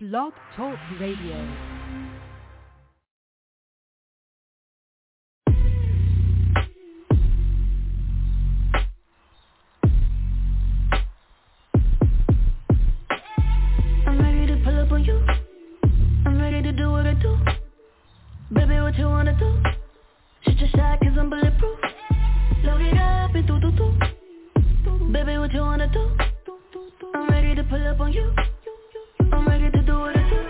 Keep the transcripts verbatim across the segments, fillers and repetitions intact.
Blog Talk Radio. I'm ready to pull up on you. I'm ready to do what I do. Baby, what you wanna do? Shoot your shot cause I'm bulletproof. Load it up and do do do. Baby, what you wanna do? I'm ready to pull up on you. I'm ready to do what I do.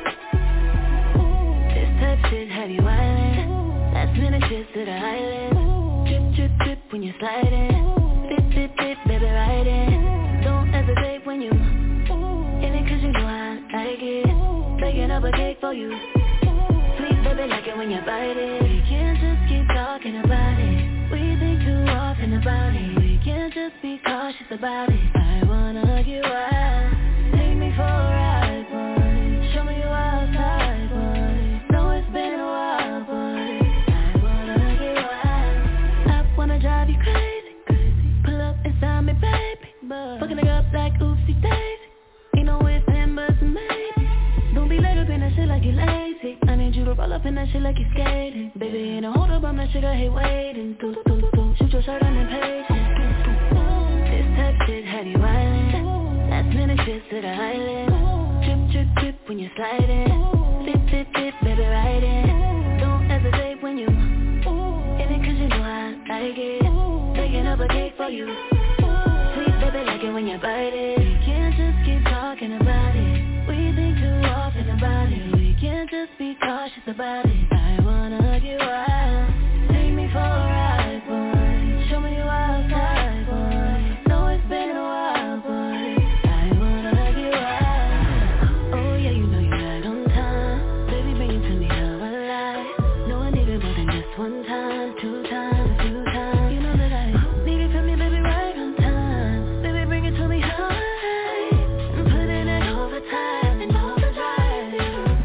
This type shit have you wildin'. Last minute shit to the island. Drip, drip, drip when you're sliding. Dip, dip, dip, baby, ride it. Don't hesitate when you in it cause you know I like it. Taking up a cake for you. Sweet baby, like it when you bite it. We can't just keep talking about it. We think too often about it. We can't just be cautious about it. I wanna get wild. Take me for a ride, boy. Show me you outside, boy. Know it's been a while, boy. I wanna get wild. I wanna drive you crazy, crazy. Pull up inside me, baby. Fucking it up like oopsie daisy. Ain't no ifs and buts and maybe. Don't be laid up in that shit like you lazy. I need you to roll up in that shit like you skating. Baby, ain't no hold up on that shit, I hate waiting. Do, do, do, do. Shoot your shot on impatient. This type shit have you wildin'. Last minute shit to the island. Drip, drip, drip when you're sliding. Dip, dip, dip, baby, ride it. Don't hesitate when you in it cause you know I like it. Taking up a cake for you. Sweet baby, like it when you bite it. We can't just keep talking about it. We think too often about it. We can't just be cautious about it. I wanna get wild. Take me for a ride, boy. Show me you outside, boy. Know it's been a while, boy. I wanna get wild. Oh yeah, you know you're right on time. Baby, bring it to me how I lie. No, I need it more than just one time, two times, a few times. You know that I need it from you, baby, right on time. Baby, bring it to me how I lie. And put in that overtime and overdrive.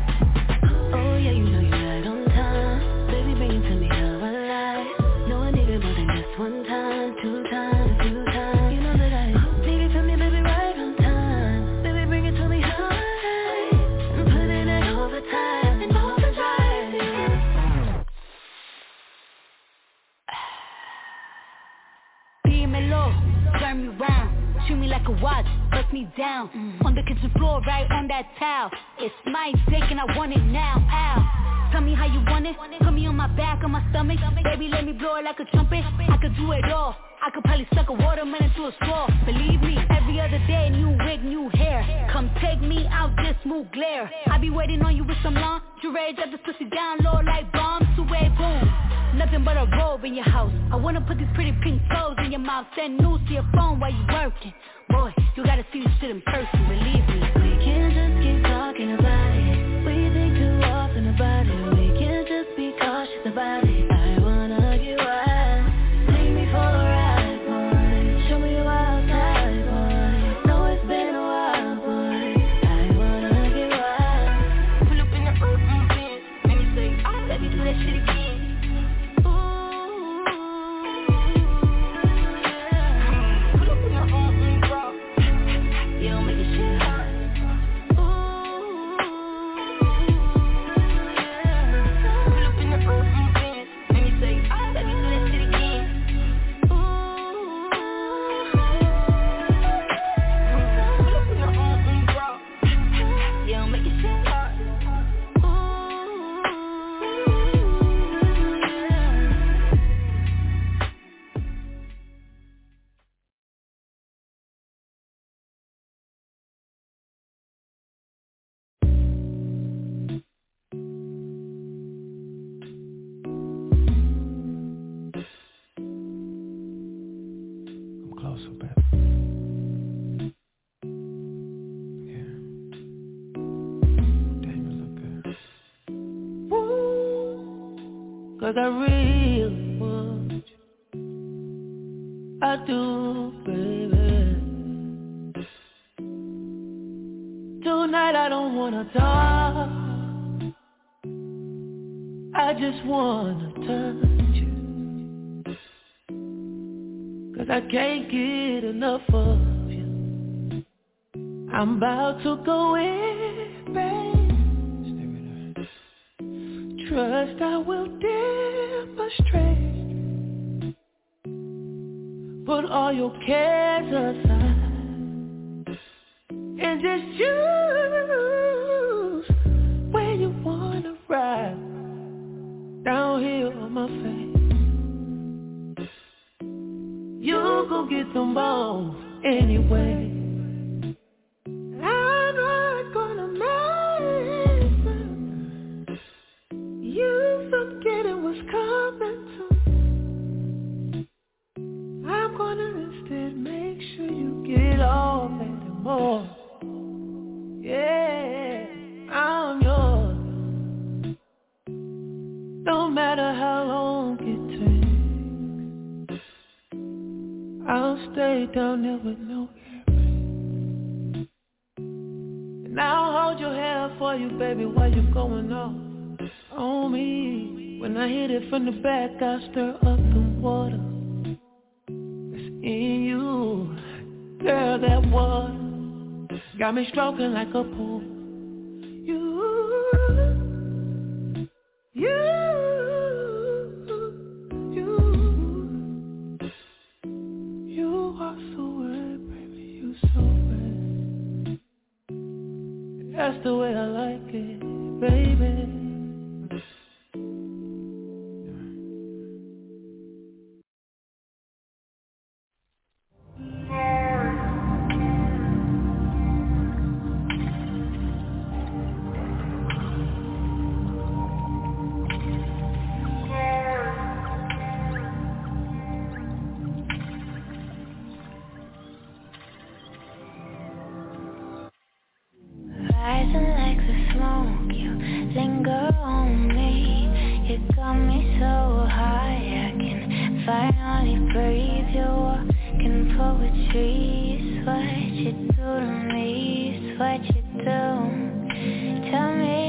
Oh yeah, you know you're right on time. Baby, bring it to me how I lie. No, I need it more than just one time, two times, a few times. You know that I need it from you, baby, right on time. Baby, bring it to me how I lie. And put in that overtime and overdrive. Dímelo, turn me round, treat me like a watch, bust me down, mm. On the kitchen floor, right on that towel. It's my dick and I want it now, ow. Tell me how you want it, put me on my back, on my stomach. Baby, let me blow it like a trumpet. I could do it all, I could probably suck a watermelon through a straw. Believe me, every other day, new wig, new hair. Come take me out, just move glare. I be waiting on you with some lingerie, drop this pussy down low like bombs to a boom. Nothing but a robe in your house. I wanna put these pretty pink toes in your mouth. Send news to your phone while you working. Boy, you gotta see this shit in person, believe me. We can't just keep talking about it. We think too often about it. We can't just be cautious about it. I wanna get wild. Take me for a ride, boy. Show me you outside, boy. Know it's been a while, boy. I wanna get wild. Pull up in the urban Benz. Make me say, oh, let me do that shit again. Cause I really want you. I do, baby. Tonight I don't wanna talk. I just wanna touch you. Cause I can't get enough of you. I'm about to go in, baby. Trust I will demonstrate. Put all your cares aside and just choose where you wanna ride. Downhill on my face. You go get them bones anyway. I'm not gonna make you forgetting what's coming to. I'm gonna instead make sure you get all that and more. Yeah, I'm yours. No matter how long it takes, I'll stay down there with no airplane. And I'll hold your hair for you, baby, while you're going off on me. When I hit it from the back, I'll stir up the water that's in you. Girl, that water got me stroking like a pool. You, you, you, you are so red, baby, you so red. That's the way I like it, baby. Rising like the smoke, you linger on me. You got me so high, I can finally breathe. You're walking poetry, it's what you do to me, it's what you do. Tell me,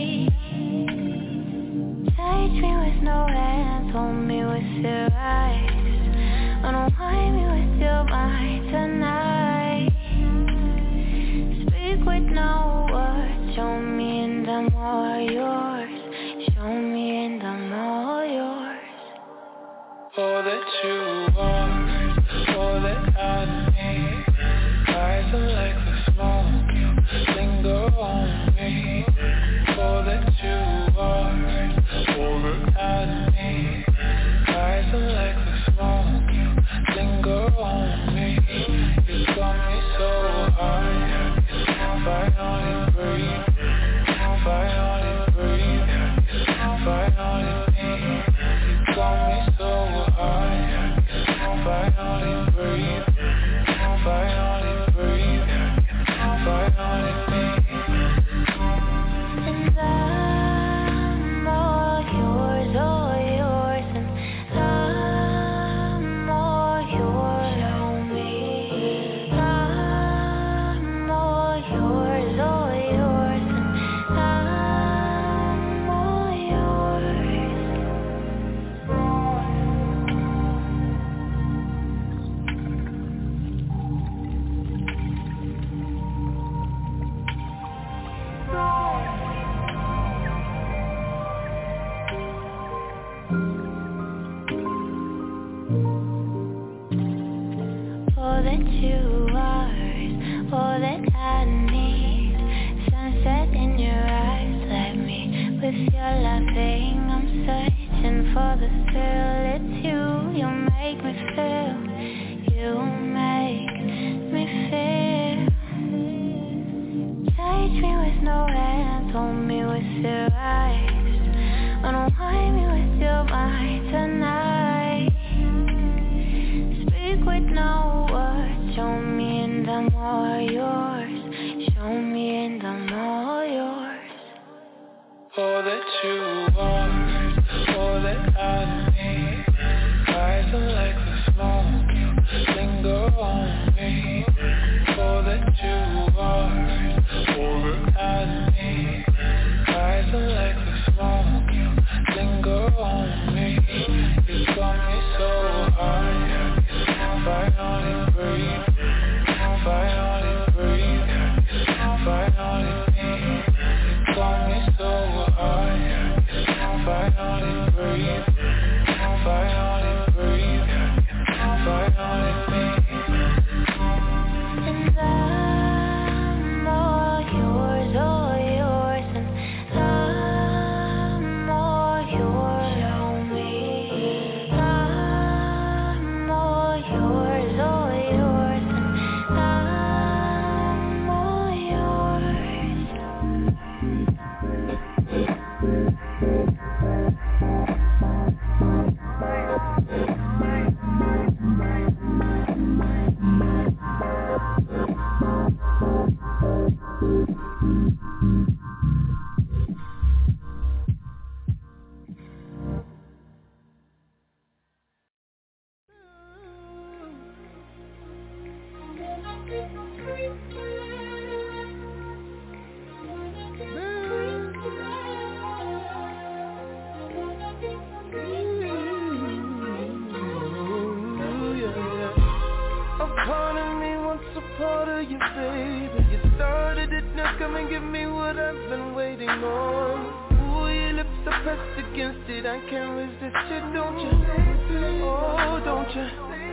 touch me with no hands, hold me with your eyes, unwind me with your mind tonight. Speak with no words, show me and I'm all yours. Show me and I'm all yours. All that you are, all that I need. Rising like the smoke, you linger on me. All that you are, all that I need. Rising like the smoke, you linger on me. You got me so high, finally breathe. Finally breathe. Finally breathe. You got me so high. Finally breathe. Finally breathe. Finally breathe. And I'm all yours, all yours, and I'm all yours. Show me. I'm all yours, all yours, and I'm all yours. All that you are, all that I need. Sunset in your eyes, let me with your loving. I'm searching for the thrill. It's you, you make me feel. You make me feel. Touch me with no hands, hold me with your eyes, unwind me with your mind tonight. Speak with no words, show me and I'm all yours. Show me and I'm all yours. All that you are, all that I need. Rising like the smoke, you linger on me. All that you are, all that I need. Rising like the smoke, you linger on me. You got me so high. Finally breathe. Finally breathe. Finally breathe. You got me so high. breathe. If I only breathe, if I only breathe. And I'm all yours, all yours, and I'm all yours. Show me. I'm all yours, all yours, and I'm all yours. A part of me wants a part of you, baby. You started it, now come and give me what I've been waiting on. Ooh, your lips are pressed against it, I can't resist you, don't you? Oh, don't you?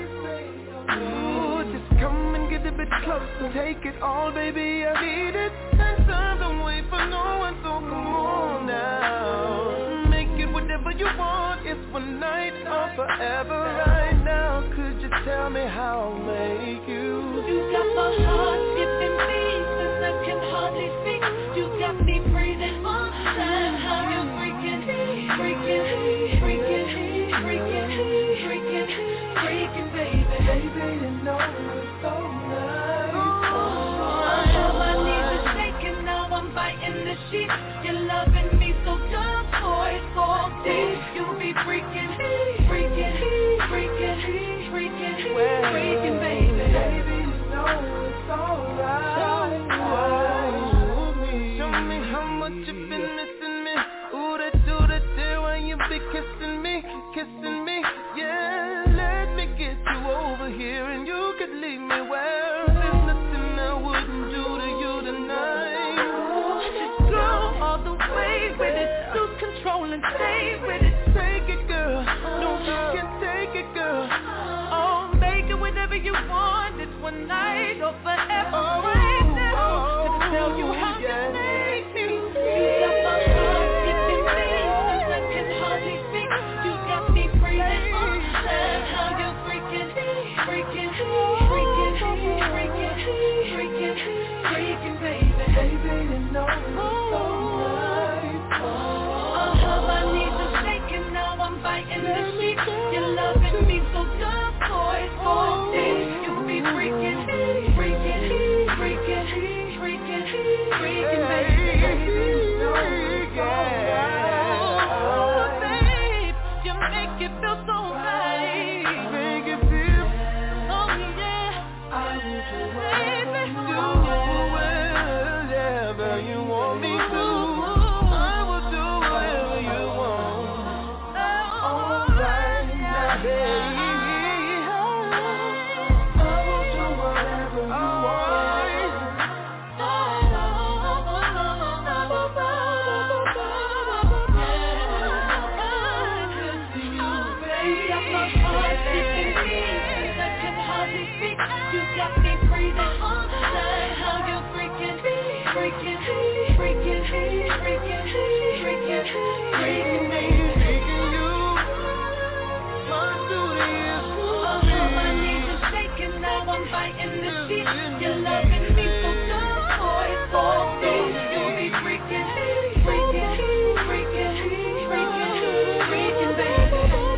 Ooh, just come and get a bit closer, take it all, baby, I need it. And time don't wait for no one, so come on now. Make it whatever you want, it's one night or forever right now. Could you tell me how I'll make you? You got my heart skipping beats and I can hardly speak. You got me breathing on time. How you freaking, freaking, freaking, freaking, freaking, freaking, baby. Baby, you know it's so nice. Oh, I have my knees are shaking now. I'm biting the sheet. You're loving me so tough, boy, so deep. You be freaking, freaking, freaking, freaking, freaking, baby. Baby, you know it's alright. Show me how much you've been missing me. Ooh, that do that there when you be kissing me, kissing me. Yeah, let me get you over here and you could leave me where there's nothing I wouldn't do to you tonight. Go all the way with it, lose control and stay with it. Take it, girl. No, you can take it, girl. Oh, make it whenever you want. It's one night or forever right now. Gonna tell you how to make me feel. You got my heart skipping beats, I can hardly speak. You got me breathing on time. How you freaking, freaking, freaking, freaking, freaking, freaking, baby. Baby, you know it's so nice. Oh, how my knees are shaking now. I'm biting the sheet. You're loving me so tough, boy, so deep. You be freaking, freaking, freaking, freaking, freaking, baby. Oh, babe, you make it feel so right. Make it feel. Oh, yeah. I will do Baby. whatever you want me to. I will do whatever you want. All right now, baby. I will do whatever you want. You got me breathing on time. How you freaking, freaking, freaking, freaking, freaking, freaking, baby. Taking you, my duty is to Oh, how my knees are shaking now. I'm biting the sheet. You're loving me so tough, boy, so deep. You be freaking, freaking, freaking, freaking, freaking, baby.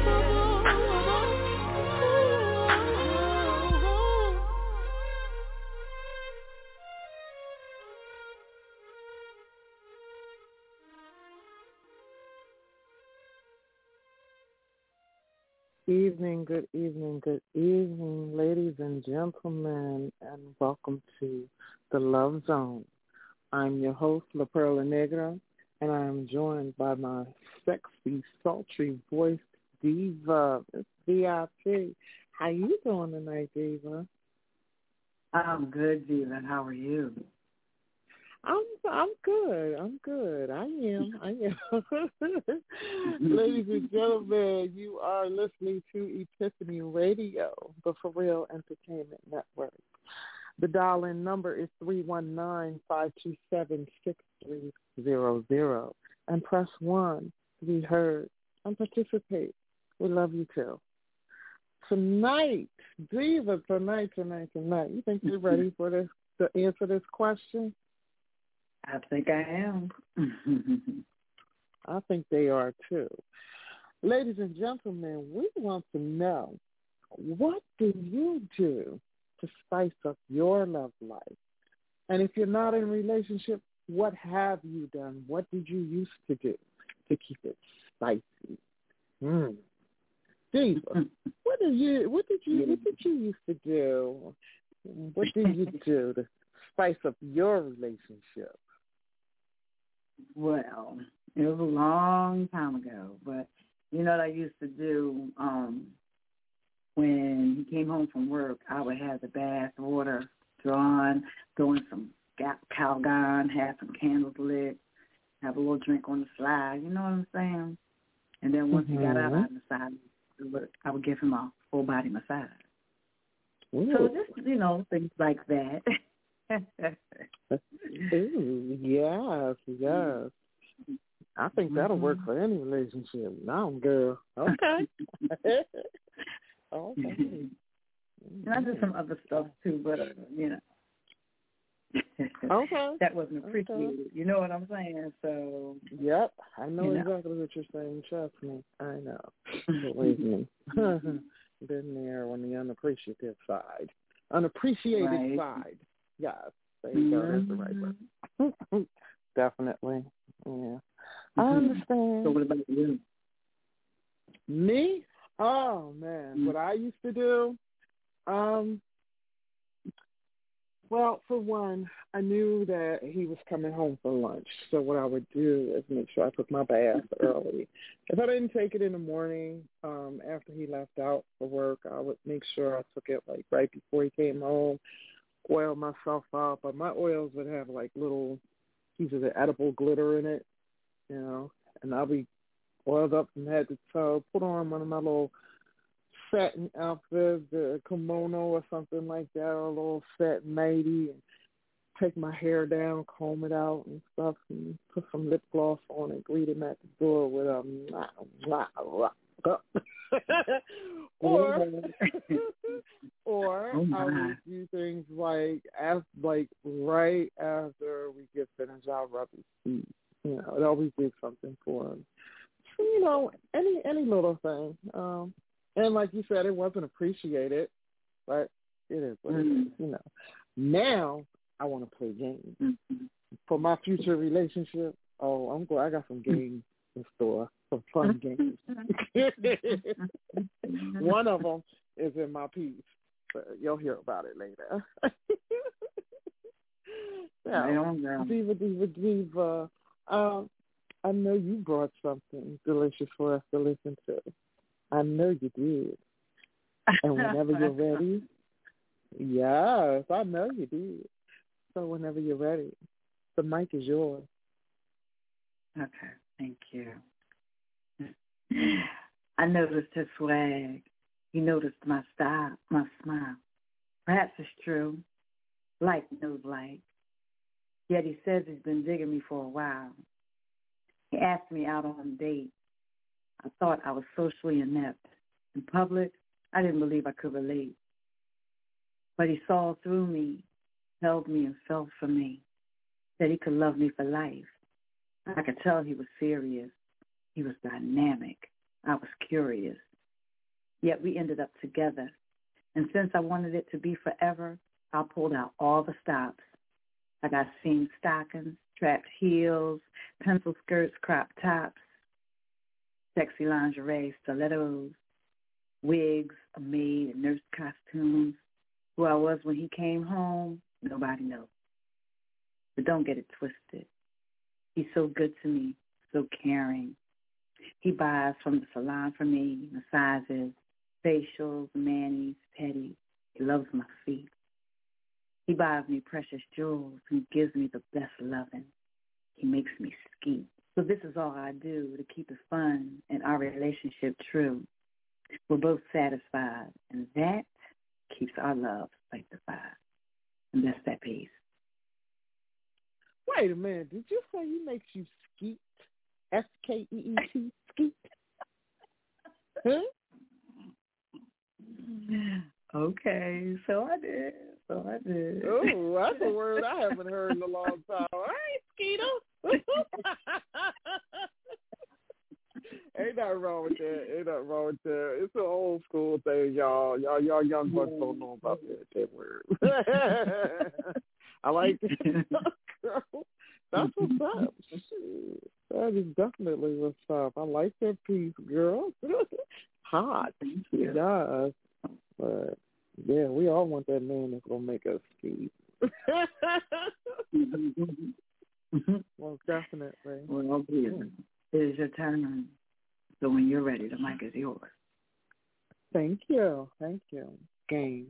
Evening, good evening, good evening, ladies and gentlemen, and welcome to the Love Zone. I'm your host, La Perla Negra, and I am joined by my sexy, sultry voiced diva, Miss V I P. How you doing tonight, diva? I'm good, Diva. How are you? I'm I'm good. I'm good. I am. I Ladies and gentlemen, you are listening to Epiphany Radio, the For Real Entertainment Network. The dial-in number is three one nine, five two seven, six three zero zero. And press one to be heard and participate. We love you too. Tonight, Diva, tonight, tonight, tonight. You think you're ready for this to answer this question? I think I am. I think they are too. Ladies and gentlemen, we want to know, what do you do to spice up your love life? And if you're not in a relationship, what have you done? What did you used to do to keep it spicy? Mm. Diva, what did you what did you what did you used to do? What did you do to spice up your relationship? Well, it was a long time ago, but you know what I used to do? Um, when he came home from work, I would have the bath water drawn, throw in some Calgon, have some candles lit, have a little drink on the slide. You know what I'm saying? And then once mm-hmm. he got out, I decided I would give him a full body massage. Ooh. So just, you know, things like that. Ooh, yes, yes. I think that'll work for any relationship. Now, girl. Okay. Okay. And I did some other stuff too, but uh, you know. Okay. That wasn't appreciated. Okay. You know what I'm saying? So. Yep, I know, you exactly know. what you're saying. Trust me, I know. Believe me. Been there on the unappreciative side, unappreciated right. side. Yes, there you go. That's the right word. Definitely. Yeah, mm-hmm. I understand. So what about you? Me? Oh man, mm-hmm. What I used to do. Um. Well, for one, I knew that he was coming home for lunch. So what I would do is make sure I took my bath early. If I didn't take it in the morning, um, after he left out for work, I would make sure I took it like right before he came home, oil myself up. But my oils would have like little pieces of edible glitter in it, you know, and I'll be oiled up from head to toe, put on one of my little satin outfit, the kimono or something like that, or a little satin nightie, and take my hair down, comb it out and stuff, and put some lip gloss on and greet him at the door with a mwah, mwah, mwah. or or oh I would do things like as like right after we get finished, I'll rub his feet. You know, it always did something for him. So, you know, any any little thing. Um, And like you said, it wasn't appreciated, but it is what mm-hmm. it is, you know. Now I want to play games. Mm-hmm. For my future relationship, oh, I'm going, I got some games in store, some fun games. One of them is in my piece. But you'll hear about it later. Now, Diva, Diva, Diva, um, I know you brought something delicious for us to listen to. I know you did. And whenever you're ready, yes, I know you did. So whenever you're ready, the mic is yours. Okay, thank you. I noticed his swag. He noticed my style, my smile. Perhaps it's true. Like knows like. Yet he says he's been digging me for a while. He asked me out on a date. I thought I was socially inept. In public, I didn't believe I could relate. But he saw through me, held me and felt for me, said he could love me for life. I could tell he was serious. He was dynamic. I was curious. Yet we ended up together. And since I wanted it to be forever, I pulled out all the stops. I got seam stockings, strapped heels, pencil skirts, crop tops, sexy lingerie, stilettos, wigs, a maid, and nurse costumes. Who I was when he came home, nobody knows. But don't get it twisted. He's so good to me, so caring. He buys from the salon for me, massages, facials, manis, pedis. He loves my feet. He buys me precious jewels and gives me the best loving. He makes me skeet. So this is all I do to keep it fun and our relationship true. We're both satisfied, and that keeps our love sanctified. And that's that piece. Wait a minute. Did you say he makes you skeet? S K E E T, skeet? Huh? Okay, so I did. So I did. Oh, that's a word I haven't heard in a long time. All right, Skeeter. Ain't nothing wrong with that. Ain't nothing wrong with that. It's an old school thing, y'all. Y'all, y'all young bucks don't know about that, that word. I like that, girl. That's what's up. Shit. That is definitely what's up. I like that piece, girl. Hot. She does. But, yeah, we all want that man that's going to make us ski. Well, definitely. Well, yeah. It is your turn. So when you're ready, the mic is yours. Thank you. Thank you. Game.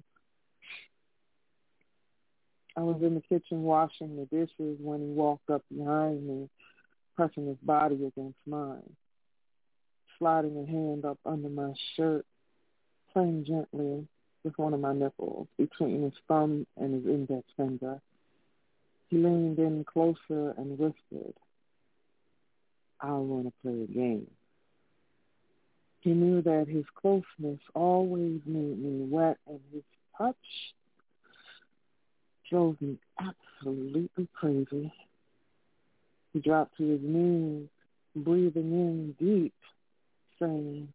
I was in the kitchen washing the dishes when he walked up behind me, pressing his body against mine, sliding a hand up under my shirt, playing gently with one of my nipples between his thumb and his index finger. He leaned in closer and whispered, "I want to play a game." He knew that his closeness always made me wet, and his touch drove me absolutely crazy. He dropped to his knees, breathing in deep, saying,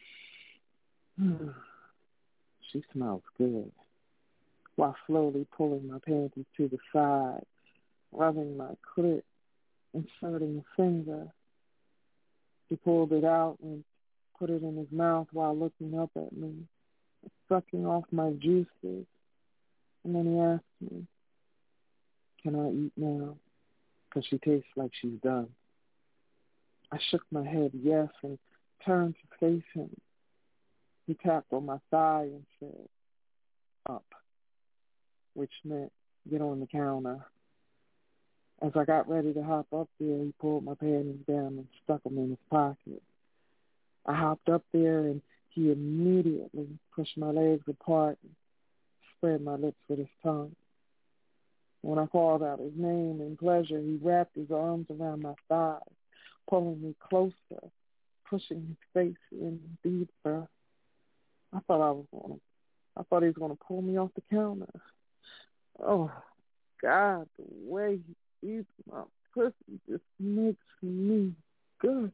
hmm, "She smells good," while slowly pulling my panties to the side, rubbing my clit, inserting a finger. He pulled it out and put it in his mouth while looking up at me, sucking off my juices. And then he asked me, "Can I eat now? Because she tastes like she's done." I shook my head yes and turned to face him. He tapped on my thigh and said, "Up," which meant get on the counter. As I got ready to hop up there, he pulled my panties down and stuck them in his pocket. I hopped up there, and he immediately pushed my legs apart and spread my lips with his tongue. When I called out his name in pleasure, he wrapped his arms around my thighs, pulling me closer, pushing his face in deeper. I thought I was going to, I thought he was going to pull me off the counter. Oh, God, the way he eats my pussy just makes me gush.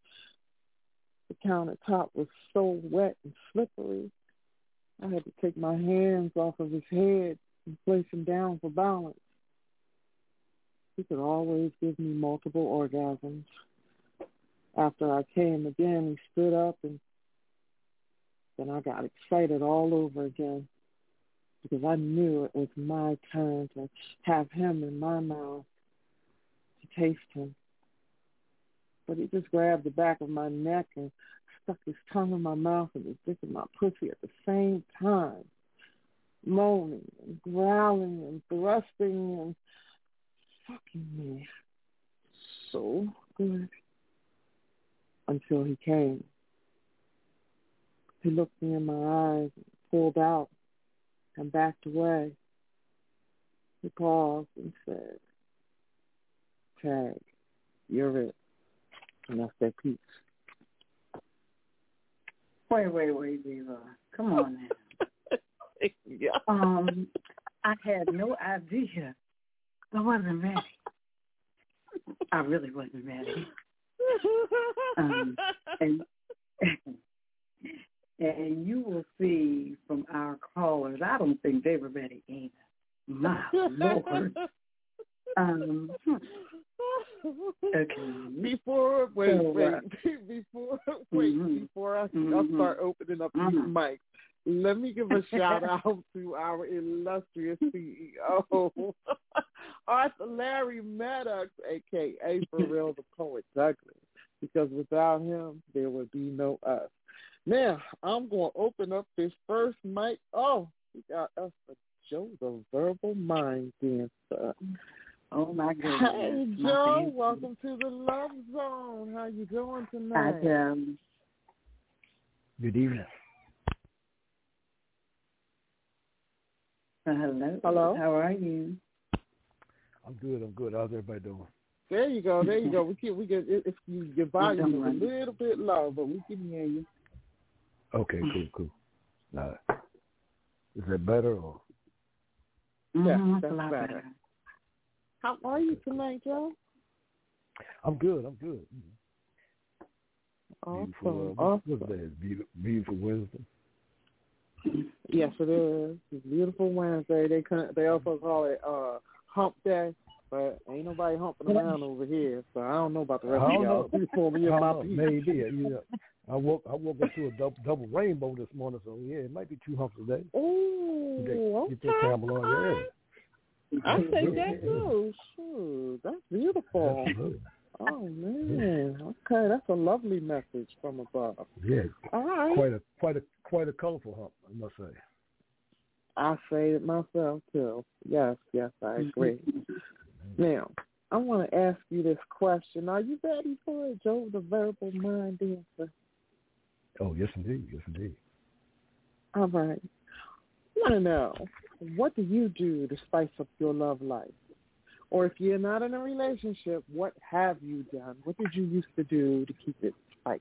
The countertop was so wet and slippery, I had to take my hands off of his head and place him down for balance. He could always give me multiple orgasms. After I came again, he stood up, and then I got excited all over again because I knew it was my turn to have him in my mouth, to taste him. But he just grabbed the back of my neck and stuck his tongue in my mouth and was licking my pussy at the same time, moaning and growling and thrusting and fucking me so good until he came. He looked me in my eyes and pulled out and backed away. He paused and said, "Tag, you're it." And that's that piece. Wait, wait, wait, Diva. Come on now. Yeah. Um, I had no idea. I wasn't ready. I really wasn't ready. Um, and, and you will see from our callers, I don't think they were ready either. My Lord. Um, okay. Before wait, so, wait, uh, before wait, mm-hmm. before I, mm-hmm. I start opening up mm-hmm. these mics, let me give a shout out to our illustrious C E O, Arthur Larry Maddox, aka For Real the Poet Douglas, because without him there would be no us. Now I'm going to open up this first mic. Oh, we got us a Joe the Verbal Mind Dancer. Oh, my goodness. Hey, my Joe. fancy. Welcome to the Love Zone. How you doing tonight? Hi, Joe. Good evening. Uh, hello. Hello. How are you? I'm good. I'm good. How's everybody doing? There you go. There you go. We can, we get if you, your volume is a little bit low, but we can hear you. Okay, cool, cool. All right. Is that better or? Yeah, mm-hmm, that's better. better. How are you tonight, Joe? I'm good. I'm good. Awesome. Beautiful, uh, awesome. What's that? Beautiful, beautiful Wednesday. Yes, it is. It's beautiful Wednesday. They can, they also call it uh, Hump Day, but ain't nobody humping around over here, so I don't know about the rest I of don't y'all. know. For me I and my don't know. people. Maybe. Yeah. I woke. I woke up to a double, double rainbow this morning, so yeah, it might be two humps a day. Ooh, get, okay. Get that Campbell on your head. I take that too. Shoot, that's beautiful. Absolutely. Oh man, okay, that's a lovely message from above. Yeah, all right. Quite a quite a quite a colorful hump, I must say. I say it myself too. Yes, yes, I agree. Now, I want to ask you this question. Are you ready for it, Joe, the verbal mind dancer? Oh yes, indeed, yes, indeed. All right. I want to know, what do you do to spice up your love life? Or if you're not in a relationship, what have you done? What did you used to do to keep it spicy?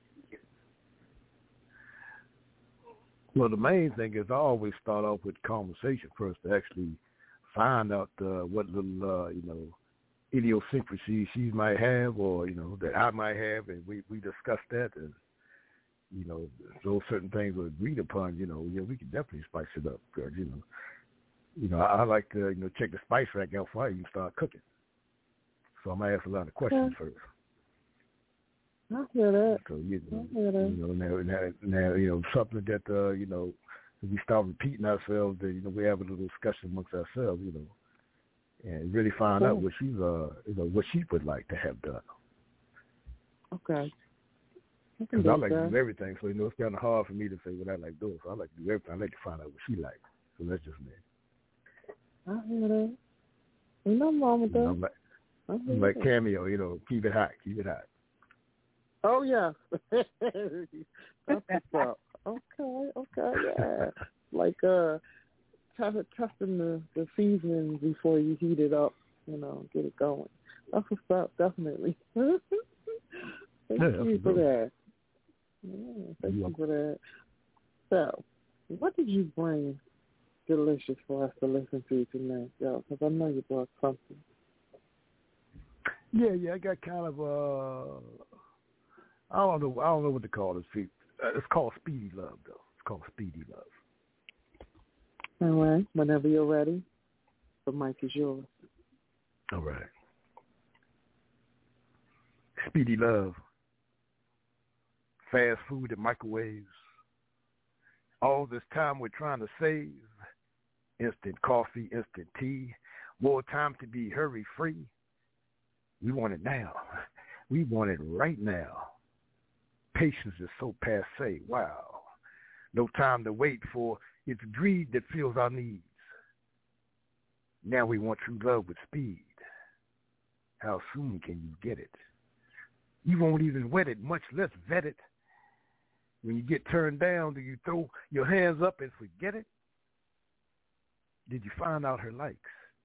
Well, the main thing is I always start off with conversation first to actually find out uh, what little, uh, you know, idiosyncrasies she might have or, you know, that I might have, and we, we discuss that, and, you know, those certain things were agreed upon, you know, yeah, we can definitely spice it up, because, you know, You know, I, I like to, you know, check the spice rack out before I even start cooking. So I'm going to ask a lot of questions yeah. first. I hear that. So, you know, I hear that. you know now, now, now, you know, something that, uh, you know, if we start repeating ourselves, then, you know, we have a little discussion amongst ourselves, you know, and really find okay. out what she's, uh, you know, what she would like to have done. Okay. Because I, I like that. to do everything, so, you know, it's kind of hard for me to say what I like doing. So I like to do everything. I like to find out what she likes. So that's just me. I hear that. Ain't nothing wrong with that. I'm like, I'm like Cameo, you know, keep it hot, keep it hot. Oh, yeah. That's what's up. Okay, okay, yeah. Like uh, t- testing the, the seasoning before you heat it up, you know, get it going. That's what's up, definitely. Thank yeah, you for that. Yeah, thank you for that. So, what did you bring delicious for us to listen to tonight, yo? Because I know you brought something. Yeah, yeah, I got kind of uh, I don't know, I don't know what to call it. It's called Speedy Love, though. It's called Speedy Love. All right, whenever you're ready, the mic is yours. All right. Speedy Love. Fast food and microwaves. All this time we're trying to save. Instant coffee, instant tea. More time to be hurry-free. We want it now. We want it right now. Patience is so passé. Wow. No time to wait for it's greed that fills our needs. Now we want true love with speed. How soon can you get it? You won't even wet it, much less vet it. When you get turned down, do you throw your hands up and forget it? Did you find out her likes?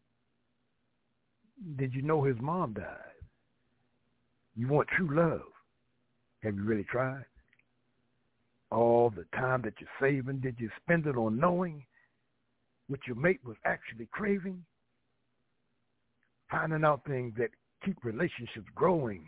Did you know his mom died? You want true love. Have you really tried? All the time that you're saving, did you spend it on knowing what your mate was actually craving? Finding out things that keep relationships growing.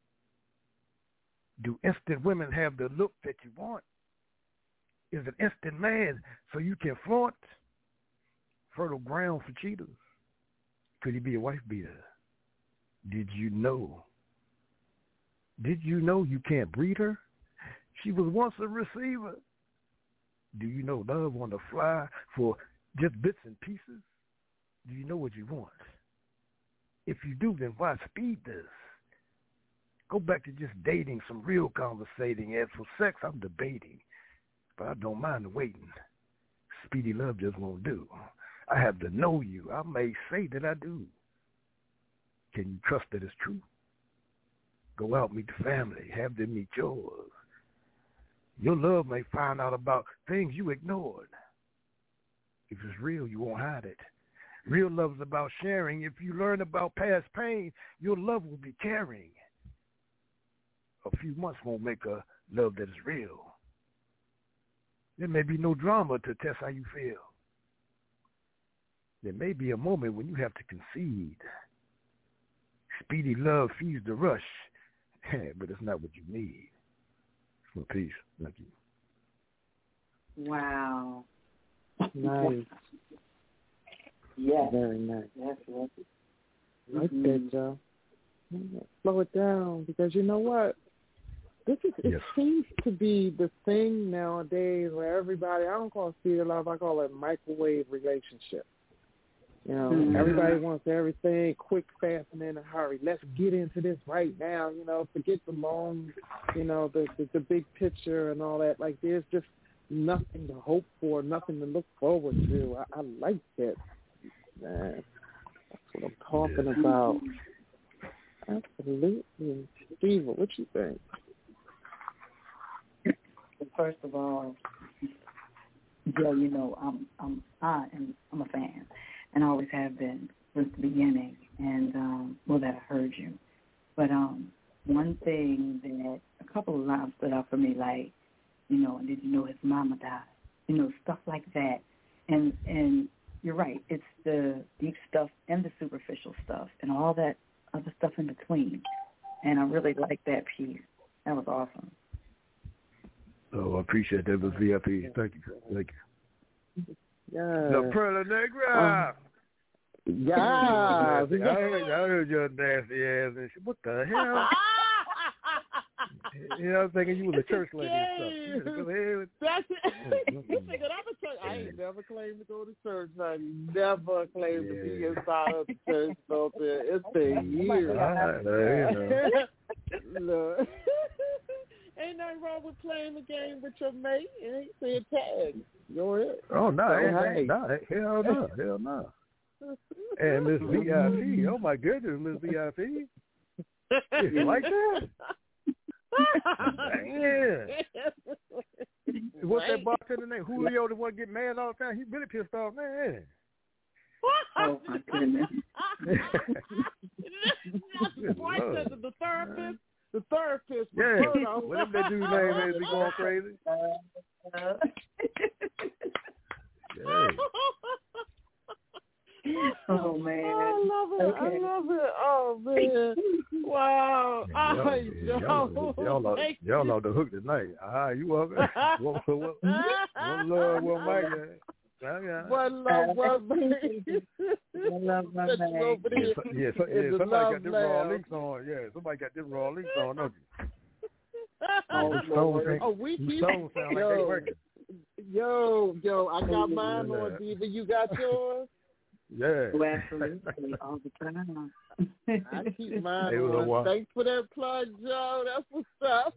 Do instant women have the look that you want? Is an instant man so you can flaunt? Fertile ground for cheaters. Could he be a wife beater? Did you know? Did you know you can't breed her? She was once a receiver. Do you know love on the fly for just bits and pieces? Do you know what you want? If you do, then why speed this? Go back to just dating, some real conversating. As for sex, I'm debating, but I don't mind waiting. Speedy love just won't do. I have to know you. I may say that I do. Can you trust that it's true? Go out, meet the family, have them meet yours. Your love may find out about things you ignored. If it's real, you won't hide it. Real love is about sharing. If you learn about past pain, your love will be caring. A few months won't make a love that is real. There may be no drama to test how you feel. There may be a moment when you have to concede. Speedy love feeds the rush, but it's not what you need. For peace. Thank you. Wow. Nice. Yes. Very nice. Yes, yes. I like that, Joe. Slow it down, because you know what? This is, it yes. seems to be the thing nowadays where everybody, I don't call it serial love, I call it microwave relationship. You know, mm-hmm. everybody wants everything quick, fast, and in a hurry. Let's get into this right now, you know, forget the long, you know, the, the, the big picture and all that. Like, there's just nothing to hope for, nothing to look forward to. I, I like that, man. That's what I'm talking yeah. about. Absolutely. Steve, what you think? First of all, Joe, you know, I'm I'm I am I'm a fan, and I always have been since the beginning. And um, well, that I heard you, but um, one thing that a couple of lines stood out for me, like, you know, and did you know his mama died? You know, stuff like that. And and you're right, it's the deep stuff and the superficial stuff and all that other stuff in between. And I really like that piece. That was awesome. Oh, I appreciate that. It was V I P. Thank you. Thank you. Yeah. La Perla Negra. Um, yeah. I heard, I heard your nasty ass and shit. What the hell? You know, I was thinking you was a church lady and stuff. Go ahead. That's it. You thinking I'm a church? I ain't never claimed to go to church, honey. Never claimed yeah. to be inside of the church. So it's been years. Right, you know. Look. Ain't nothing wrong with playing the game with your mate. It ain't saying tag. Go ahead. Oh, no. So, hey. No, hell no. Hell no. And Miss V I P. Oh, my goodness, Miss V I P. You like that? Yeah. What's that bartender name? Julio, the one get mad all the time? He really pissed off, man. Oh, my goodness. That's the bartender, the therapist. The therapist. Yeah. Whatever that dude's name is, he going crazy. Uh, yeah. Oh, man. I love it. Okay. I love it. Oh, man. Wow. Yeah, y'all, I yeah, y'all, y'all, know, y'all know the hook tonight. Ah, you welcome. What, what, what, one love, one mic. Yeah. One love, one mic. One love, one mic. Yeah, so, yeah, so, yeah somebody got them raw links on. Yeah, somebody got them raw links on, don't you? Oh, the stones sound, oh, we keep sound like yo, they working. Yo, yo, I got mine on, Diva. You got yours? Yeah. Oh, absolutely. All the time. I keep mine on. Thanks for that plug, Joe. That's what's up.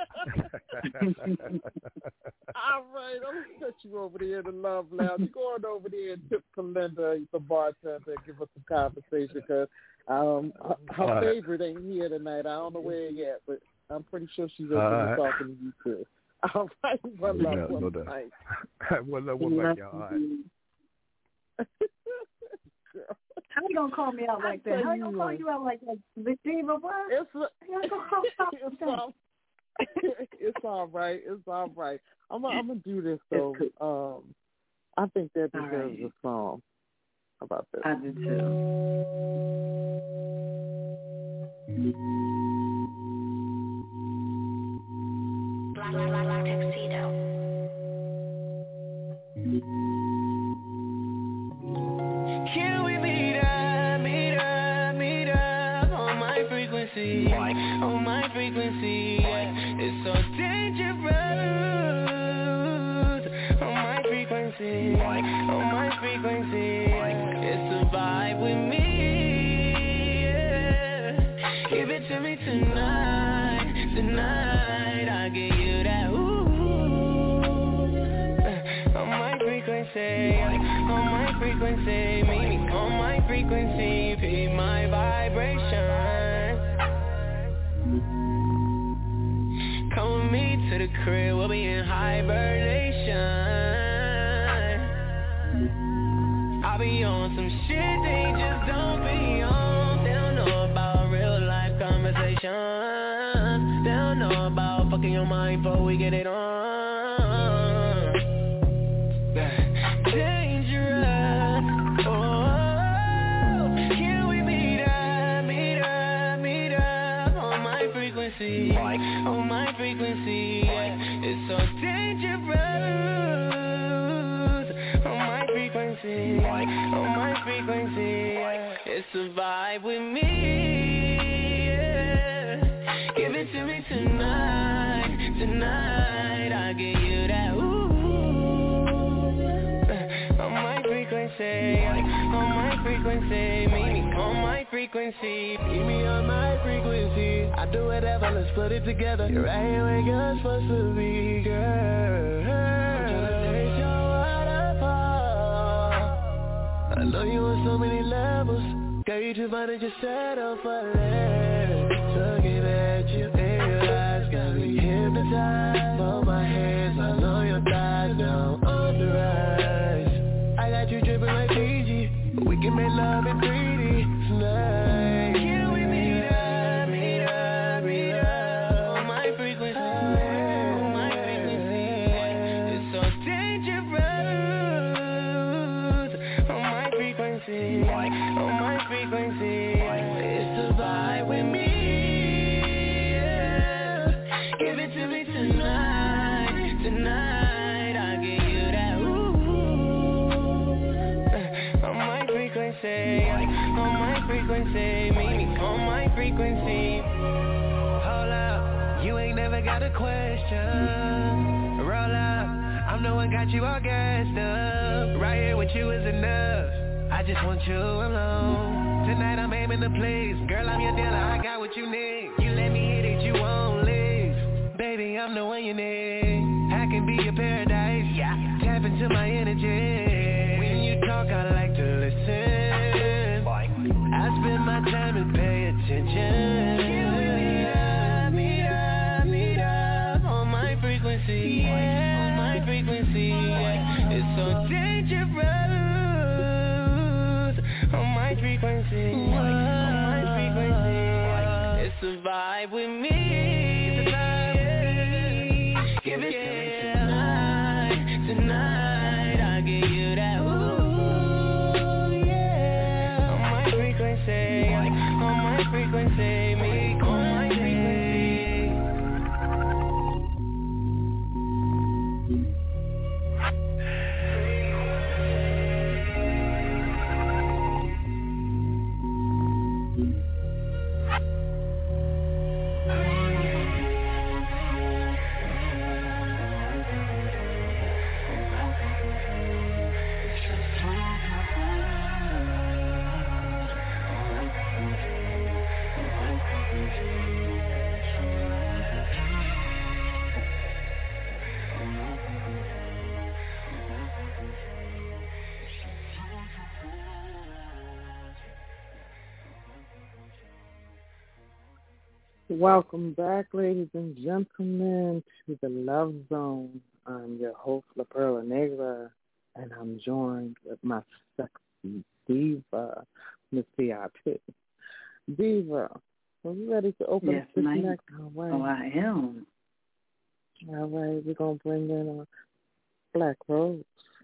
All right, I'm going to set you over there in the Love Lounge. Go on over there and tip Kalinda, the bartender, and give us some conversation, because um, her, her right. favorite ain't here tonight. I don't know where yet, but I'm pretty sure she's open right. to talking to you, too. All right, one love, yeah, one no night. One love, one night, y'all. All right. How you gonna call me out like that? How you gonna call you out like that? Miss Diva, what? It's, it's, all, it's all right. It's all right. I'm gonna I'm do this though. Um, I think that deserves right. a song. How about that? I do too. Black, black, black, black tuxedo. Can we meet up, meet up, meet up on my frequency, on my frequency, yeah. It's so dangerous, on my frequency, on my frequency, yeah. It's a vibe with me, yeah. Give it to me tonight, tonight, I'll give you that, ooh, on my frequency, on my frequency, meet me on my frequency, feel my vibration. the crib, we'll be in hibernation. I'll be on some shit they just don't be on. They don't know about real life conversations. They don't know about fucking your mind before we get it on. Dangerous. Oh, can we meet up, meet up, meet up on my frequency? On my frequency, yeah. It's so dangerous. On my frequency, on my frequency, yeah. It's a vibe with me, yeah. Give it to me tonight, tonight. I'll give you that, ooh. On my frequency, on my frequency, meet me on my frequency. Meet me on my frequency. I do whatever, let's put it together. You're right here where you're supposed to be, girl. I'm tryna taste your waterfall. I love you on so many levels. Girl, you too fine to just settle for less. Looking at you in your eyes, got me hypnotized. Hold my hands all on your thighs, now on the rise. I got you dripping like Fiji. We can make love in three D tonight. Can we meet up, meet up, meet up on my frequency, on my frequency. It's so dangerous. On my frequency, on my frequency. It's a vibe with me, yeah. Give it to me tonight, tonight. I'll give you that, ooh. On my frequency, on my frequency, meet me on my frequency. Hold up, you ain't never got a question. Roll up, I'm the one got you all gassed up. Right here with you is enough. I just want you alone. Tonight I'm aiming to please. Girl, I'm your dealer, I got what you need. You let me hit it, you won't leave. Baby, I'm the one you need. I can be your paradise, yeah. Tap into my energy. When you talk, I like to listen. I spend my time and pay attention. Can we meet up, meet up, meet up on my frequency, yeah. On my frequency, yeah. It's so dangerous. On my frequency, on my frequency, it's a vibe with me. It's a vibe with me. Give it to me tonight, tonight. I'll give you that, ooh, yeah. On my frequency, on my frequency, me on my frequency. Welcome back, ladies and gentlemen, to the Love Zone. I'm your host, La Perla Negra, and I'm joined with my sexy diva, Miss V I P. Diva, are you ready to open yes, this ma'am. next? All right. Oh, I am. All right, we're going to bring in a Black Rose.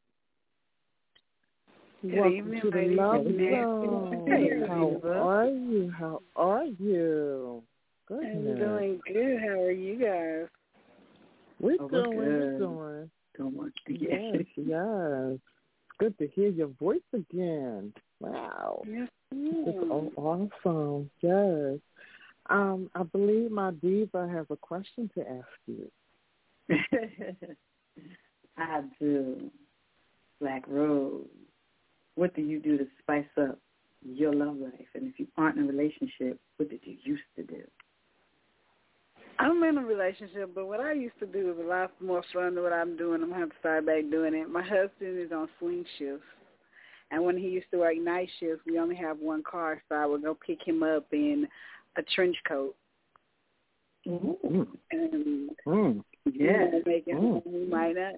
Good Welcome evening, to the ladies. Love Good Zone. evening. How are you? How are you? Goodness. I'm doing good. How are you guys? We're Oh, doing, we're we're good. doing. Don't want to Yes, yes. It's good to hear your voice again. Wow. Yes, It's all awesome. Yes. Um, I believe my diva has a question to ask you. I do. Black Rose, what do you do to spice up your love life? And if you aren't in a relationship, what did you used to do? I'm in a relationship, but what I used to do is a lot more fun than what I'm doing. I'm going to have to start back doing it. My husband is on swing shifts, and when he used to work night shifts, we only have one car, so I would go pick him up in a trench coat. Mm-hmm. And mm. Yeah. Make it Mm. home, we might not.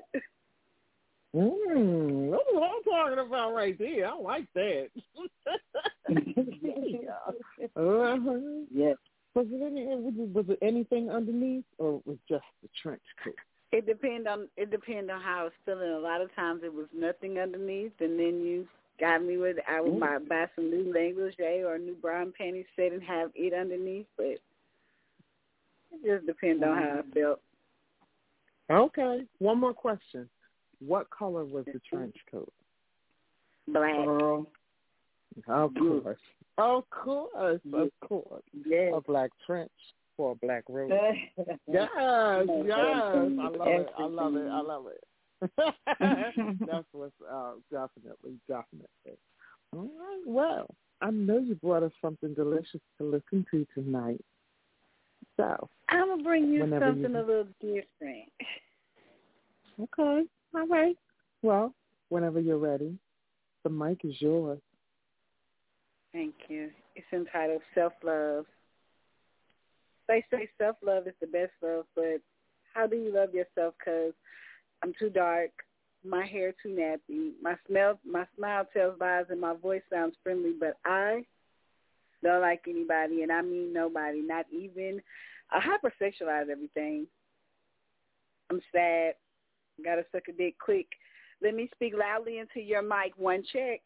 Mm, that's what I'm talking about right there. I like that. yeah. Uh-huh. Yes. Was it any? Was it, was it anything underneath, or was just the trench coat? It depend on it depend on how I was feeling. A lot of times it was nothing underneath, and then you got me with I would buy, buy some new negligee or a new brown panty set and have it underneath. But it just depends on how I felt. Okay. One more question. What color was the trench coat? Black. Girl. Of course. Of course. Of course. Yes. A black trench for a black rose. yes. Yes. I love it. I love it. I love it. That's what's uh, definitely, definitely. All right. Well, I know you brought us something delicious to listen to tonight. So I'm gonna bring you something you... a little different. Okay. All right. Well, whenever you're ready, the mic is yours. Thank you. It's entitled Self-Love. They say self-love is the best love, but how do you love yourself? Because I'm too dark, my hair too nappy, my smell, my smile tells lies, and my voice sounds friendly, but I don't like anybody, and I mean nobody, not even. I hypersexualize everything. I'm sad. Gotta suck a dick quick. Let me speak loudly into your mic. One check.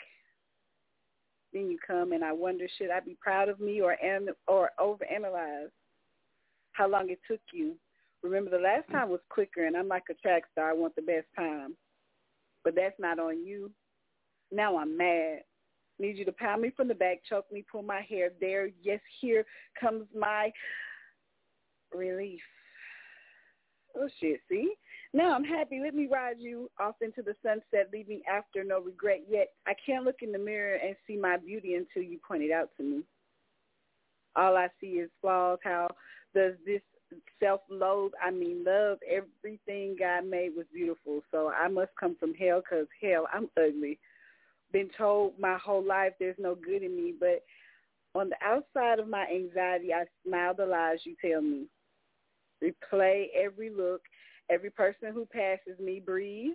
Then you come, and I wonder, should I be proud of me or an, or overanalyze how long it took you? Remember, the last time was quicker, and I'm like a track star. I want the best time. But that's not on you. Now I'm mad. Need you to pound me from the back, choke me, pull my hair. There, yes, here comes my relief. Oh, shit, see? Now I'm happy. Let me ride you off into the sunset, leaving after no regret yet. I can't look in the mirror and see my beauty until you point it out to me. All I see is flaws. How does this self-loathe, I mean love, everything God made was beautiful. So I must come from hell because, hell, I'm ugly. Been told my whole life there's no good in me, but on the outside of my anxiety, I smile the lies you tell me. Replay every look. Every person who passes me breathes.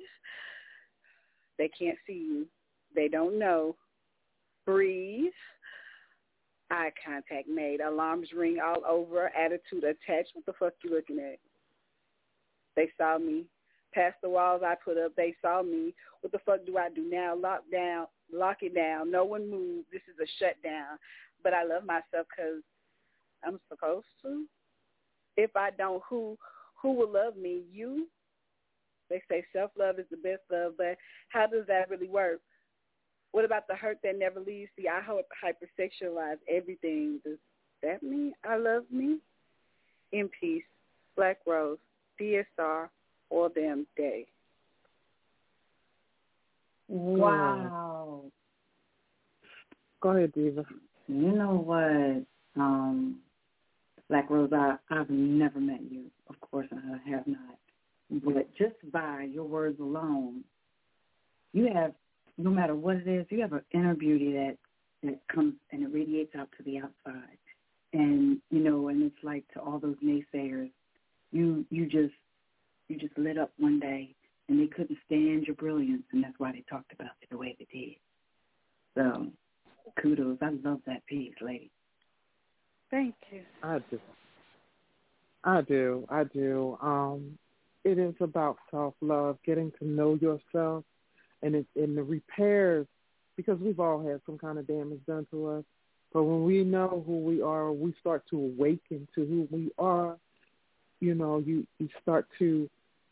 They can't see you. They don't know. Breathe. Eye contact made. Alarms ring all over. Attitude attached. What the fuck you looking at? They saw me. Past the walls I put up, they saw me. What the fuck do I do now? Lock down. Lock it down. No one move. This is a shutdown. But I love myself because I'm supposed to. If I don't, who... Who will love me? You? They say self-love is the best love, but how does that really work? What about the hurt that never leaves? See, I hypersexualize everything. Does that mean I love me? In peace, Black Rose, D S R, all damn day. Wow. Go ahead, Diva. You know what? Um... Black Rose, I, I've never met you. Of course, I have not. But just by your words alone, you have, no matter what it is, you have an inner beauty that, that comes and it radiates out to the outside. And, you know, and it's like to all those naysayers, you you just you just lit up one day and they couldn't stand your brilliance, and that's why they talked about it the way they did. So, kudos. I love that piece, lady. Thank you. I do. I do. I do. Um, it is about self-love, getting to know yourself, and it's in the repairs, because we've all had some kind of damage done to us. But when we know who we are, we start to awaken to who we are. You know, you, you start to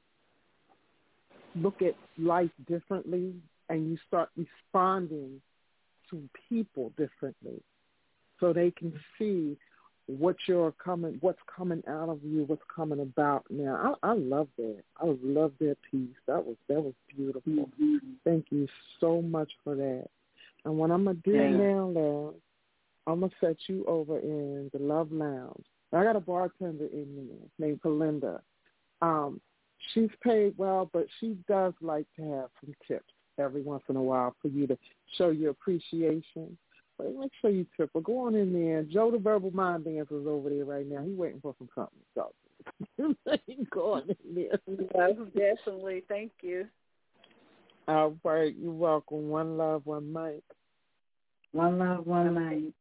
look at life differently, and you start responding to people differently, so they can see what you're coming, what's coming out of you, what's coming about now. I, I love that. I love that piece. That was that was beautiful. Mm-hmm. Thank you so much for that. And what I'm gonna do yeah. now, Love, I'm gonna set you over in the Love Lounge. I got a bartender in there named Belinda. Um, she's paid well, but she does like to have some tips every once in a while for you to show your appreciation. Make sure you tip her. Go on in there. Joe the Verbal Mind Dancer is over there right now. He's waiting for some company. So going in there. Yes, definitely. Thank you. All right, you're welcome. One love, one mic. One love, one mic.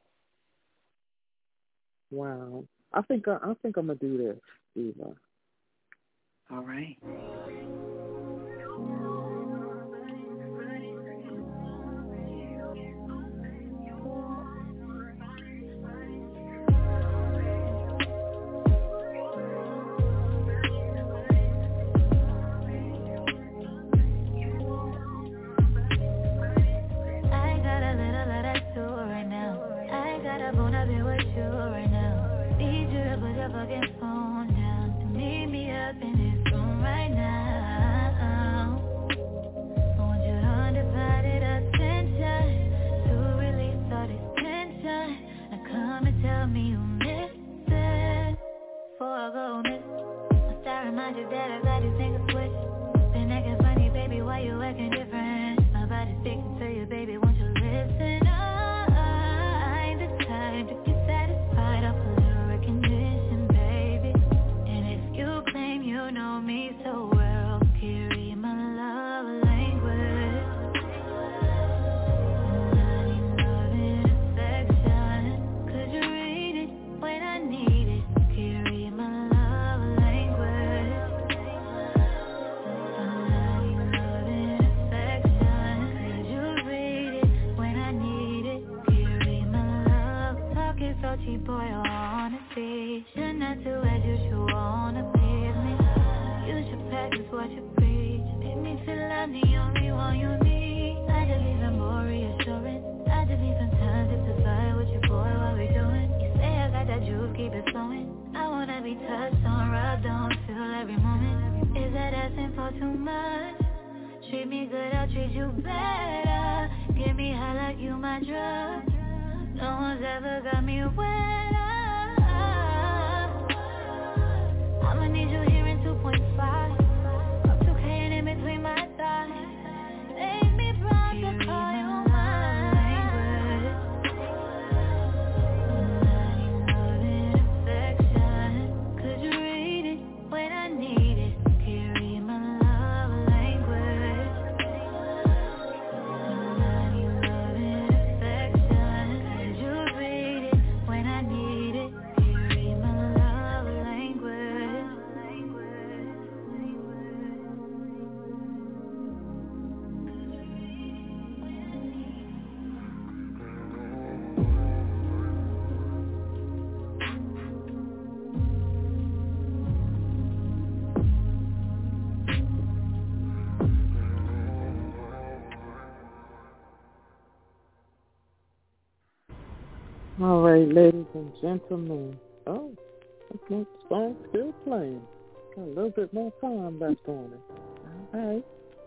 Wow. I think I, I think I'm gonna do this, Eva. All right. All right, ladies and gentlemen. Oh, that's my song still playing. Got a little bit more time left on it. All right.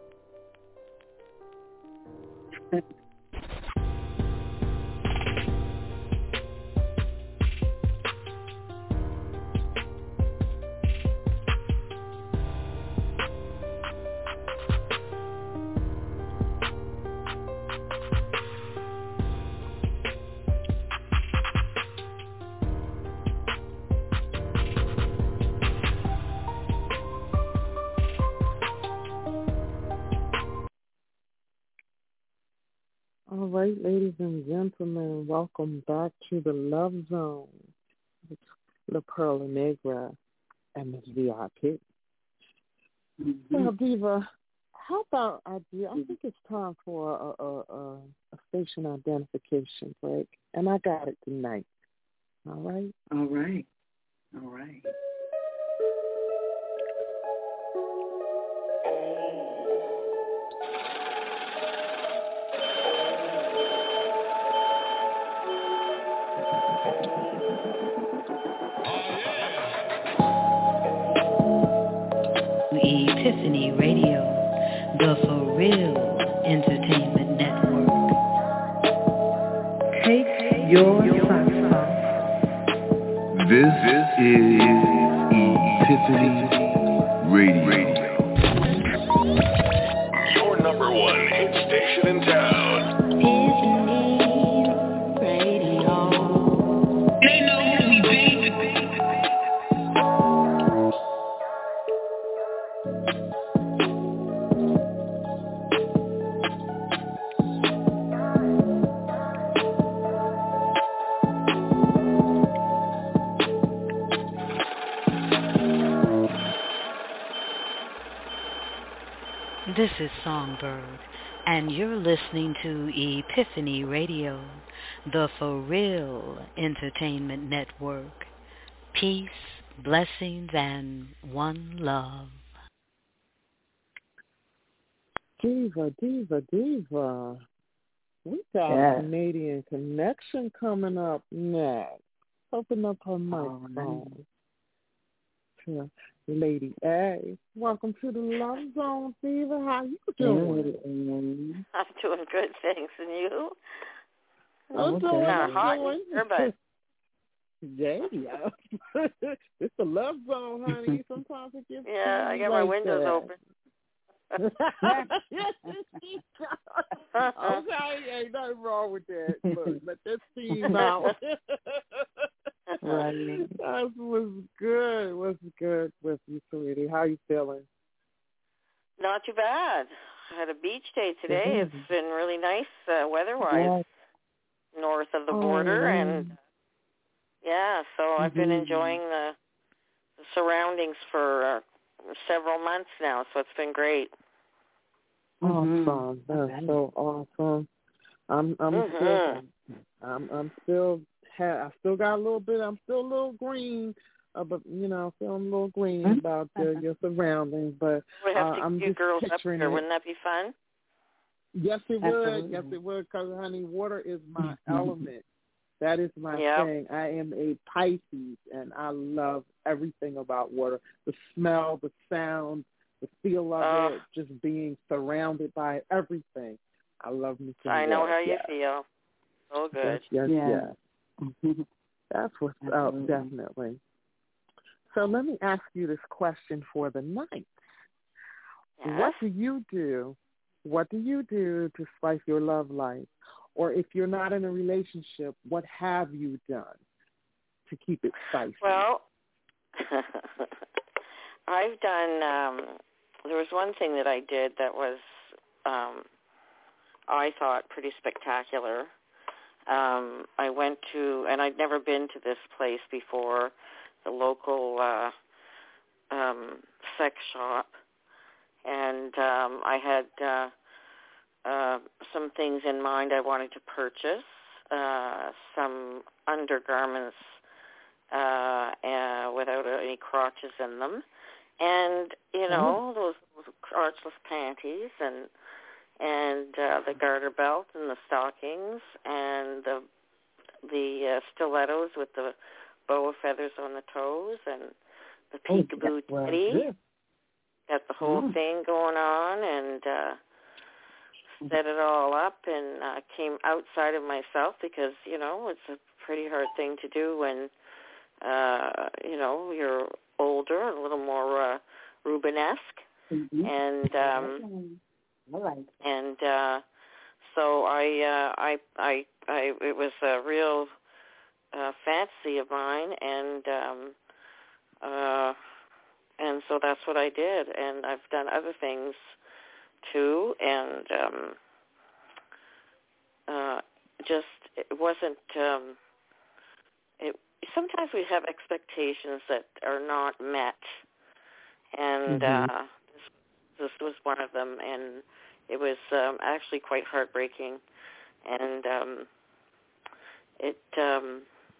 All right, ladies and gentlemen, welcome back to the Love Zone with La Perla Negra and Miss V I P. Mm-hmm. Well, Diva, how about I do? I think it's time for a, a, a, a station identification break, and I got it tonight. All right? All right. All right. Epiphany Radio, the For Real Entertainment Network. Take your socks off. This is Epiphany Radio. Your number one hit station in town. Epiphany Radio. They know who we be. This is Songbird, and you're listening to Epiphany Radio, the For Real Entertainment Network. Peace, blessings, and one love. Diva, diva, diva. We got yeah. a Canadian connection coming up next. Open up her microphone. Oh, Lady A, welcome to the Love Zone, Diva. How you doing? I'm doing good, thanks. And you? I'm doing kind of hot in here, but yeah, it's the Love Zone, honey. Sometimes it gets yeah. I got like my windows that. open. Okay, ain't nothing wrong with that. Look, let that steam out. Right. That was good. Was good with you, sweetie. How you feeling? Not too bad. I had a beach day today. Mm-hmm. It's been really nice uh, weather-wise, yeah. north of the oh, border, yeah. and yeah. So mm-hmm. I've been enjoying the, the surroundings for uh, several months now. So it's been great. Awesome. Mm-hmm. That's okay. So awesome. I'm I'm mm-hmm. still I'm I'm still ha- I still got a little bit I'm still a little green, uh, but you know, feeling a little green mm-hmm. about uh, your surroundings. But we have uh, to I'm you just girls up picturing here. it. Wouldn't that be fun? Yes, it Absolutely. would. Yes, it would. Because honey, water is my mm-hmm. element. That is my yep. thing. I am a Pisces, and I love everything about water. The smell, the sound, the feel of uh, it, just being surrounded by everything. I love me some I know water. how yes. you feel. So good. Yes, yes, yeah. yes. That's what's up, definitely. So let me ask you this question for the night. Yes. What do you do? What do you do to spice your love life? Or if you're not in a relationship, what have you done to keep it spicy? Well, I've done, um, there was one thing that I did that was, um, I thought, pretty spectacular. Um, I went to, and I'd never been to this place before, the local uh, um, sex shop, and um, I had uh, uh, some things in mind I wanted to purchase, uh, some undergarments uh, uh, without any crotches in them, and, you know, mm-hmm. those, those crotchless panties and and uh, the garter belt and the stockings and the the uh, stilettos with the bow of feathers on the toes and the peekaboo oh, teddy. Well, got the whole mm. thing going on and uh, set it all up and uh, came outside of myself because, you know, it's a pretty hard thing to do when, uh, you know, you're older, a little more uh, Rubenesque. Mm-hmm. And... Um, Right. And uh, so I, uh, I, I, I, it was a real uh, fantasy of mine, and um, uh, and so that's what I did. And I've done other things too, and um, uh, just it wasn't. Um, it sometimes we have expectations that are not met, and. Mm-hmm. Uh, This was one of them, and it was um, actually quite heartbreaking, and um, it um,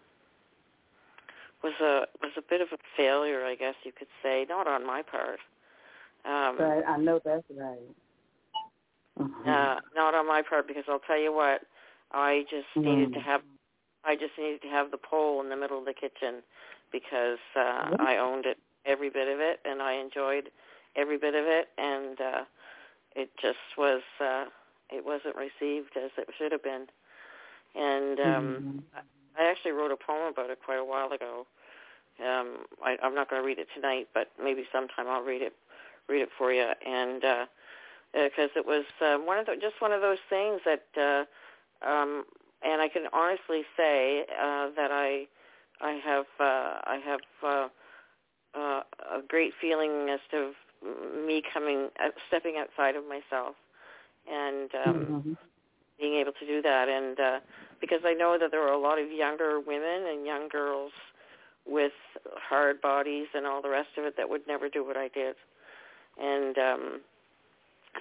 was a was a bit of a failure, I guess you could say, not on my part. Um, right, I know that's right. Mm-hmm. Uh, not on my part, because I'll tell you what, I just mm-hmm. needed to have, I just needed to have the pole in the middle of the kitchen, because uh, mm-hmm. I owned it, every bit of it, and I enjoyed every bit of it, and uh, it just was, uh, it wasn't received as it should have been. And um, mm-hmm. I actually wrote a poem about it quite a while ago. Um, I, I'm not going to read it tonight, but maybe sometime I'll read it, read it for you. And because uh, it was uh, one of the, just one of those things that, uh, um, and I can honestly say uh, that I, I have, uh, I have uh, uh, a great feeling as to me coming, uh, stepping outside of myself and um, mm-hmm. being able to do that. And uh, because I know that there are a lot of younger women and young girls with hard bodies and all the rest of it that would never do what I did. And um,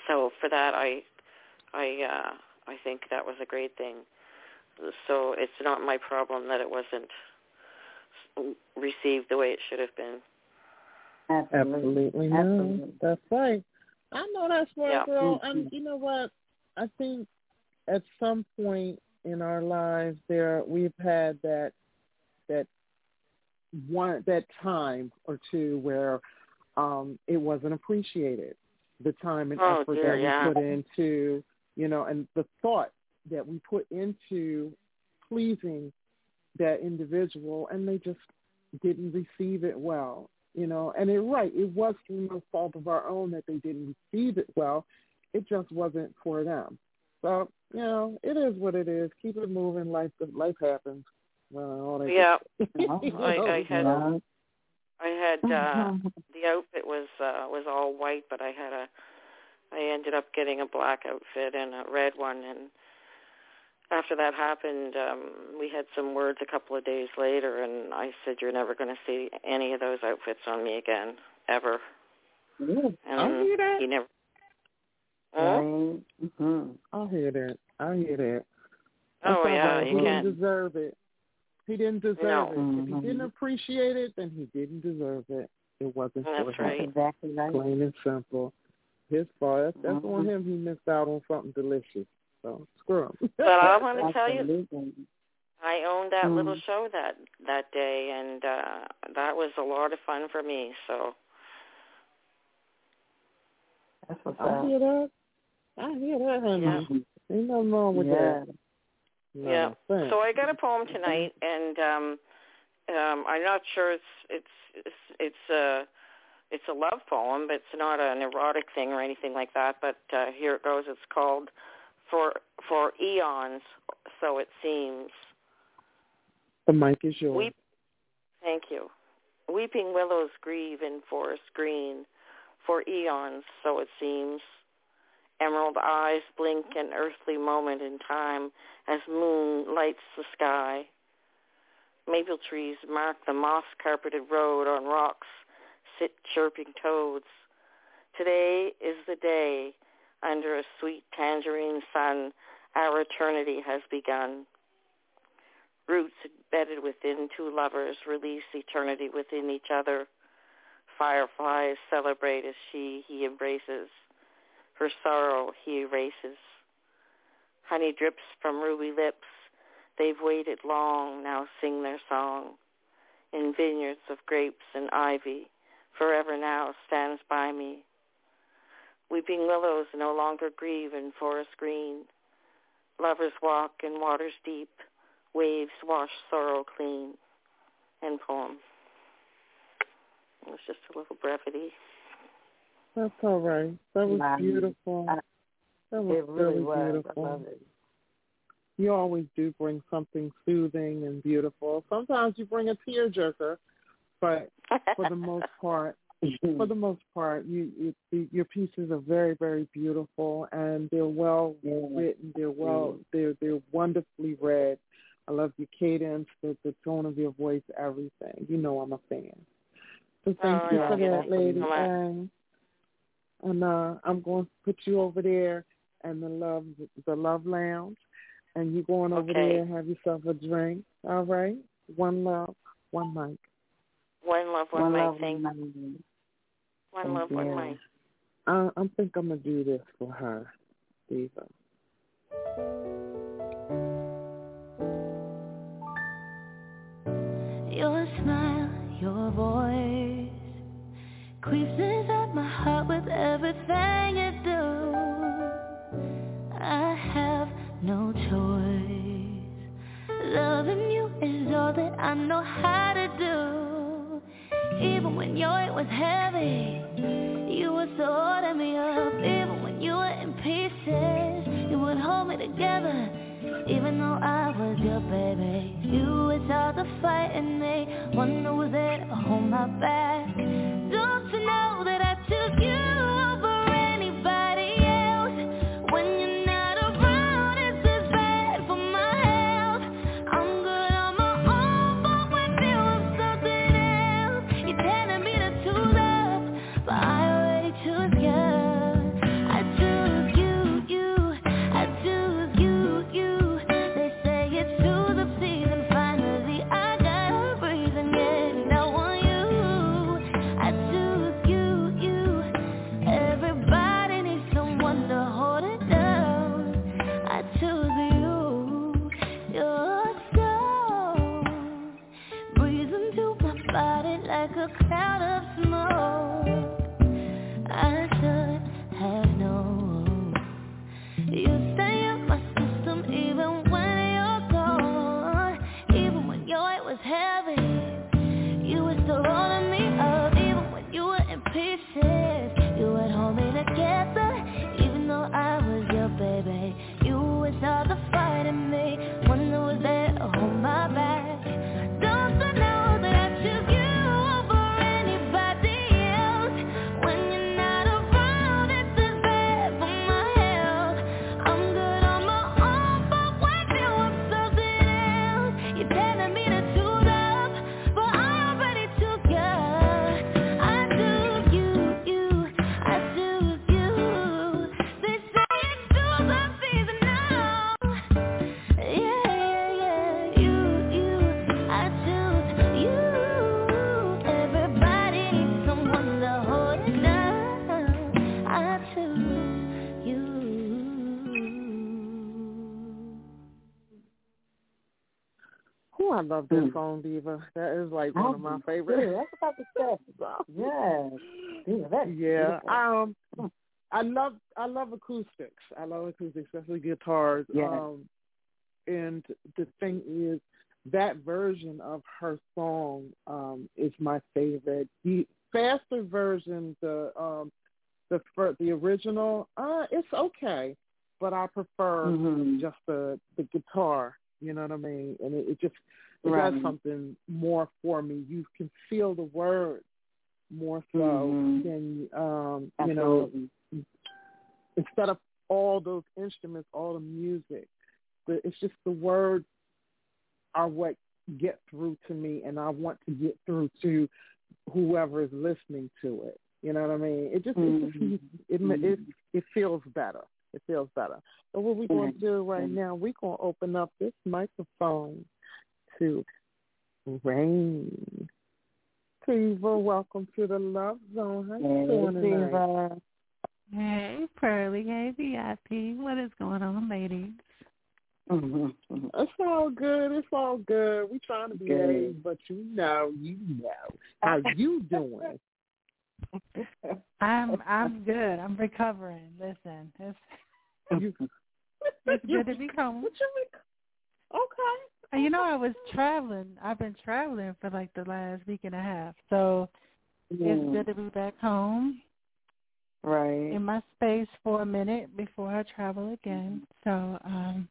so for that, I, I, uh, I think that was a great thing. So it's not my problem that it wasn't received the way it should have been. Absolutely, Absolutely. No, Absolutely. That's right. I know that's right, yeah. girl. And you know what? I think at some point in our lives, there we've had that that one that time or two where um, it wasn't appreciated. The time and oh, effort dear, that we yeah. put into, you know, and the thought that we put into pleasing that individual, and they just didn't receive it well. You know, and it right, it was through no fault of our own that they didn't receive it well. It just wasn't for them. So, you know, it is what it is. Keep it moving. Life, life happens. Well, all that yeah, you know, I, I had, uh, I had uh, the outfit was uh, was all white, but I had a, I ended up getting a black outfit and a red one, and after that happened, um, we had some words a couple of days later, and I said, "You're never going to see any of those outfits on me again, ever." Yeah, and I hear that. He never. Right. Mm-hmm. I hear that. I hear that. Oh That's yeah, right. you He can't didn't deserve it. He didn't deserve no. it. Mm-hmm. If he didn't appreciate it, then he didn't deserve it. It wasn't That's for right. him. Exactly right. Plain and simple. His fault. That's, that's mm-hmm. on him. He missed out on something delicious. So screw him. But I want to tell you, Absolutely. I owned that Mm. little show that that day, and uh, that was a lot of fun for me. So That's what's I up. hear that. I hear that, honey. Yeah. Ain't nothing wrong with yeah. that. No, yeah. thanks. So I got a poem tonight, and um, um, I'm not sure it's it's it's it's a it's a love poem, but it's not an erotic thing or anything like that. But uh, here it goes. It's called "For for Eons, So It Seems." The mic is yours. Weep, thank you. Weeping willows grieve in forest green, for eons, so it seems. Emerald eyes blink an earthly moment in time as moon lights the sky. Maple trees mark the moss-carpeted road on rocks, sit chirping toads. Today is the day, under a sweet tangerine sun, our eternity has begun. Roots embedded within two lovers release eternity within each other. Fireflies celebrate as she, he embraces. Her sorrow he erases. Honey drips from ruby lips. They've waited long, now sing their song. In vineyards of grapes and ivy, forever now stands by me. Weeping willows no longer grieve in forest green. Lovers walk in waters deep. Waves wash sorrow clean. End poem. It was just a little brevity. That's all right. That was Wow. beautiful. I, That was it really really was. beautiful. I love it. You always do bring something soothing and beautiful. Sometimes you bring a tearjerker, but for the most part, for the most part, you, you your pieces are very, very beautiful, and they're well written. They're well, they're they're wonderfully read. I love your cadence, the, the tone of your voice, everything. You know I'm a fan. So thank oh, you yeah. for that, lady. So And, and uh, I'm going to put you over there in the love the love lounge, and you going over okay. there and have yourself a drink. All right. One love, one mic. One love, one, One mic. love, Thank one you. mic. One Thank love, you. one mic. I, I think I'm gonna do this for her, Diva. Your smile, your voice creeps inside my heart with everything you do. I have no choice. Loving you is all that I know how to do. Even when your weight was heavy, you would still holding me up. Even when you were in pieces, you would hold me together. Even though I was your baby, you was all the fight in me. One who was there to hold my back. Don't you know that I took you over anybody else? When you're not around, it's just bad for my health. I'm good on my own, but with you I'm something else. You're telling me to choose up, but I already choose you. I choose I love that Mm. song, Diva. That is like one I of my do, favorites. too. That's about to say. Yes. Diva, that's Yeah. beautiful. Um, I love I love acoustics. I love acoustics, especially guitars. Yes. Um, and the thing is, that version of her song um, is my favorite. The faster version, the um, the fir- the original, uh, it's okay, but I prefer Mm-hmm. just the the guitar. You know what I mean? And it, it just it Right. does something more for me. You can feel the words more so Mm-hmm. than um, you Absolutely. know, instead of all those instruments, all the music. But it's just the words are what get through to me, and I want to get through to whoever is listening to it. You know what I mean? It just, Mm-hmm. it, just it, it, it, it feels better. It feels better. So what we're going to do right now, we're going to open up this microphone to Rain. Diva, welcome to the Love Zone. How you doing tonight? Hey, Pearly. Hey, V I P. What is going on, ladies? Mm-hmm. It's all good. It's all good. We trying to behave, but you know, you know how you doing. I'm I'm good. I'm recovering. Listen, it's you, it's good to be home. What you mean? Okay. You know, I was traveling. I've been traveling for like the last week and a half, so Mm. it's good to be back home. Right. In my space for a minute before I travel again. So, um,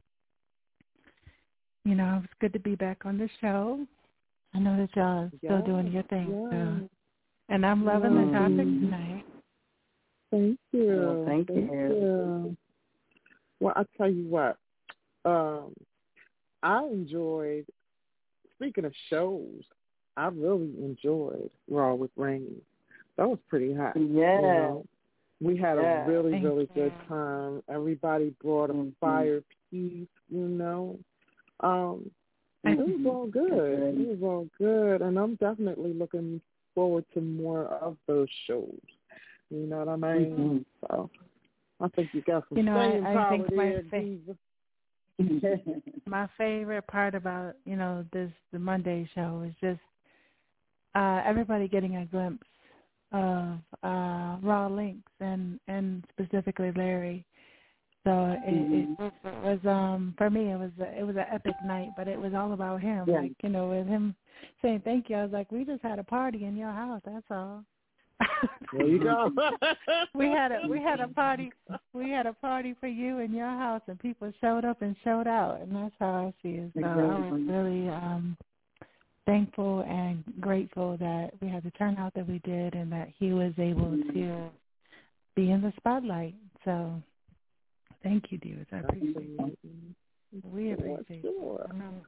you know, it's good to be back on the show. I know that y'all are still Yeah. doing your thing. Yeah. So. And I'm loving yeah. the topic tonight. Thank you. Well, thank, thank you. you. Well, I'll tell you what. Um, I enjoyed, speaking of shows, I really enjoyed Raw with Rain. That was pretty hot. Yeah. You know? We had yeah. a really, Thank really you. good time. Everybody brought a mm-hmm. fire piece, you know. Um, it was all good. It was all good. And I'm definitely looking forward to more of those shows. You know what I mean? Mm-hmm. So I think you got some you know, staying I, I power think there, my, fa- my favorite part about, you know, this the Monday show is just uh, everybody getting a glimpse of uh, Raw Links and, and specifically Larry. So it, mm-hmm. it, it was um for me it was a, it was an epic night, but it was all about him. Yeah. Like, you know, with him saying thank you. I was like, we just had a party in your house. That's all. There you go. we had a we had a party we had a party for you in your house, and people showed up and showed out, and that's how I see it. So I was really um thankful and grateful that we had the turnout that we did, and that he was able to be in the spotlight. So thank you, dears. I appreciate it. We appreciate sure.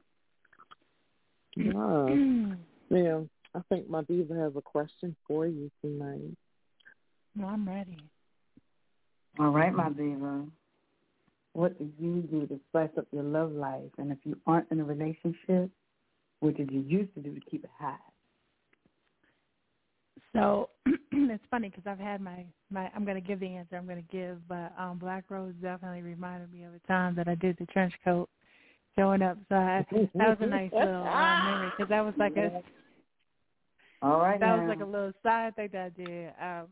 it. Wow. Yeah, I think my diva has a question for you tonight. No, I'm ready. All right, my diva. What do you do to spice up your love life? And if you aren't in a relationship, what did you used to do to keep it high? So it's funny because I've had my, my I'm going to give the answer I'm going to give, but um, Black Rose definitely reminded me of a time that I did the trench coat showing up. So I, that was a nice little uh, memory because that was like a All right that now. was like a little side thing that I did. Um,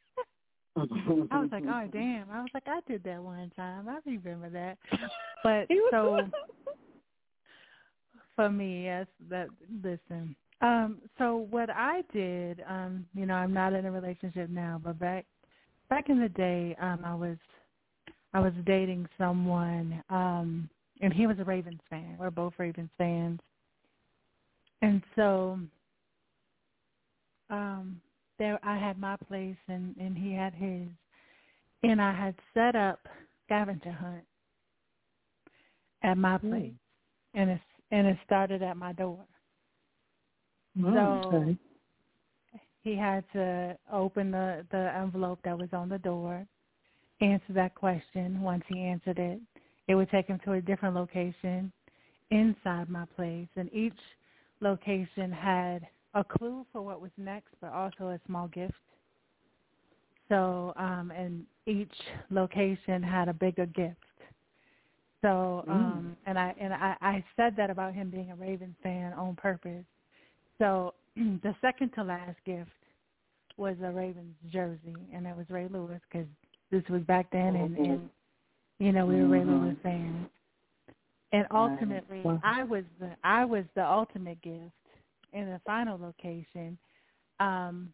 I was like, oh damn! I was like, I did that one time. I remember that. But so for me, yes, that listen. Um, so what I did, um, you know, I'm not in a relationship now, but back back in the day, um, I was I was dating someone, um, and he was a Ravens fan. We're both Ravens fans, and so um, there I had my place, and, and he had his, and I had set up scavenger hunt at my place, mm. and it and it started at my door. So okay. he had to open the, the envelope that was on the door, answer that question. Once he answered it, it would take him to a different location inside my place. And each location had a clue for what was next, but also a small gift. So, um, and each location had a bigger gift. So, um, mm. and I and I, I said that about him being a Ravens fan on purpose. So the second to last gift was a Ravens jersey, and that was Ray Lewis because this was back then, and, and you know we were Ray Lewis fans. And ultimately, I was the I was the ultimate gift in the final location, um,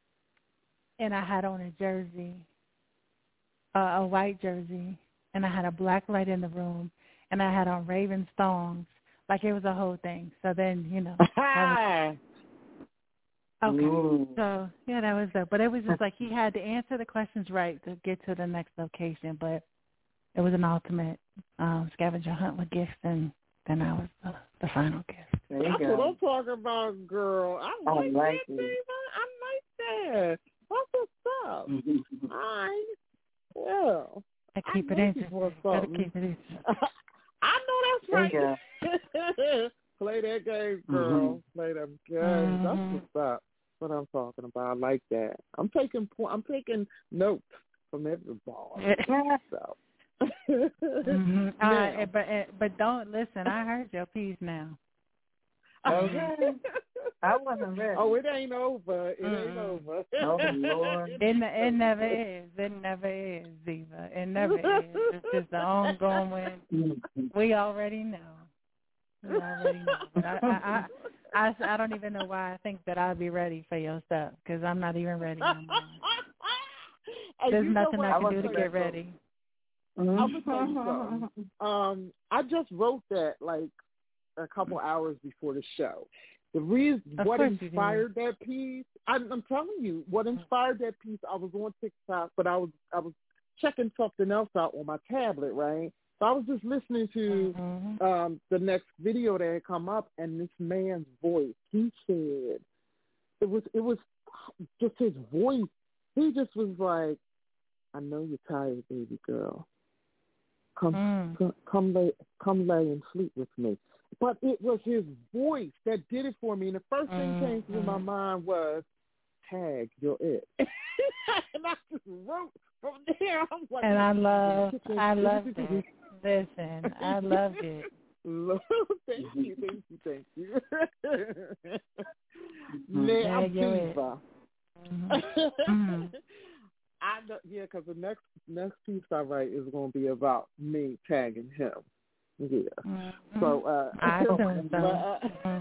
and I had on a jersey, uh, a white jersey, and I had a black light in the room, and I had on Ravens thongs, like it was a whole thing. So then, you know. was, okay. Ooh. So, yeah, that was it. But it was just like he had to answer the questions right to get to the next location. But it was an ultimate um, scavenger hunt with gifts, and then I was the, the final gift. There you That's go. What I'm talking about, girl. I like, I like that, baby. I like that. That's what's up. All right. Well. I keep I it interesting. Gotta keep it interesting. I know that's right. Play that game, girl. Mm-hmm. Play that game. Mm-hmm. That's what's up. What I'm talking about. I like that. I'm taking I'm taking notes from every ball. so. mm-hmm. uh, but but don't listen. I heard your piece now. Okay. I wasn't ready. Oh, it ain't over. It mm. ain't over. Oh, Lord. It, it never is. It never is, Ziva. It never is. It's just the ongoing. We already know. We already know. But I, I, I, I, I don't even know why I think that I'll be ready for your stuff, because I'm not even ready no more. There's nothing I can I do to get ready. Mm-hmm. I'm going to tell you something. Um, I just wrote that, like, a couple hours before the show. The reason, of what inspired that piece, I'm, I'm telling you, what inspired that piece, I was on TikTok, but I was I was checking something else out on my tablet, right? So I was just listening to mm-hmm. um, the next video that had come up, and this man's voice, he said, it was it was just his voice. He just was like, I know you're tired, baby girl. Come, mm. come, come lay, come lay and sleep with me. But it was his voice that did it for me. And the first thing mm-hmm. came through my mind was, tag, you're it. And I just wrote from there. I was like, and I love, I loved it. Listen, I loved it. Thank you, thank you, thank you. Man, I'm Ziva. Mm-hmm. I know, yeah, because the next next piece I write is going to be about me tagging him. Yeah. Mm-hmm. So, uh, I, but, uh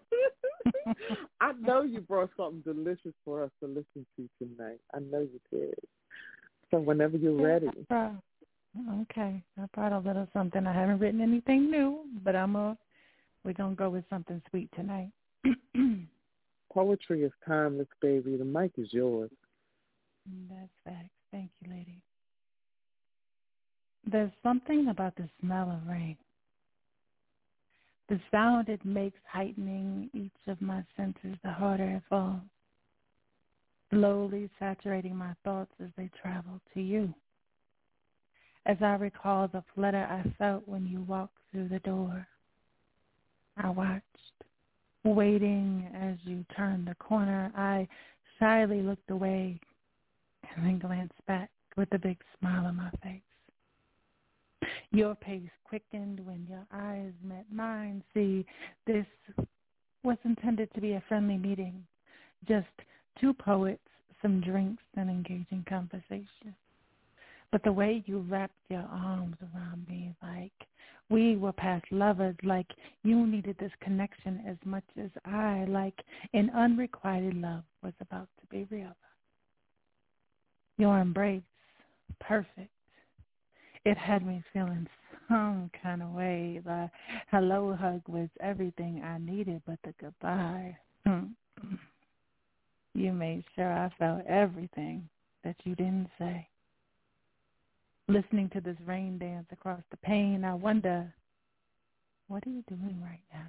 I know you brought something delicious for us to listen to tonight. I know you did. So whenever you're ready. Okay. I brought a little something. I haven't written anything new, but I'm a, we're going to go with something sweet tonight. Poetry is timeless, baby. The mic is yours. That's facts. Thank you, lady. There's something about the smell of rain. The sound it makes heightening each of my senses the harder it falls, slowly saturating my thoughts as they travel to you. As I recall the flutter I felt when you walked through the door, I watched, waiting as you turned the corner. I shyly looked away and then glanced back with a big smile on my face. Your pace quickened when your eyes met mine. See, this was intended to be a friendly meeting, just two poets, some drinks, and engaging conversation. But the way you wrapped your arms around me, like we were past lovers, like you needed this connection as much as I, like an unrequited love was about to be real. Your embrace, perfect. It had me feeling some kind of way. The hello hug was everything I needed, but the goodbye, you made sure I felt everything that you didn't say. Listening to this rain dance across the pane, I wonder, what are you doing right now?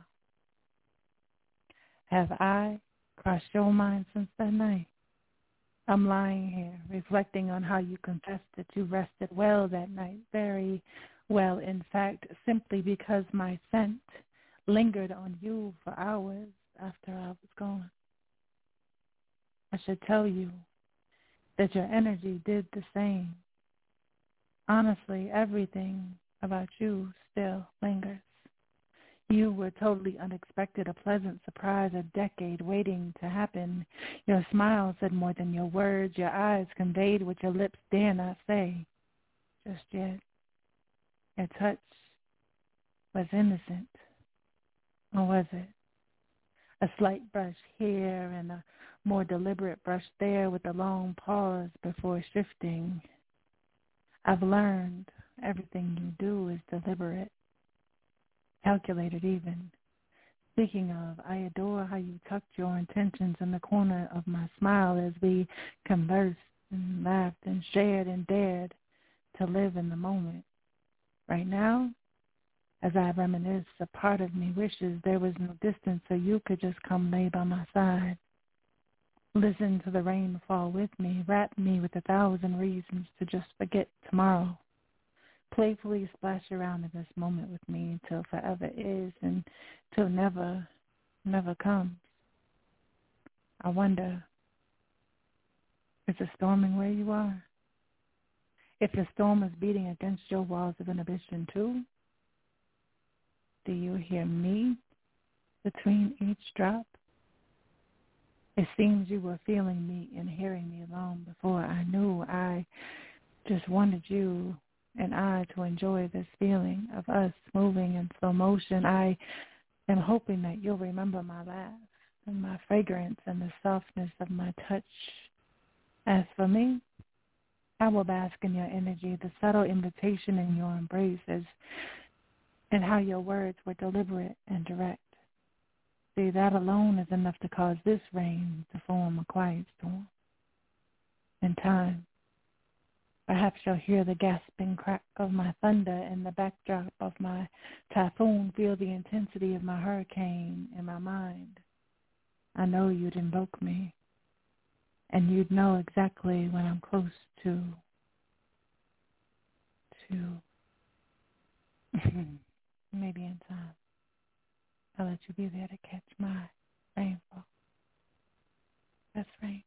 Have I crossed your mind since that night? I'm lying here, reflecting on how you confessed that you rested well that night, very well, in fact, simply because my scent lingered on you for hours after I was gone. I should tell you that your energy did the same. Honestly, everything about you still lingers. You were totally unexpected, a pleasant surprise, a decade waiting to happen. Your smile said more than your words. Your eyes conveyed what your lips dare not say just yet. Your touch was innocent, or was it? A slight brush here and a more deliberate brush there with a long pause before shifting. I've learned everything you do is deliberate, calculated even. Speaking of, I adore how you tucked your intentions in the corner of my smile as we conversed and laughed and shared and dared to live in the moment. Right now, as I reminisce, a part of me wishes there was no distance so you could just come lay by my side. Listen to the rain fall with me, wrap me with a thousand reasons to just forget tomorrow. Playfully splash around in this moment with me until forever is and till never, never comes. I wonder, is it storming where you are? If the storm is beating against your walls of inhibition too, do you hear me between each drop? It seems you were feeling me and hearing me long before I knew. I just wanted you and I to enjoy this feeling of us moving in slow motion. I am hoping that you'll remember my laugh and my fragrance and the softness of my touch. As for me, I will bask in your energy, the subtle invitation in your embraces, and how your words were deliberate and direct. See, that alone is enough to cause this rain to form a quiet storm. In time, perhaps you'll hear the gasping crack of my thunder in the backdrop of my typhoon, feel the intensity of my hurricane in my mind. I know you'd invoke me, and you'd know exactly when I'm close to, to, maybe in time. I'll let you be there to catch my rainfall. That's right.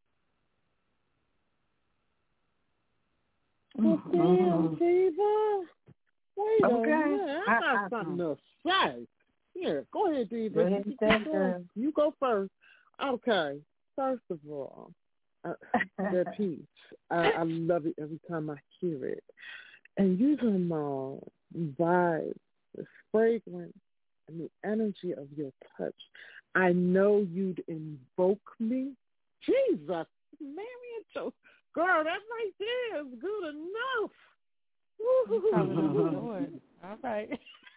Well, damn, Diva. Wait Okay. a minute. I I- got I- something to say. Here, go ahead, Diva. Go ahead, you, say you, it. you go first. Okay. First of all, uh, that piece, I, I love it every time I hear it. And you talking about vibes, the fragrance, and the energy of your touch. I know you'd invoke me. Jesus, Marion, Jo- girl, that right there is good enough. Oh, Lord. All right.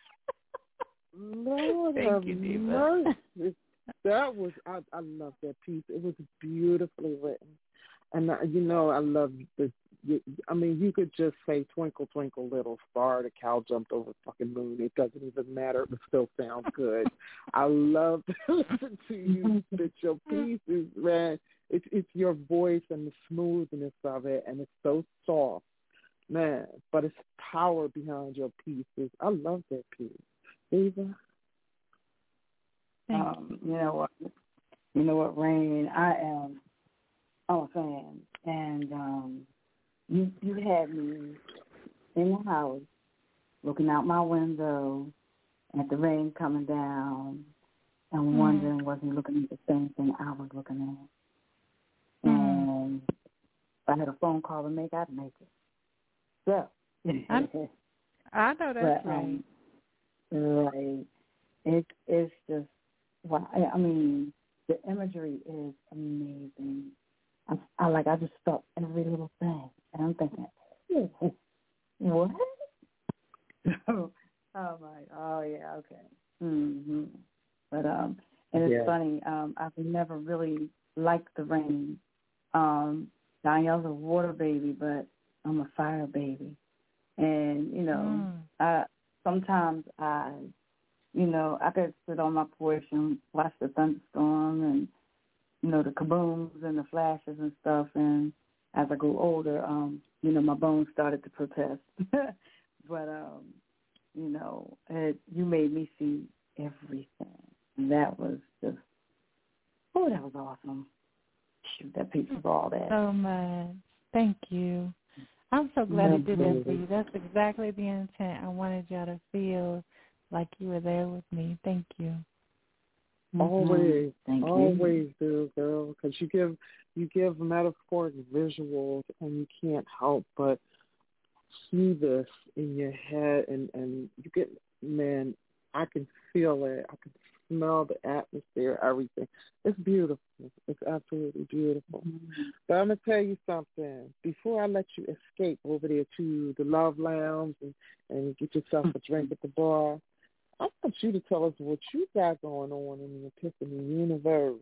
Lord Thank have you, Diva. mercy. That was, I, I love that piece. It was beautifully written. And, I, you know, I love the, you, I mean, you could just say Twinkle, Twinkle, Little Star, the cow jumped over the fucking moon. It doesn't even matter. It still sounds good. I love to listen to you spit your pieces, man. It's, it's your voice and the smoothness of it, and it's so soft, man. But it's power behind your pieces. I love that piece. Eva? Um, you know what? You know what, Rain? I am. I'm a fan, and um, you you had me in the house, looking out my window at the rain coming down, and Mm. wondering was he looking at the same thing I was looking at. Mm. And if I had a phone call to make, I'd make it. So I'm, I know that's but, right. Um, right. It, it's just, wow. I mean, the imagery is amazing. I, I like, I just felt every little thing. And I'm thinking, what? oh, my, oh, yeah, okay. Mm-hmm. But, um, and it's Yeah. funny, um, I've never really liked the rain. Um, Danielle's a water baby, but I'm a fire baby. And, you know, Mm. I sometimes I, you know, I could sit on my porch and watch the thunderstorm and, you know, the kabooms and the flashes and stuff. And as I grew older, um, you know, my bones started to protest. but, um, you know, it, you made me see everything. And that was just, oh, that was awesome. Shoot, that piece was all that. So much. Thank you. I'm so glad he did that for Absolutely. you. That's exactly the intent. I wanted y'all to feel like you were there with me. Thank you. Always, Thank always do, girl, because you give you give metaphoric visuals, and you can't help but see this in your head, and and you get, man, I can feel it, I can smell the atmosphere, everything. It's beautiful. It's absolutely beautiful. Mm-hmm. But I'm gonna tell you something. Before I let you escape over there to the Love Lounge and, and get yourself a drink at the bar, I want you to tell us what you got going on in the Epiphany universe.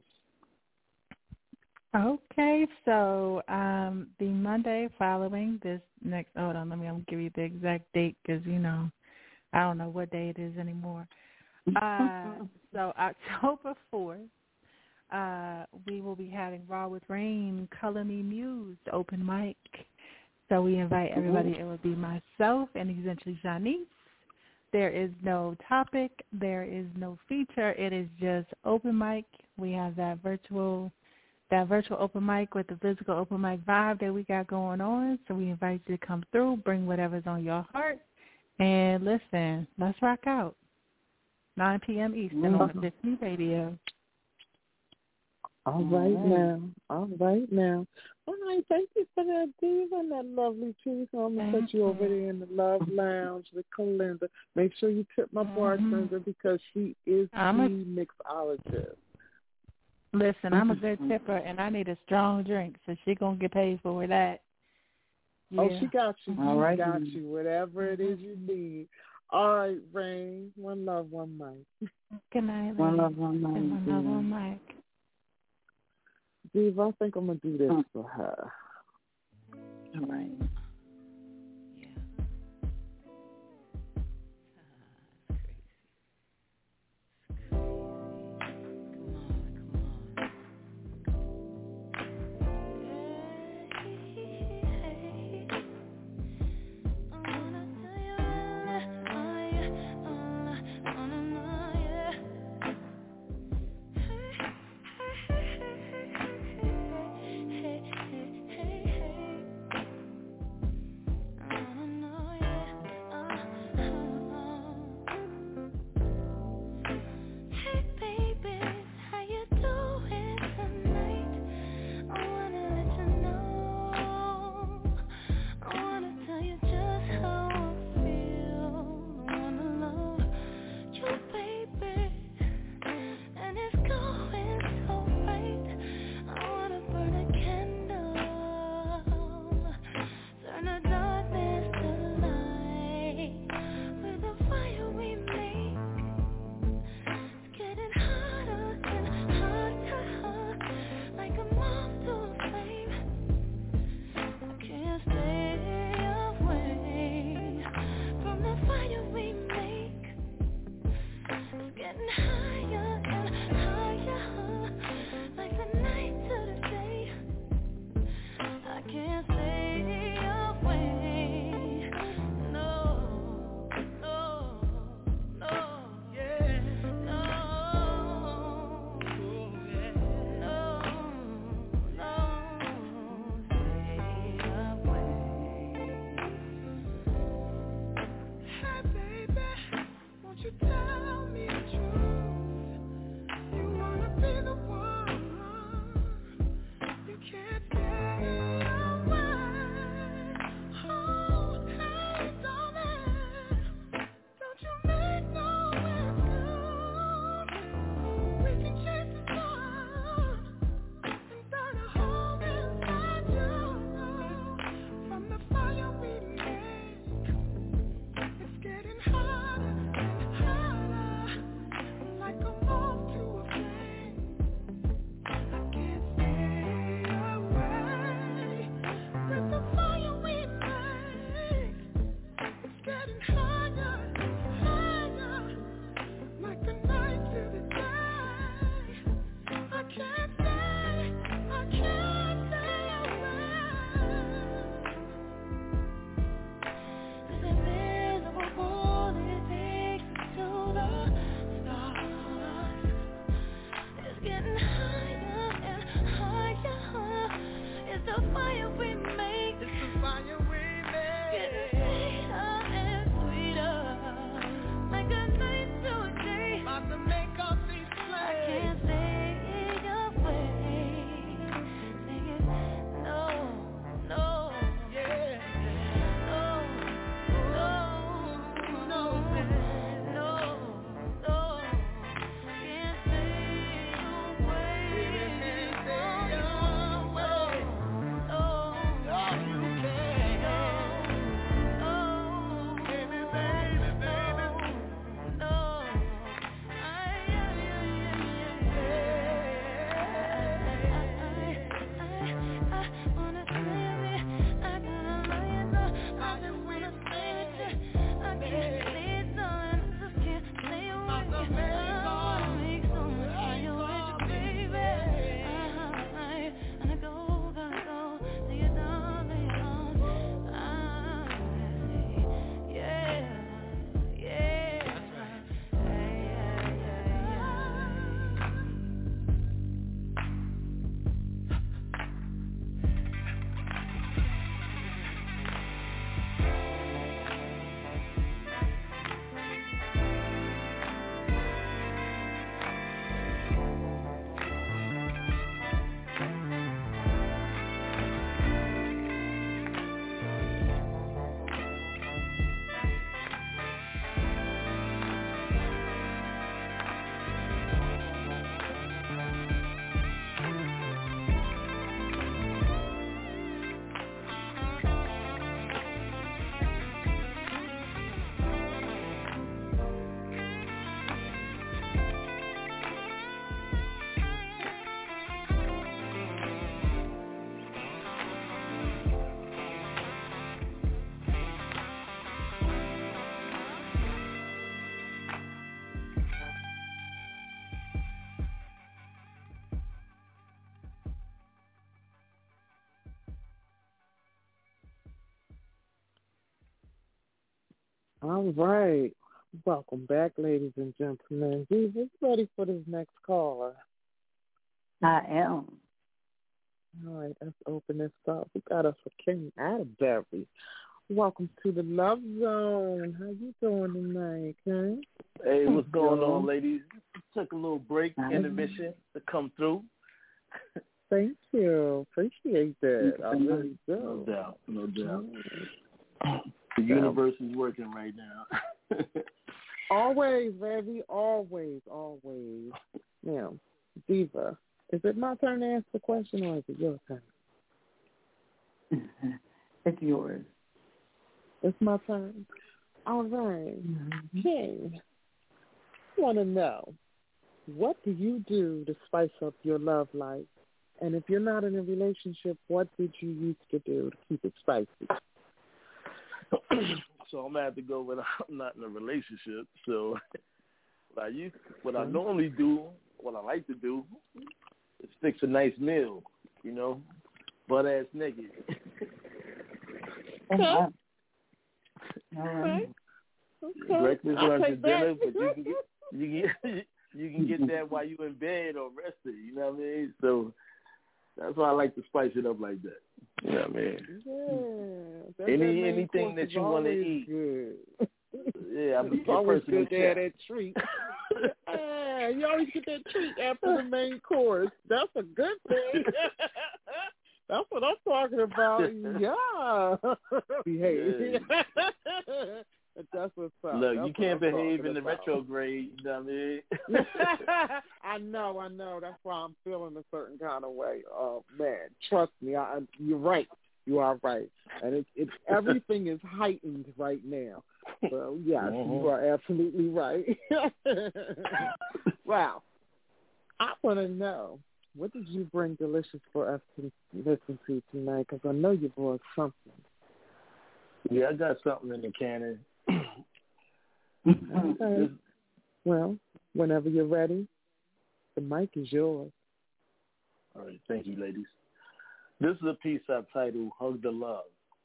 Okay, so um, the Monday following this next, hold on, let me, I'm going to give you the exact date because, you know, I don't know what day it is anymore. Uh, so October fourth, uh, we will be having Raw with Rain, Color Me Muse, open mic. So we invite everybody. It will be myself and essentially Janice. There is no topic. There is no feature. It is just open mic. We have that virtual that virtual open mic with the physical open mic vibe that we got going on. So we invite you to come through, bring whatever's on your heart, and listen, let's rock out. nine p.m. Eastern mm-hmm. on Epiphany Radio. All right All right. now. All right now. All right, thank you for that, Diva, and that lovely piece. I'm going to put you over there in the Love Lounge with Kalinda. Make sure you tip my bartender mm-hmm. because she is I'm the a, mixologist. Listen, I'm a good tipper, and I need a strong drink, so she going to get paid for that. Yeah. Oh, she got you. All she right. got you. Whatever it is you need. All right, Rain. One love, one mic. Good night, One love, one mic. One love, one mic. Diva, I think I'm going to do this oh. for her. All right. Fire we make. It's the fire we All right. Welcome back, ladies and gentlemen. Jesus, ready for this next caller? I am. All right, let's open this up. We got us a King Atterbury. Welcome to the Love Zone. How you doing tonight, King? Hey, what's going on, ladies? Took a little break, intermission to come through. Thank you. Appreciate that. I really do. No doubt. No doubt. The universe is working right now. Always, baby. Always, always. Now, Diva, is it my turn to ask the question or is it your turn? It's yours. It's my turn. All right. Mm-hmm. King, I want to know, what do you do to spice up your love life? And if you're not in a relationship, what did you used to do to keep it spicy? So I'm gonna have to go when I'm not in a relationship. So what I used, what I normally do, what I like to do, is fix a nice meal. You know, butt ass naked. Okay. All right. Okay. Breakfast, lunch, and dinner, but you can get you can get, you can get that while you in bed or rested. You know what I mean? So that's why I like to spice it up like that. You know what I mean? Yeah. That, Any that anything that you want to eat. Good. Yeah, I'm it's a always personal good to have chef. that treat. Yeah, you always get that treat after the main course. That's a good thing. That's what I'm talking about. Yeah. Behave. Yeah. That's what's up. Look, That's you can't behave in the about. retrograde. You know what I mean? I know, I know. That's why I'm feeling a certain kind of way. Oh man, trust me. I, you're right. You are right, and it, it everything is heightened right now. So yes, mm-hmm. You are absolutely right. Wow. I want to know, what did you bring delicious for us to listen to tonight? Because I know you brought something. Yeah, I got something in the cannon. Okay. Well, whenever you're ready, the mic is yours. All right. Thank you, ladies. This is a piece I've titled Hug the Love.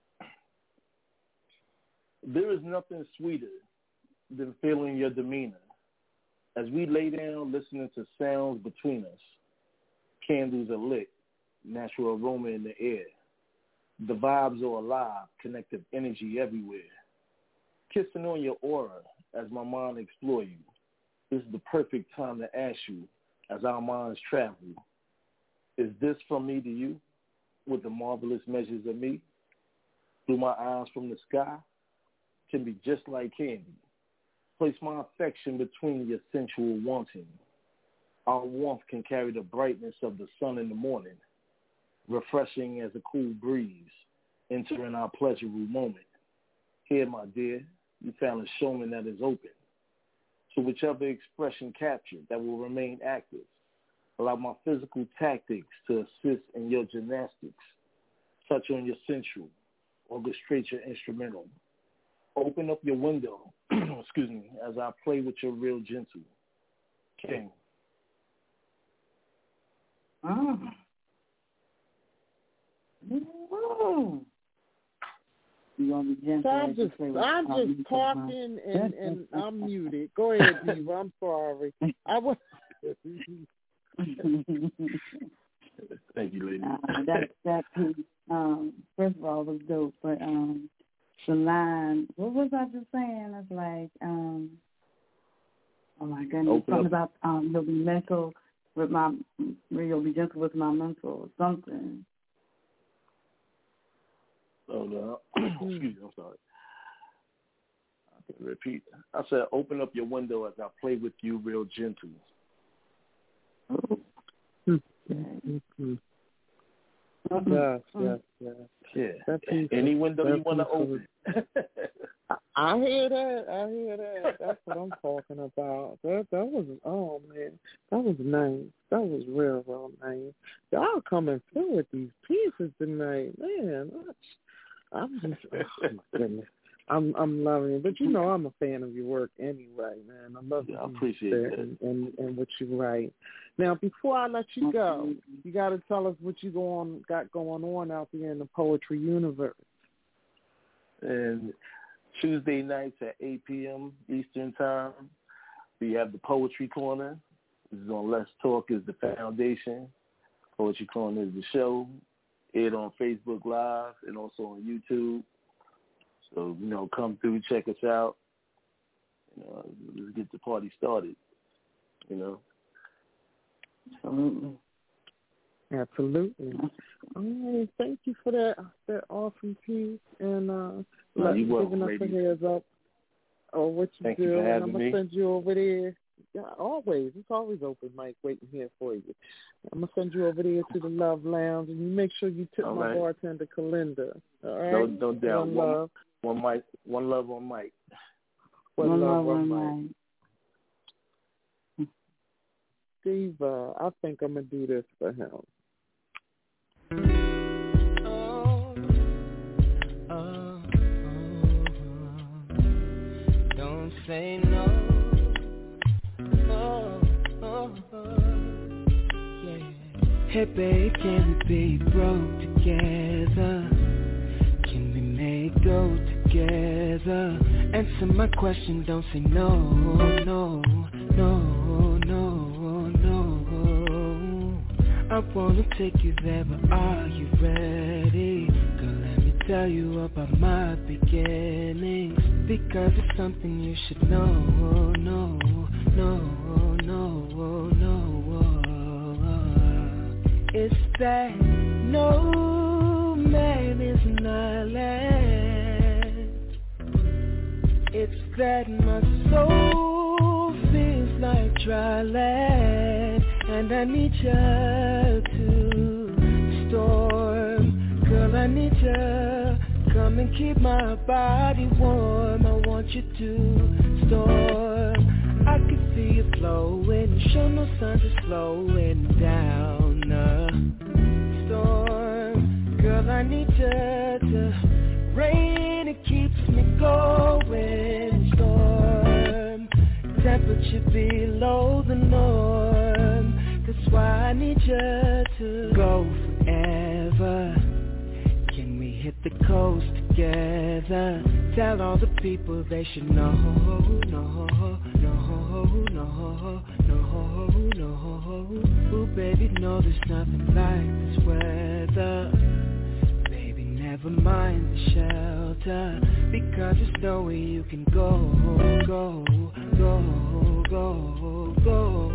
There is nothing sweeter than feeling your demeanor. As we lay down listening to sounds between us, candles are lit, natural aroma in the air. The vibes are alive, connective energy everywhere. Kissing on your aura as my mind explore you. This is the perfect time to ask you, as our minds travel, is this from me to you, with the marvelous measures of me? Through my eyes from the sky, can be just like candy. Place my affection between your sensual wanting. Our warmth can carry the brightness of the sun in the morning, refreshing as a cool breeze, entering our pleasurable moment. Here, my dear, you found a showman that is open to whichever expression captured that will remain active. Allow my physical tactics to assist in your gymnastics. Touch on your sensual, orchestrate your instrumental. Open up your window, excuse me, as I play with your real gentle. King. Oh. Whoa. You want to be gentle? So I'm just, I'm just talking and, and I'm muted. Go ahead, Diva. I'm sorry. I was. Thank you, lady. Uh, that that piece, um, first of all, was dope. But um, the line, what was I just saying? It's like, um, oh my goodness, Open something up. about um, you'll be mental with my, you'll be gentle with my mental or something. Oh no, excuse me. I'm sorry. I can repeat. I said, open up your window as I play with you, real gentle. Oh. Mm-hmm. Yes, yes, yes. Yeah. Any window you want to open. I hear that. I hear that. That's what I'm talking about. That that was, oh man, that was nice. That was real, real nice. Y'all coming through with these pieces tonight, man. I'm just, oh my goodness. I'm I'm loving it, but you know I'm a fan of your work anyway, man. I love yeah, you I appreciate that and, and and what you write. Now, before I let you go, you got to tell us what you go on got going on out there in the poetry universe. And Tuesday nights at eight p.m. Eastern Time. We have the Poetry Corner. This is on Let's Talk is the Foundation. Poetry Corner is the show. Aired on Facebook Live and also on YouTube. So, you know, come through, check us out. You know, let's get the party started, you know. Absolutely. Absolutely. All right, thank you for that that awesome piece and uh no, like, giving us a heads up on what you thank do. You for and I'm gonna me. send you over there. Yeah, always. It's always open, Mike, waiting here for you. I'm gonna send you over there to the Love Lounge, and you make sure you tip all my right. bartender, Kalinda. All right. No, no doubt. One, one love. One Mike. One love on Mike. One, one love, love on Mike. Mike. Steve, uh, I think I'm gonna do this for him. Oh, oh, oh, don't say no. Oh, oh, oh, yeah. Hey babe, can we be broke together? Can we make go together? Answer my question, don't say no, no, no, no, no. I wanna take you there, but are you ready? Girl, let me tell you about my beginnings, because it's something you should know, no, no, no, no. It's that no man is an island. It's that my soul feels like dry land, and I need you to storm. Girl, I need you, come and keep my body warm. I want you to storm. I can see you flowing, show no signs of slowing down. Uh, storm, girl, I need you to rain, it keeps me going. Storm, temperature below the norm, that's why I need you to go forever. Can we hit the coast together? Tell all the people they should know, no, no, no, no, no. Ooh, baby, no, there's nothing like this weather. Baby, never mind the shelter, because there's nowhere you can go, go, go, go, go.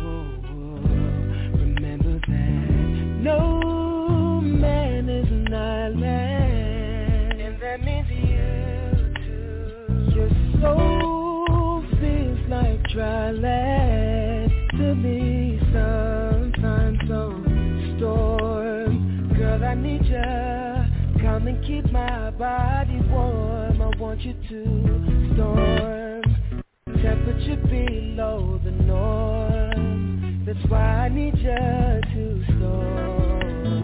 Remember that no man is an island, and that means you too. Your soul feels like dry land to me sometimes. So storm, girl, I need you, come and keep my body warm. I want you to storm, temperature below the norm, that's why I need you to storm.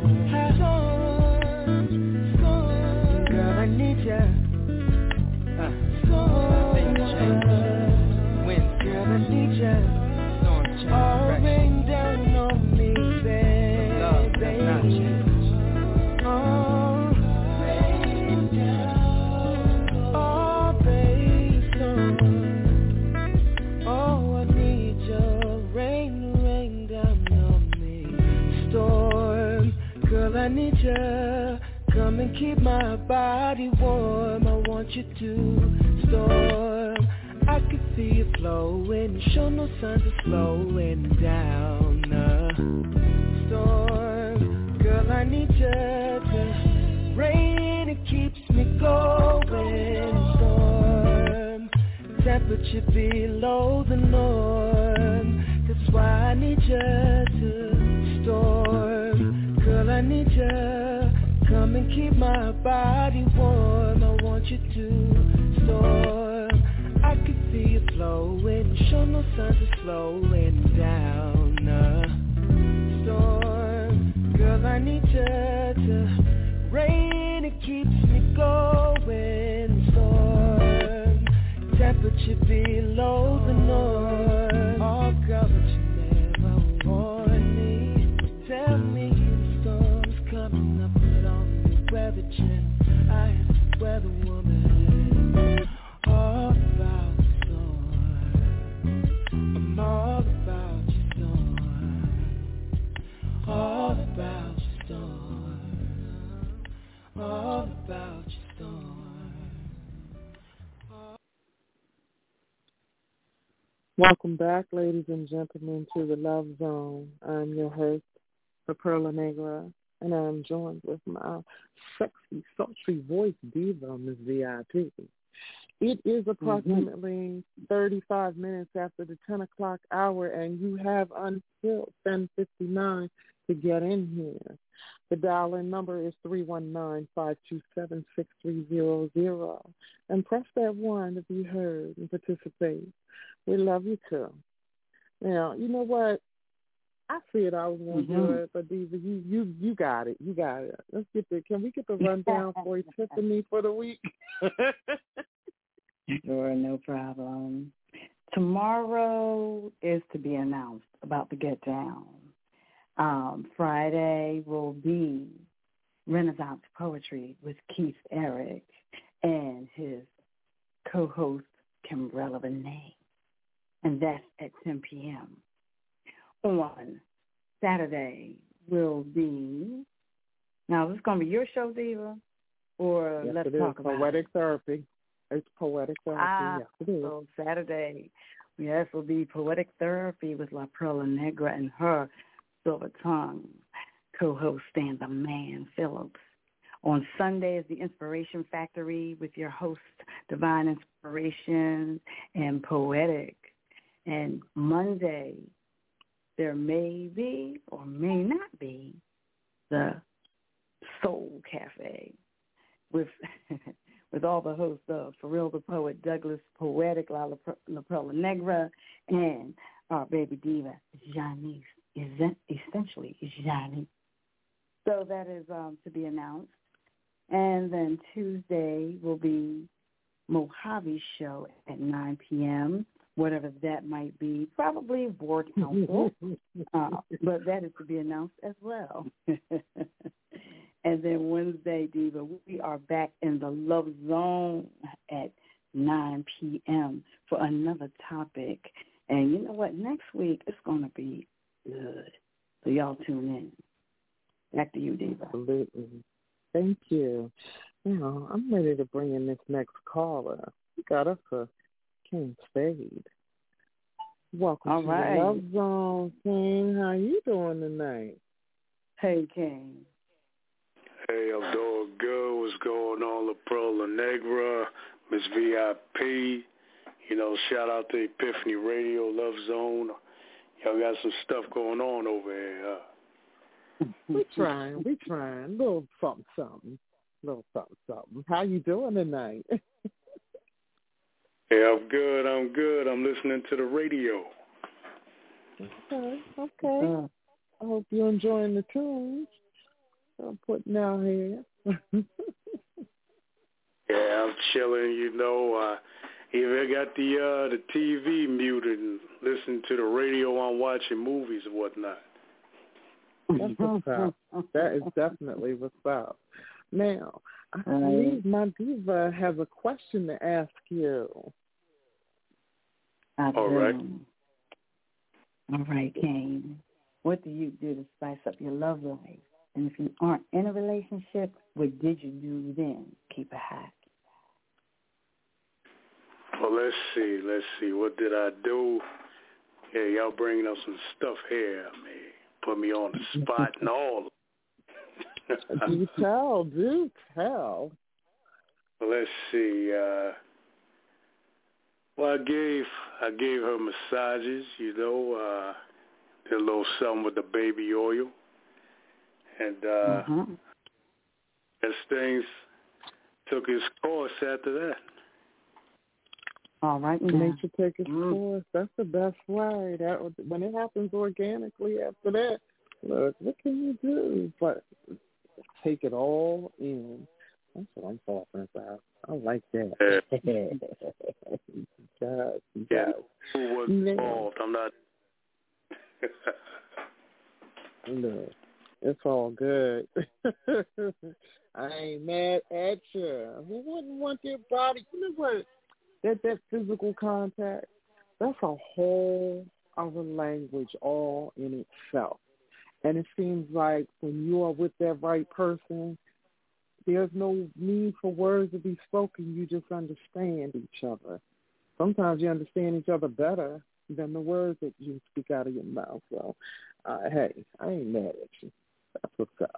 Storm, storm, girl, I need you. Uh, storm, wind, girl, I need you. Storm change, all rain down on me, baby. Love does not change. Oh, rain down, oh, baby, storm. Oh, I need your rain, rain down on me. Storm, girl, I need you, come and keep my body warm. I want you to storm. I can see you flowing, show no signs of slowing down. Uh, storm, girl, I need you to rain, it keeps me going. Storm, temperature below the norm, that's why I need you to storm. Girl, I need you, come and keep my body warm. I want you to storm. I can see you flowing, show no signs of slowing down. Uh, storm, girl, I need you to rain, it keeps me going. Storm, temperature below the norm. Oh, girl, but you never warned me. Tell me the storm's coming up, put on the weather channel. I have to weatherwoman. All about the storm. I'm all about your storm. All about your storm. All about your storm. Welcome back, ladies and gentlemen, to the Love Zone. I'm your host, La Perla Negra, and I'm joined with my sexy, sultry voice diva, Miss V I P. It is approximately mm-hmm. thirty-five minutes after the ten o'clock hour, and you have until ten fifty-nine to get in here. The dial-in number is three one nine, five two seven, six three zero zero. And press that one to be heard and participate. We love you, too. Now, you know what? I said I was going to mm-hmm. do it, but Diva, you, you, you got it. You got it. Let's get the, can we get the rundown for Tiffany for the week? Sure, no problem. Tomorrow is to be announced about the Get Down. Um, Friday will be Renaissance Poetry with Keith Eric and his co-host, Kimbrella Renee. And that's at ten p.m. On Saturday will be, now is this going to be your show, Diva? Or yes, let's it talk is. about Poetic it? Therapy. It's Poetic Therapy. Ah, yes, it is. So Saturday, yes, will be Poetic Therapy with La Perla Negra and her silver tongue co-host, Stan the Man Phillips. On Sunday is the Inspiration Factory with your host, Divine Inspiration and Poetic. And Monday, there may be or may not be the Soul Cafe with with all the hosts of For Real the Poet, Douglas Poetic, La, La Perla Negra, and our baby diva, Janice, essentially Janice. So that is um, to be announced. And then Tuesday will be Mojave's show at nine p.m., whatever that might be, probably board council, uh, but that is to be announced as well. And then Wednesday, Diva, we are back in the Love Zone at nine p.m. for another topic. And you know what? Next week, it's going to be good. So y'all tune in. Back to you, Diva. Absolutely. Thank you. Now, I'm ready to bring in this next caller. We got us a King Spade. Welcome All to right. the Love Zone, King. How you doing tonight? Hey, King. Hey, I'm doing good. What's going on, La Perla Negra, Miss V I P? You know, shout out to Epiphany Radio, Love Zone. Y'all got some stuff going on over here. Huh? We trying. We trying. A little something, something. A little something, something. How you doing tonight? Yeah, I'm good. I'm good. I'm listening to the radio. Okay, okay. Uh, I hope you're enjoying the tunes I'm putting out here. Yeah, I'm chilling. You know, I even got the uh, the T V muted and listening to the radio while watching movies and whatnot. That's what's up. That is definitely what's up. Now, I believe my diva has a question to ask you. I All right. All right, Kane. What do you do to spice up your love life? And if you aren't in a relationship, what did you do then? Keep it hot. Well, let's see. Let's see. What did I do? Yeah, y'all bringing up some stuff here. Man, put me on the spot and all. Do tell, do tell. Well, let's see. Uh, well, I gave I gave her massages. You know, uh, did a little something with the baby oil, and uh, mm-hmm. as things took its course after that. All right, nature take its mm. course. That's the best way. That when it happens organically after that, look, what can you do? But take it all in. That's what I'm talking about. I like that. God, yeah, who was involved? I'm not. No, it's all good. I ain't mad at you. Who wouldn't want their body? You know what? That that physical contact, that's a whole other language all in itself. And it seems like when you are with that right person, there's no need for words to be spoken. You just understand each other. Sometimes you understand each other better than the words that you speak out of your mouth. So, uh, hey, I ain't mad at you. That's what's up.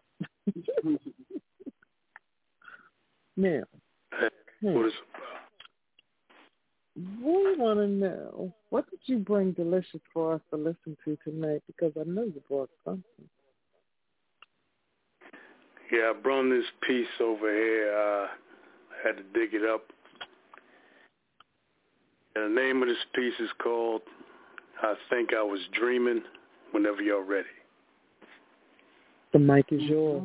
Now, hmm, what is we want to know, what did you bring delicious for us to listen to tonight? Because I know you brought something. Yeah, I brought this piece over here. Uh, I had to dig it up. And the name of this piece is called I Think I Was Dreaming. Whenever you're ready. The mic is yours.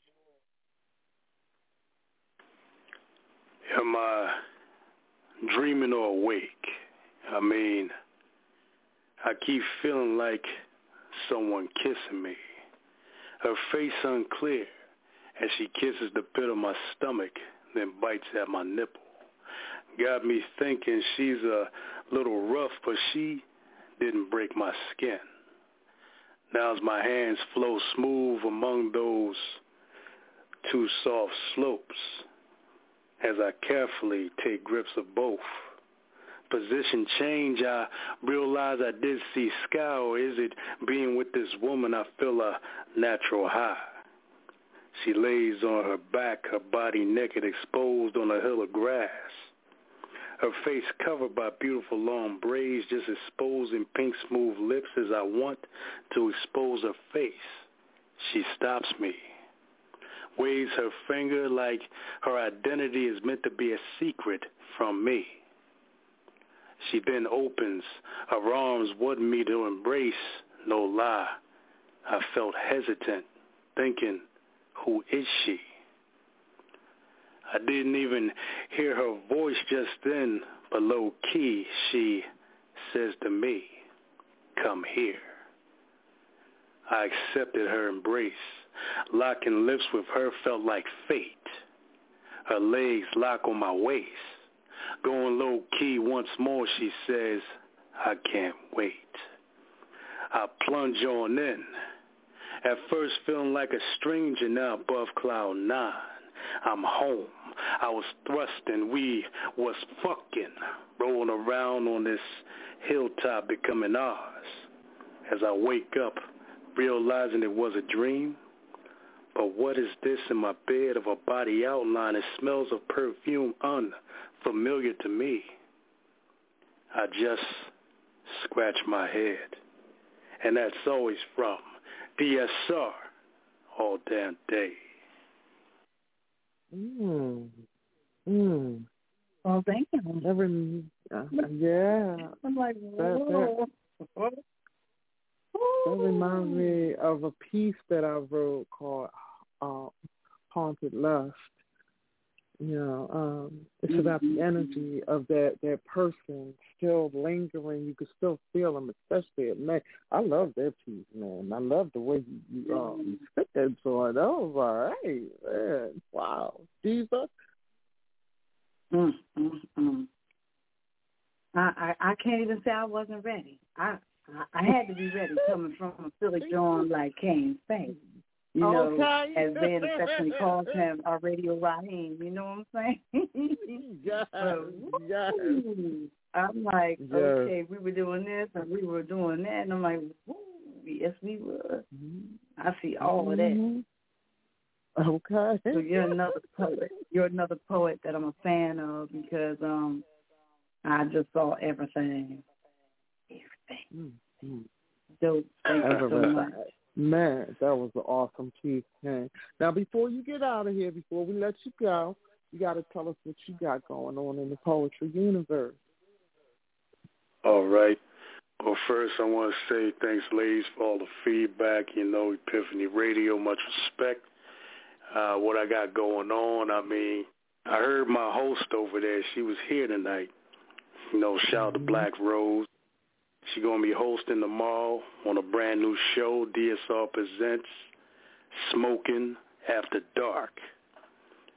Am I dreaming or awake? I mean, I keep feeling like someone kissing me. Her face unclear as she kisses the pit of my stomach, then bites at my nipple. Got me thinking she's a little rough, but she didn't break my skin. Now as my hands flow smooth among those two soft slopes, as I carefully take grips of both. Position change, I realize I did see sky, or is it being with this woman I feel a natural high? She lays on her back, her body naked, exposed on a hill of grass. Her face covered by beautiful long braids, just exposing pink smooth lips as I want to expose her face. She stops me, waves her finger like her identity is meant to be a secret from me. She then opens her arms, wanting me to embrace, no lie. I felt hesitant, thinking, who is she? I didn't even hear her voice just then, but low-key she says to me, come here. I accepted her embrace. Locking lips with her felt like fate. Her legs lock on my waist. Going low-key once more, she says, I can't wait. I plunge on in. At first feeling like a stranger, now above cloud nine. I'm home. I was thrusting. We was fucking. Rolling around on this hilltop becoming ours. As I wake up, realizing it was a dream. But what is this in my bed of a body outline? It smells of perfume unfamiliar to me. I just scratch my head. And that's always from D S R all damn day. Mm. Mm. Oh, thank you. Every, uh, yeah. I'm like, whoa. That, that, that reminds me of a piece that I wrote called uh, Haunted Lust. You know, um, it's mm-hmm. about the energy of that, that person still lingering. You can still feel them, especially at night. I love that piece, man. I love the way you, you, um, you spit that joint. That was all right, man. Wow. Jesus. Mm, mm, mm. I, I I can't even say I wasn't ready. I I, I had to be ready coming from a Philly John like Kane Spade. You know, okay. as Ben affectionately calls him, our Radio Raheem. You know what I'm saying? Yes, so, yes. I'm like, yes. okay, we were doing this and we were doing that. And I'm like, woo, yes, we were. Mm-hmm. I see all of that. Okay. So you're another poet. You're another poet that I'm a fan of because um, I just saw everything. Everything. Mm-hmm. So thank you so much. Man, that was an awesome piece, man. Now, before you get out of here, before we let you go, you got to tell us what you got going on in the poetry universe. All right. Well, first, I want to say thanks, ladies, for all the feedback. You know, Epiphany Radio, much respect. Uh, what I got going on, I mean, I heard my host over there. She was here tonight. You know, shout out to Black Rose. She's going to be hosting tomorrow on a brand new show, D S R Presents Smoking After Dark.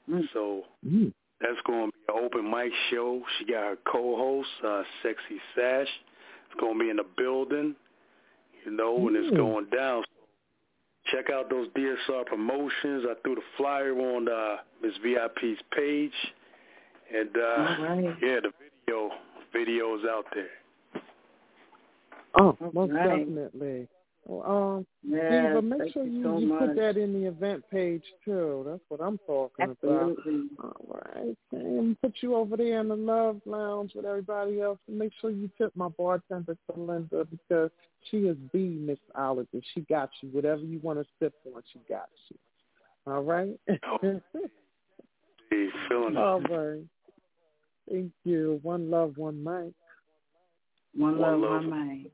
Mm. So Mm. that's going to be an open mic show. She got her co-host, uh, Sexy Sash. It's going to be in the building, you know, Mm. and it's going down. Check out those D S R promotions. I threw the flyer on uh, Miss V I P's page. And, uh, right. yeah, the video video is out there. Oh, most right. definitely. Well, um, yes, Diva, make thank sure you, you, so you much. put that in the event page, too. That's what I'm talking Absolutely. about. All right. And put you over there in the Love Lounge with everybody else. And make sure you tip my bartender, Linda, because she is the mixologist. She got you. Whatever you want to sip on, she got you. All right? Oh. Hey, feeling All right. Thank you. One love, one mic. One, one love, love, one mic.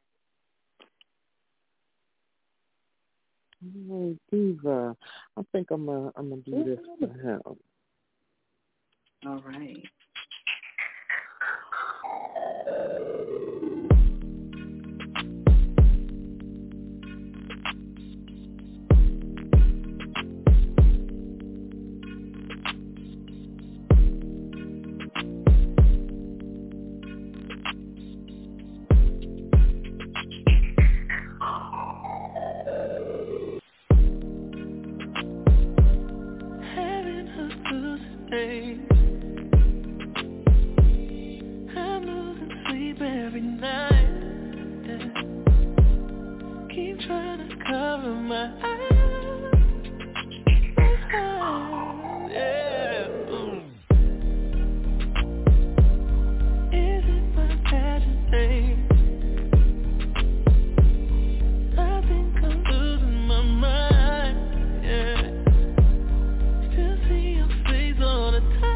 Hey, Diva. I think I'm gonna I'm gonna do this for him. All right. I'm losing sleep every night. Yeah. Keep trying to cover my eyes. Yeah. Mm. Is it my passion? I think I'm losing my mind. Yeah. Still see your face all the time.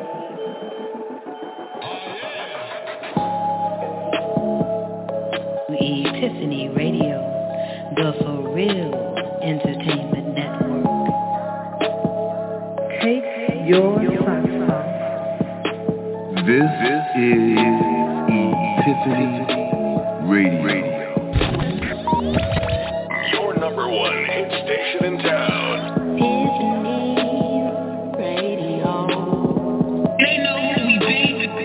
Epiphany Radio, the For Real Entertainment Network. Take your socks off. This is Epiphany Radio. Your number one hit station in town. Epiphany Radio. They know who we be.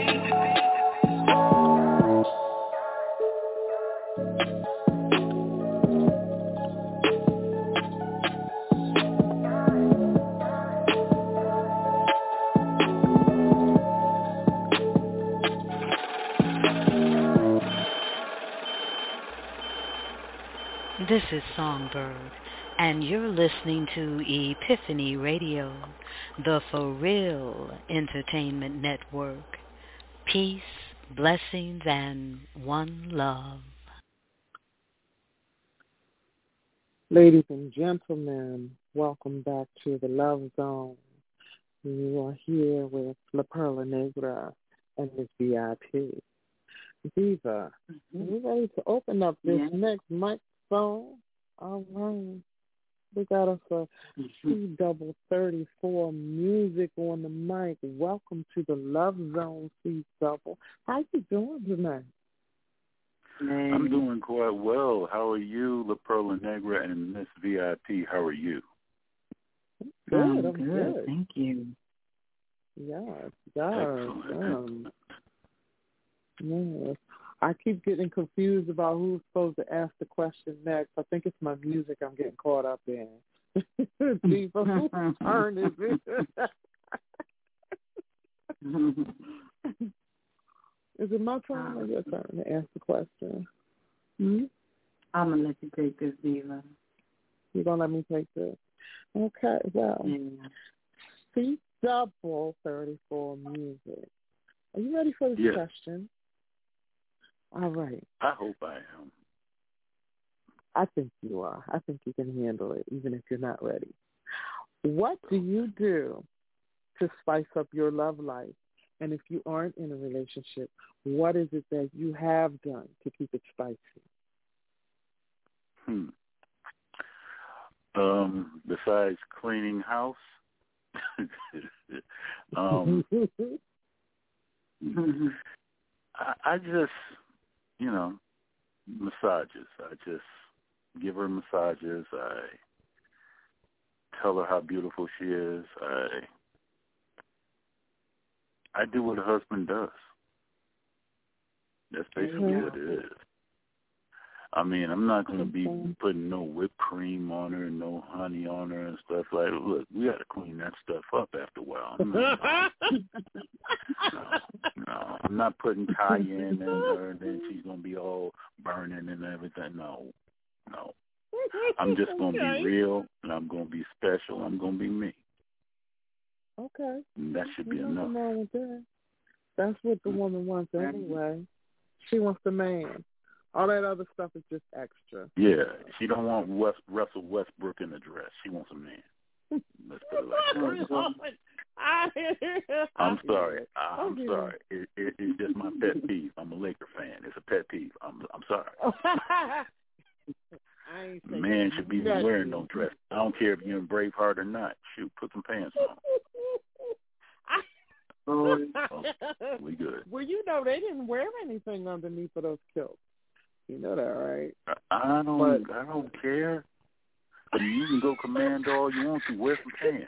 This is Songbird, and you're listening to Epiphany Radio, the For Real Entertainment Network. Peace, blessings, and one love. Ladies and gentlemen, welcome back to the Love Zone. You are here with La Perla Negra and Miss V I P. Viva, mm-hmm. Are we ready to open up this yeah. next mic? So, all right, we got us a C double thirty-four music on the mic. Welcome to the Love Zone, C double. How you doing tonight? I'm doing quite well. How are you, La Perla Negra and Miss V I P? How are you? Good, I'm good. good. Thank you. Yes, yes. Um, yes. I keep getting confused about who's supposed to ask the question next. I think it's my music I'm getting caught up in. Diva, whose turn is it? Is it my turn or your turn to ask the question? Hmm? I'm going to let you take this, Diva. You're going to let me take this? Okay, well, yeah. C double thirty-four music. Are you ready for this yes. question? All right. I hope I am. I think you are. I think you can handle it, even if you're not ready. What do you do to spice up your love life? And if you aren't in a relationship, what is it that you have done to keep it spicy? Hmm. Um, besides cleaning house, um, I, I just, you know, massages. I just give her massages. I tell her how beautiful she is. I I do what a husband does. That's basically mm-hmm. what it is. I mean, I'm not going to be putting no whipped cream on her and no honey on her and stuff like that. Look, we got to clean that stuff up after a while. I'm not, no, no, I'm not putting cayenne in her and then she's going to be all burning and everything. No, no. I'm just going to okay. be real and I'm going to be special. I'm going to be me. Okay. And that should be There's enough. Wrong with that. That's what the woman wants anyway. She wants the man. All that other stuff is just extra. Yeah, she don't want West, Russell Westbrook in a dress. She wants a man. Let's put it like that. I'm sorry. I'm okay. sorry. It, it, it's just my pet peeve. I'm a Laker fan. It's a pet peeve. I'm I'm sorry. I ain't man should be nothing. Wearing no dress. I don't care if you're in Braveheart or not. Shoot, put some pants on. Oh, we good. Well, you know they didn't wear anything underneath of those kilts. You know that, right? I don't. But, I don't care. I mean, you can go commando all you want to. Wear some pants.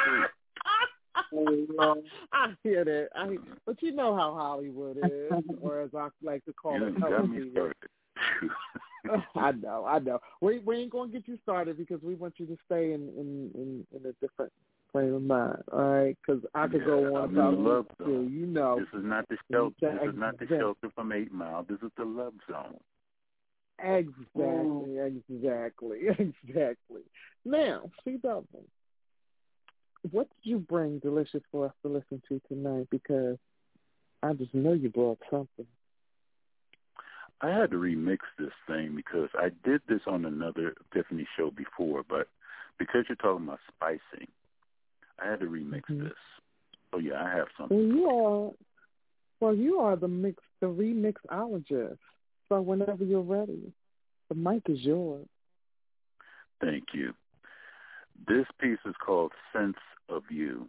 I hear that. I, but you know how Hollywood is, or as I like to call you it, got me started. I know, I know. We we ain't gonna get you started because we want you to stay in in, in, in a different frame of mind. All right, because I could yeah, go on about love this too. You know, this is not the shelter. This is not the shelter from Eight Mile. This is the love zone. Exactly, exactly, exactly. Now, C double, what did you bring delicious for us to listen to tonight? Because I just know you brought something. I had to remix this thing because I did this on another Epiphany show before, but because you're talking about spicing, I had to remix mm-hmm. this. Oh yeah, I have some. Well, you are. Well, you are the mix, the remixologist. So whenever you're ready, the mic is yours. Thank you. This piece is called Sense of You.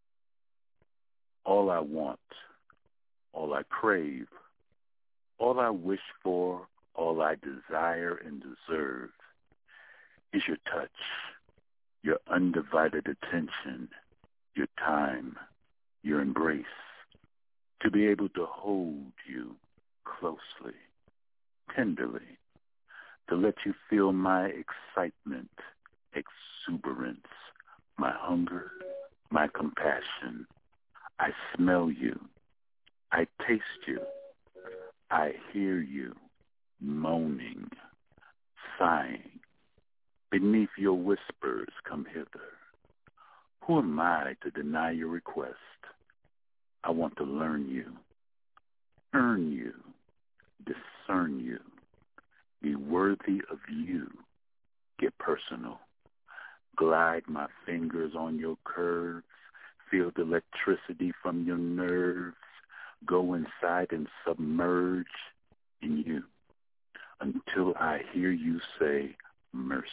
All I want, all I crave, all I wish for, all I desire and deserve is your touch, your undivided attention, your time, your embrace, to be able to hold you closely, tenderly, to let you feel my excitement, exuberance, my hunger, my compassion. I smell you. I taste you. I hear you moaning, sighing. Beneath your whispers, come hither. Who am I to deny your request? I want to learn you, earn you, discern you, be worthy of you. Get personal. Glide my fingers on your curves. Feel the electricity from your nerves. Go inside and submerge in you until I hear you say mercy.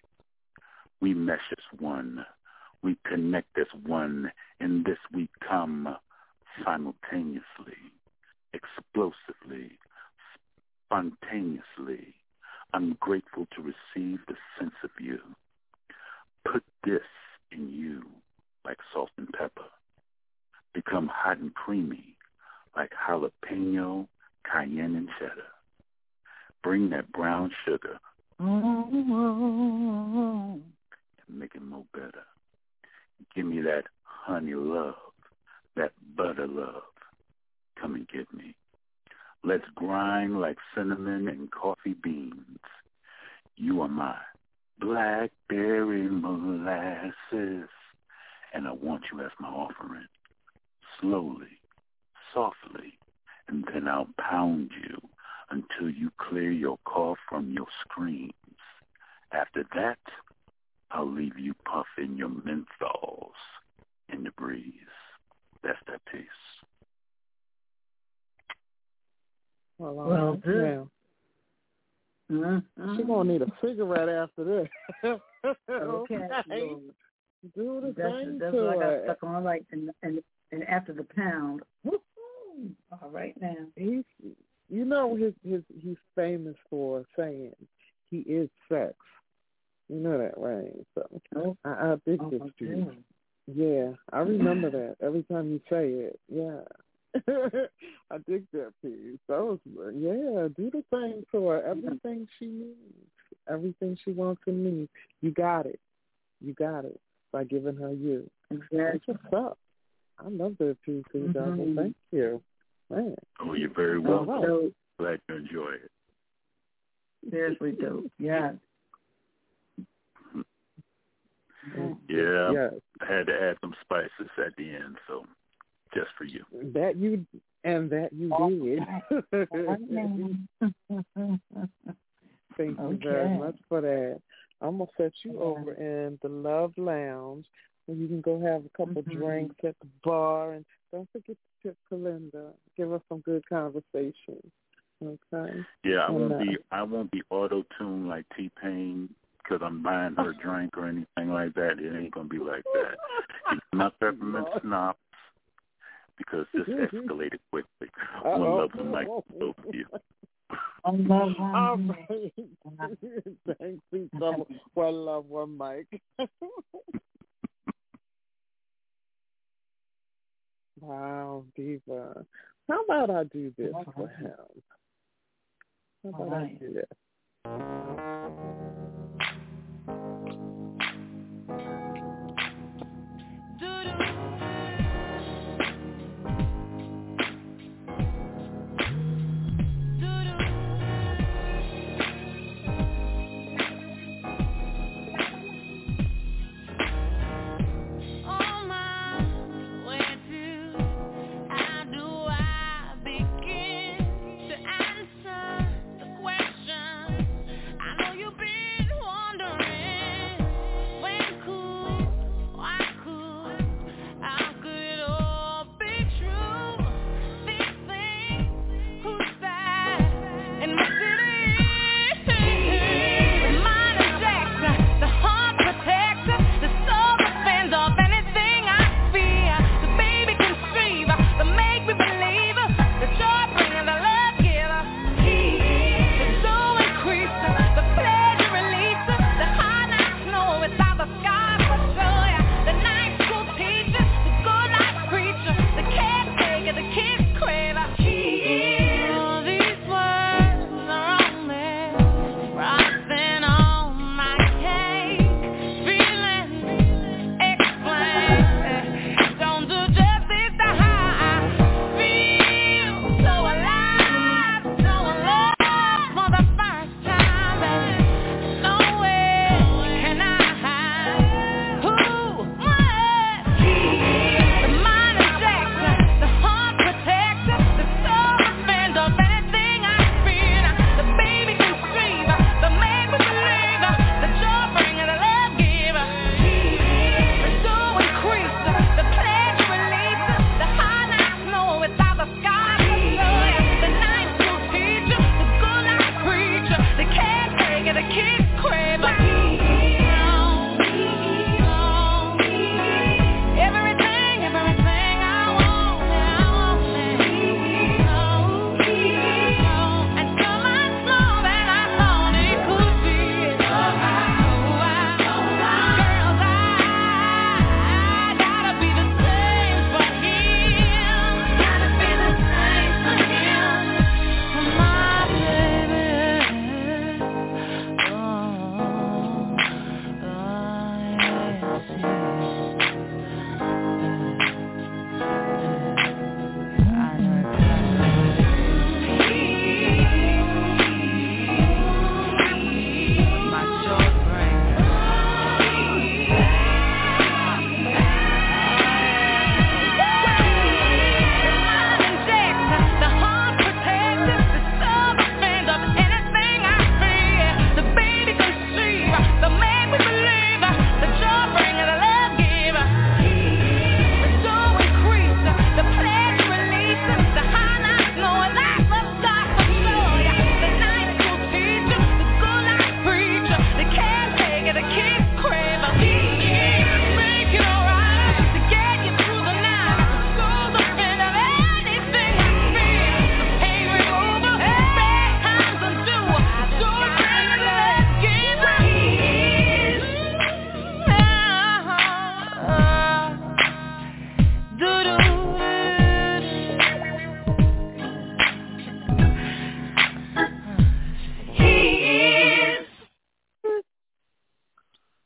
We mesh as one. We connect as one. In this we come simultaneously, explosively, spontaneously. I'm grateful to receive the sense of you. Put this in you like salt and pepper. Become hot and creamy like jalapeno, cayenne, and cheddar. Bring that brown sugar and make it more better. Give me that honey love, that butter love. Come and get me. Let's grind like cinnamon and coffee beans. You are my blackberry molasses, and I want you as my offering. Slowly, softly, and then I'll pound you until you clear your cough from your screams. After that, I'll leave you puffing your menthols in the breeze. That's that piece. Well, well good. Mm-hmm. She's going to need a cigarette after this. Okay. Okay. Do the that's thing that's to what I got it. stuck on, like, and, and, and after the pound. Woo-hoo. All right now. He's, you know, his, his, he's famous for saying he is sex. You know that, right? So oh. I, I dig oh, this okay. to you. Yeah, I remember that every time you say it. Yeah. I dig that piece. That was, yeah, do the thing to her. Everything she needs, everything she wants and needs. You got it. You got it by giving her you. Exactly. That's what's up. I love that piece, mm-hmm. Double. Thank you. Man. Oh, you're very welcome. Oh, glad you enjoy it. Seriously dope. Yeah. Yeah, yes. I had to add some spices at the end, so just for you. That you and that you did. Thank you okay. very much for that. I'm gonna set you over in the Love Lounge, where you can go have a couple mm-hmm. drinks at the bar, and don't forget to tip Kalinda. Give us some good conversation. Okay. Yeah, I and, won't uh, be. I won't be auto tuned like T-Pain because I'm buying her a drink or anything like that. It ain't gonna be like that. It's not peppermint schnapps because this escalated quickly. Uh-oh. One love and Mike both of you. All right. Thanks, please. One love, one Mike. Wow, Diva. How about I do this for him? How about right. I do this? You've been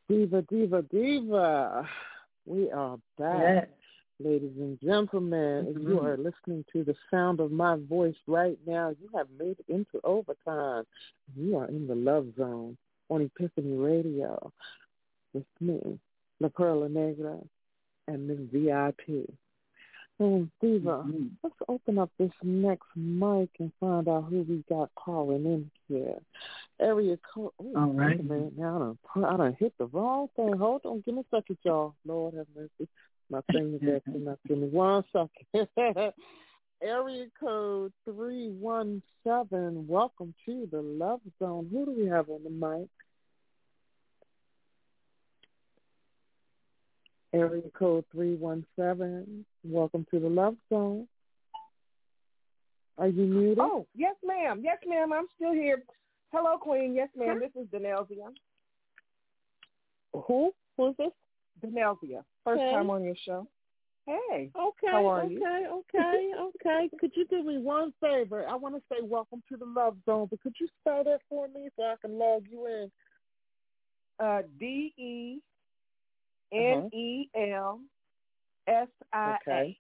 Diva, diva, diva. We are back. Yes. Ladies and gentlemen, mm-hmm. if you are listening to the sound of my voice right now, you have made it into overtime. You are in the Love Zone on Epiphany Radio with me, La Perla Negra, and Miss V I P. And Diva, mm-hmm. let's open up this next mic and find out who we got calling in here. Area code. All right. Man, now I done, I done hit the wrong thing. Hold on. Give me a second, y'all. Lord have mercy. My thing is acting up. Give me one second. Area code three one seven. Welcome to the Love Zone. Who do we have on the mic? Area code three one seven. Welcome to the Love Zone. Are you muted? Oh, yes, ma'am. Yes, ma'am. I'm still here. Hello, Queen. Yes, ma'am. Huh? This is Danelzia. Who? Who's this? Danelzia. First okay. time on your show. Hey. Okay. How are okay, you? Okay. Okay. Could you do me one favor? I want to say welcome to the Love Zone, but could you spell that for me so I can log you in? Uh, D E N E L S I A. Okay.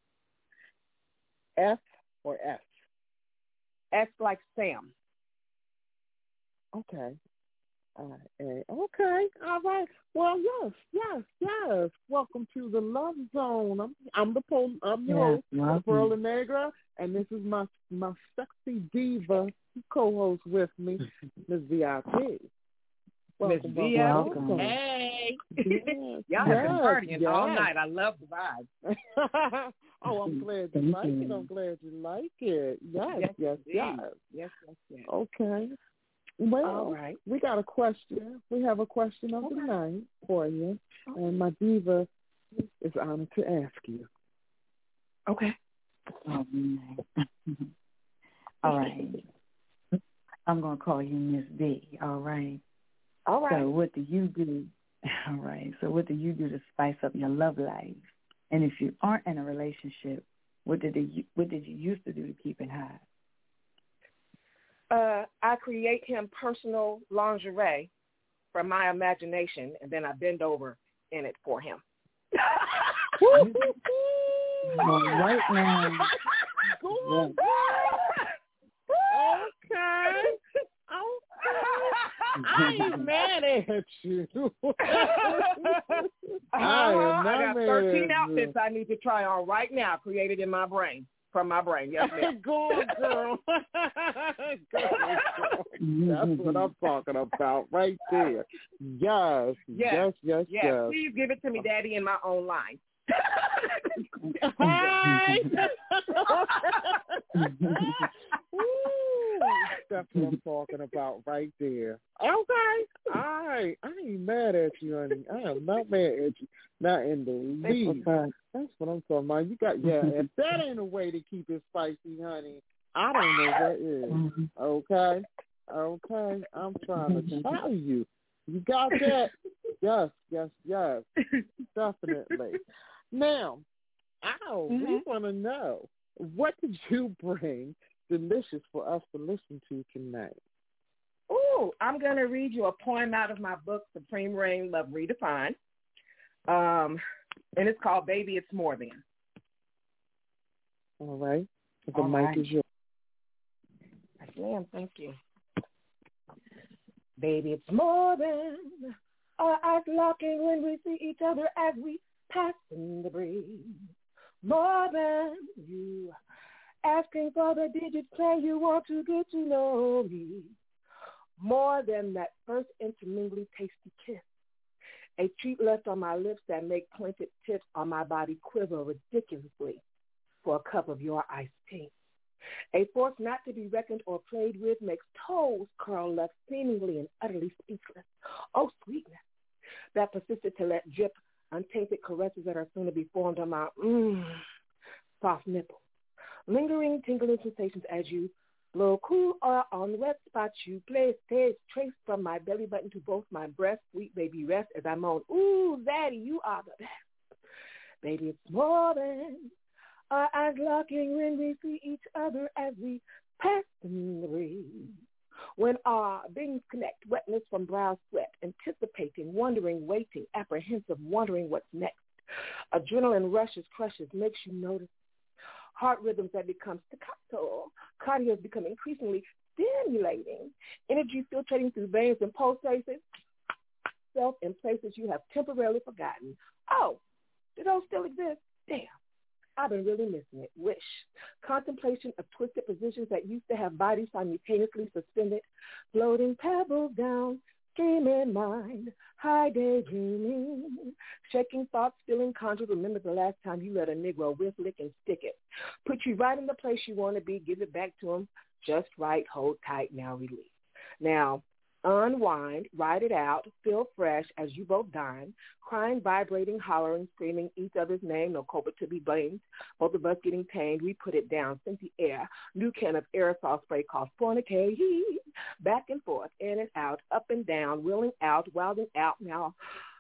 F or S? S like Sam. Okay. Uh, okay. All right. Well, yes, yes, yes. Welcome to the Love Zone. I'm, I'm the po- I'm your yeah, host, Perla Negra, and this is my my sexy diva co-host with me, Miss V I P. Miss V I P. Hey. Yes, Y'all have been partying yes. all night. I love the vibe. Oh, I'm glad you like it. I'm glad you like it. Yes, yes, yes. Yes, yes, yes. yes. Okay. Well, all right. We got a question. We have a question of okay. the night for you, okay. and my diva is honored to ask you. Okay. Oh, all right. I'm going to call you Miss B, all right? All right. So what do you do? All right. So what do you do to spice up your love life? And if you aren't in a relationship, what did you, what did you used to do to keep it high? Uh, I create him personal lingerie from my imagination, and then I bend over in it for him. All right now. Go on. Okay. I ain't mad at you. I, I got thirteen outfits I need to try on right now, created in my brain, from my brain. Yes, ma'am. Go on, girl. Go on, girl. That's what I'm talking about right there. Yes, yes, yes, yes. yes. yes. Please give it to me, Daddy, in my own line. Hi. That's what I'm talking about right there. Okay. All right. I ain't mad at you, honey. I am not mad at you. Not in the least. That's what I'm talking about. You got, yeah, if that ain't a way to keep it spicy, honey, I don't know what is. Okay? Okay? I'm trying to tell you. You got that? Yes, yes, yes. Definitely. Now, oh, mm-hmm. we want to know, what did you bring delicious for us to listen to tonight? Ooh, I'm going to read you a poem out of my book, Supreme Reign, Love Redefined. Um, and it's called Baby, It's More Than. All right. The All mic right. is yours. Yes, ma'am. Thank you. Baby, it's more than our eyes locking when we see each other as we pass in the breeze. More than you asking for the digits, say you want to get to know me. More than that first intermingling tasty kiss. A treat left on my lips that make pointed tips on my body quiver ridiculously for a cup of your iced tea. A force not to be reckoned or played with makes toes curl left seemingly and utterly speechless. Oh, sweetness that persisted to let drip untainted caresses that are soon to be formed on my mm, soft nipples. Lingering, tingling sensations as you blow cool oil on the wet spots you place, taste, trace from my belly button to both my breasts. Sweet baby, rest as I moan, ooh, daddy, you are the best. Baby, it's more than our eyes locking when we see each other as we pass in the breeze. When our beings connect, wetness from brow sweat, anticipating, wondering, waiting, apprehensive, wondering what's next. Adrenaline rushes, crushes, makes you notice. Heart rhythms that become staccato. Cardio become increasingly stimulating. Energy filtrating through veins and pulsations. Self in places you have temporarily forgotten. Oh, do those still exist? Damn. I've been really missing it. Wish. Contemplation of twisted positions that used to have bodies simultaneously suspended. Floating pebbles down, dreaming mind, high daydreaming. Shaking thoughts, feeling conjured. Remember the last time you let a Negro whiff, lick, and stick it. Put you right in the place you want to be. Give it back to him. Just right. Hold tight. Now release. Now, unwind, ride it out, feel fresh as you both dine, crying, vibrating, hollering, screaming each other's name, no culprit to be blamed. Both of us getting tamed, we put it down, sent the air, new can of aerosol spray called fornicate, back and forth, in and out, up and down, wheeling out, wilding out, now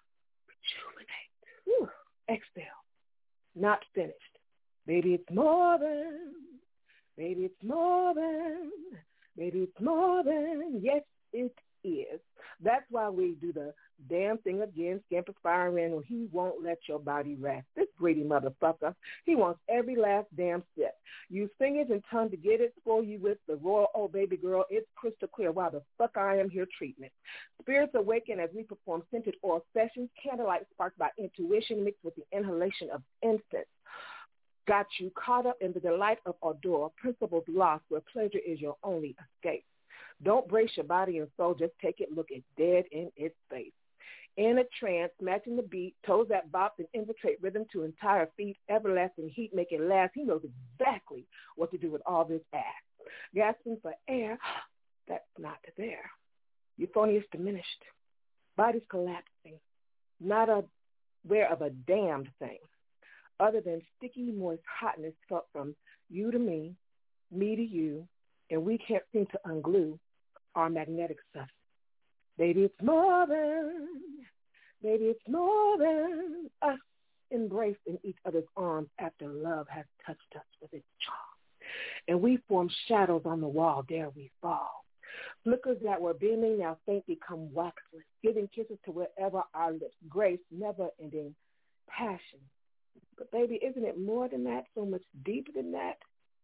rejuvenate, Whew. Exhale, not finished. Baby, it's more than, baby, it's more than, baby, it's more than, yes, it is. That's why we do the damn thing again, scamper firing when he won't let your body rest. This greedy motherfucker, he wants every last damn sip. Use fingers and tongue to get it, spoil you with the royal, oh baby girl, it's crystal clear why the fuck I am here treatment. Spirits awaken as we perform scented oral sessions, candlelight sparked by intuition mixed with the inhalation of incense. Got you caught up in the delight of odor, principles lost where pleasure is your only escape. Don't brace your body and soul. Just take it, look it dead in its face. In a trance, matching the beat, toes that bop and infiltrate rhythm to entire feet, everlasting heat, make it last. He knows exactly what to do with all this ass. Gasping for air, that's not there. Euphonious diminished. Body's collapsing. Not aware of a damned thing other than sticky, moist hotness felt from you to me, me to you, and we can't seem to unglue our magnetic stuff. Baby, it's more than, baby, it's more than us embraced in each other's arms after love has touched us with its charm. And we form shadows on the wall, dare we fall. Flickers that were beaming now faint become waxless, giving kisses to wherever our lips grace, never-ending passion. But baby, isn't it more than that, so much deeper than that?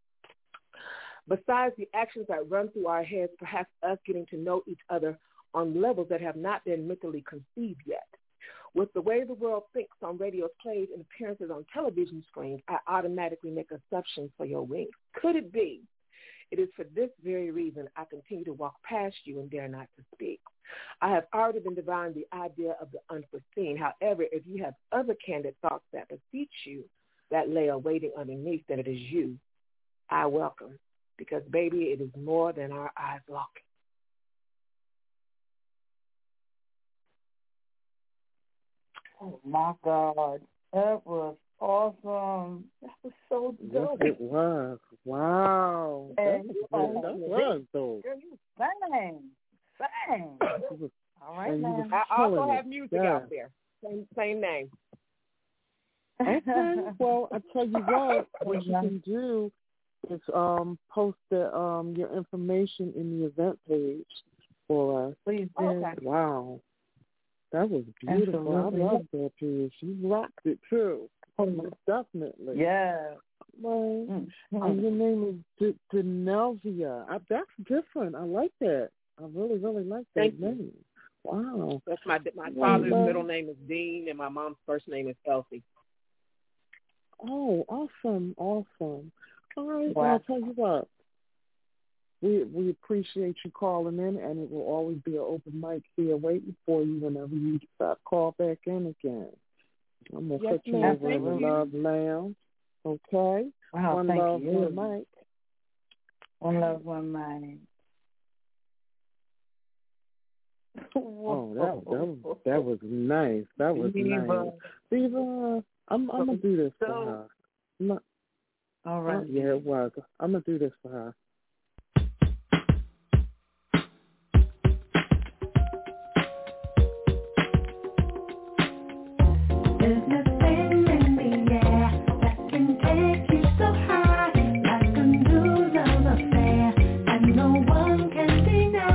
Besides the actions that run through our heads, perhaps us getting to know each other on levels that have not been mentally conceived yet. With the way the world thinks on radio's plays and appearances on television screens, I automatically make assumptions for your wings. Could it be? It is for this very reason I continue to walk past you and dare not to speak. I have already been divining the idea of the unforeseen. However, if you have other candid thoughts that beseech you, that lay awaiting underneath, then it is you I welcome. Because, baby, it is more than our eyes locking. Oh, my God. That was awesome. That was so dope. Yes, it was. Wow. And that you was, that was dope. Girl, you sang. Sang. All right, now. I also have music yeah. out there. Same, same name. Okay. Well, I tell you what, what you can do is um, post the, um, your information in the event page for us. Please do. Okay. Wow. That was beautiful. Absolutely. I love that piece. You rocked it, too. Oh, definitely. Yeah. Well, mm-hmm. And your name is D- Denelvia. I, that's different. I like that. I really, really like that Thank name. You. Wow. That's my my father's mm-hmm. middle name is Dean, and my mom's first name is Elsie. Oh, awesome, awesome. All right, wow. well, I'll tell you what. We we appreciate you calling in, and it will always be an open mic here waiting for you whenever you decide to call back in again. I'm going to yes, put you ma'am. over in the Love Lounge. Okay? Wow, one thank love, you. one mic. One love, one mic. Oh, that that was that was nice. That was Diva. nice. Diva, I'm I'm gonna do this for her. Not, All right. uh, yeah, it was. I'm gonna do this for her. No one can deny.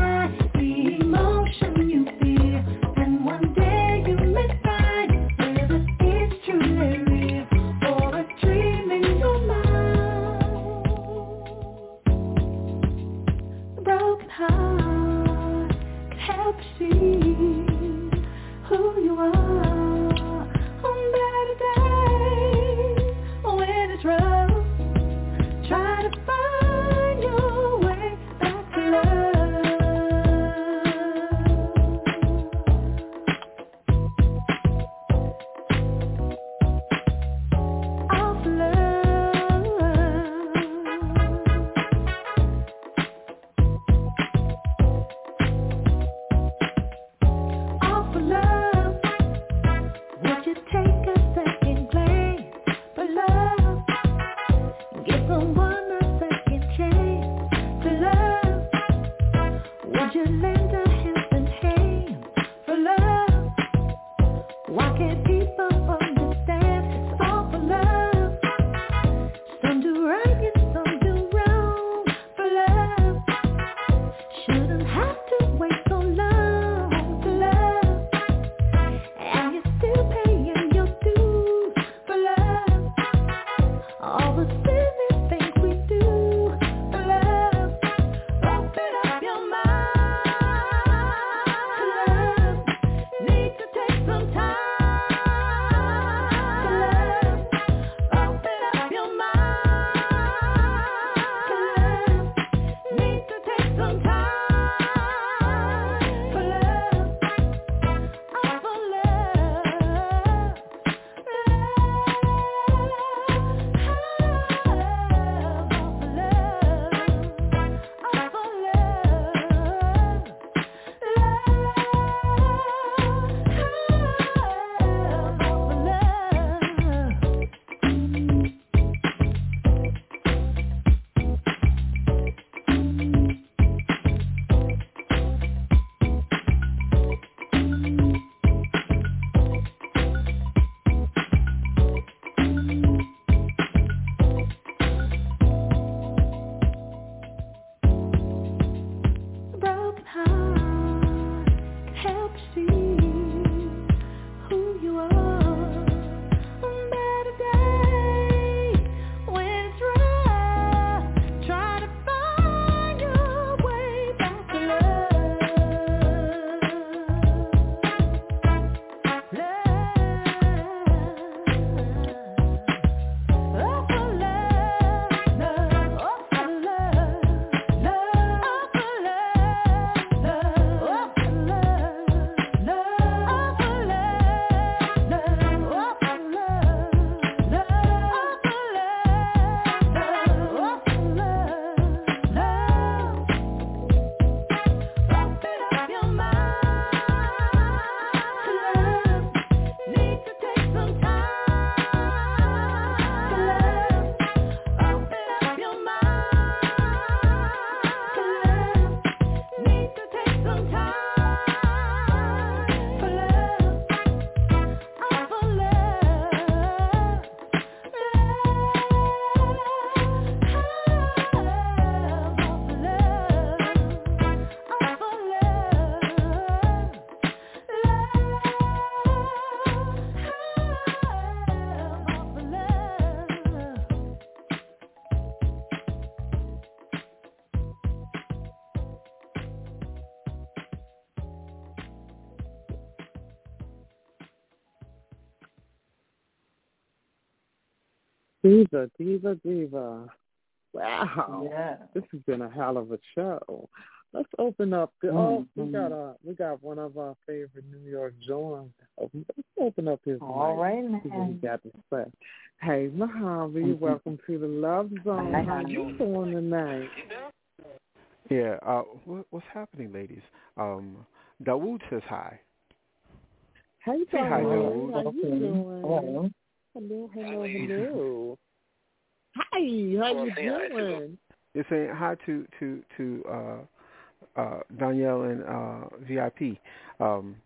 Diva, Diva, Diva. Wow. Yeah. This has been a hell of a show. Let's open up. The, mm-hmm. Oh, we got a we got one of our favorite New York joints. Let's open up his All mic. right, See what he man. got to say. Hey, Mojave, mm-hmm. welcome to the Love Zone. Hi, How you doing tonight? Yeah. Uh, what, what's happening, ladies? Um, Dawood says hi. Hey, Say hi, Dawood. Dawood. How you doing? Hello. Hello, hello, hello. Hi. How you doing? You're saying hi to to to uh, uh, Danielle and uh, V I P. Um,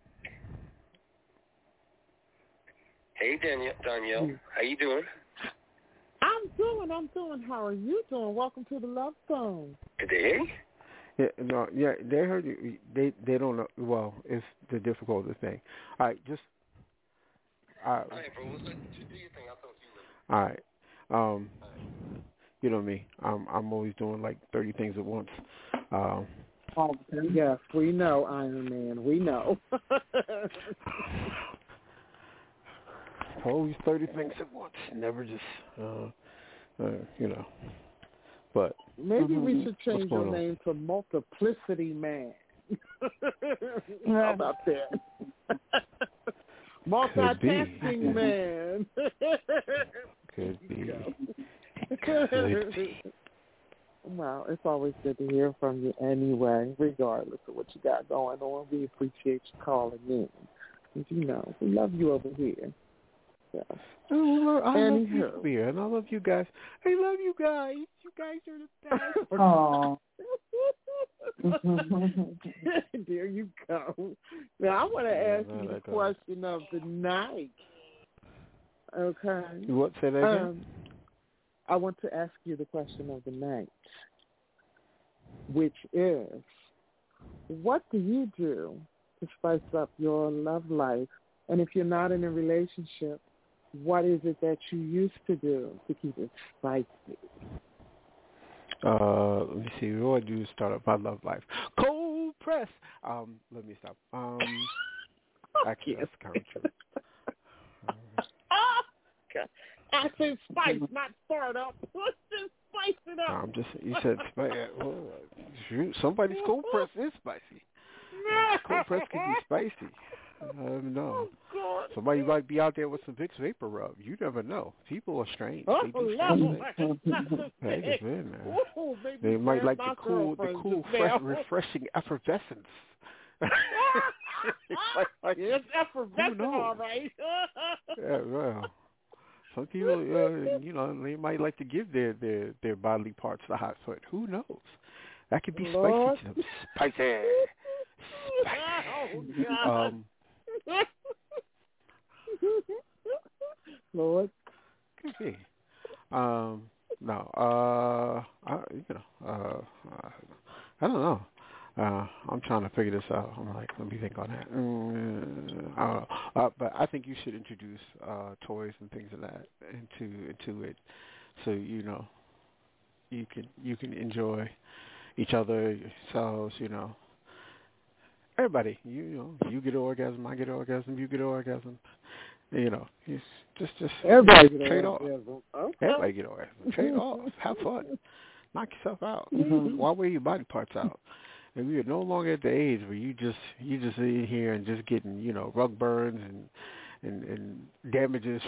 hey, Danielle. Danielle, how you doing? I'm doing. I'm doing. How are you doing? Welcome to the Love Zone. Did they hear me? Yeah, no, yeah, they heard you. They they don't know. Well, it's the difficult thing. All right, just. All right, all right bro. What's up? Just do your thing. I'll talk to you later. All right. Um, you know me. I'm I'm always doing like thirty things at once. Um, oh, yes, we know, Iron Man. We know. always thirty things at once. Never just, uh, uh, you know. But maybe mm-hmm. we should change your on? name to Multiplicity Man. How about that? Multitasking Man. Could be. Could be. Well, it's always good to hear from you anyway, regardless of what you got going on. We appreciate you calling in. As you know, we love you over here. So. Oh, I and love you over here, and I love you guys. I love you guys. You guys are the best. Oh. There you go. Now, I want to ask yeah, you the like question of the night. Okay. What? Say that again? Um, I want to ask you the question of the night, which is, what do you do to spice up your love life? And if you're not in a relationship, what is it that you used to do to keep it spicy? Uh, let me see. What do you start up my love life? Cold press. Um, let me stop. Um, actually, that's kind of true. Okay. I said spice, not start up. What's this spice it up? No, I'm just. You said spice. Well, shoot, somebody's cold press is spicy. Cold press can be spicy. I don't know. Oh, somebody might be out there with some Vicks Vapor Rub. You never know. People are strange. Oh, they do strange things. Hey, just, man, man. Ooh, they might like the cool, the cool, fresh, refreshing effervescence. like, like, it's effervescent, all right. Yeah, well, some people, uh, you know, they might like to give their, their, their bodily parts the hot foot. Who knows? That could be Lord. spicy to them. Spicy. Spicy. Oh, um, Lord. Could be. Um, no, uh, I, you know, uh, I don't know. Uh, I'm trying to figure this out. I'm like, let me think on that. Mm, I don't know. Uh, but I think you should introduce uh, toys and things of that into into it, so you know, you can you can enjoy each other, yourselves, you know. Everybody, you, you know, you get an orgasm, I get an orgasm, you get an orgasm. You know, it's just just everybody you know, get trade an off. orgasm. Okay. Everybody get an orgasm. Trade off. Have fun. Knock yourself out. Mm-hmm. Why wear your body parts out? And we are no longer at the age where you just you just in here and just getting, you know, rug burns and and, and damages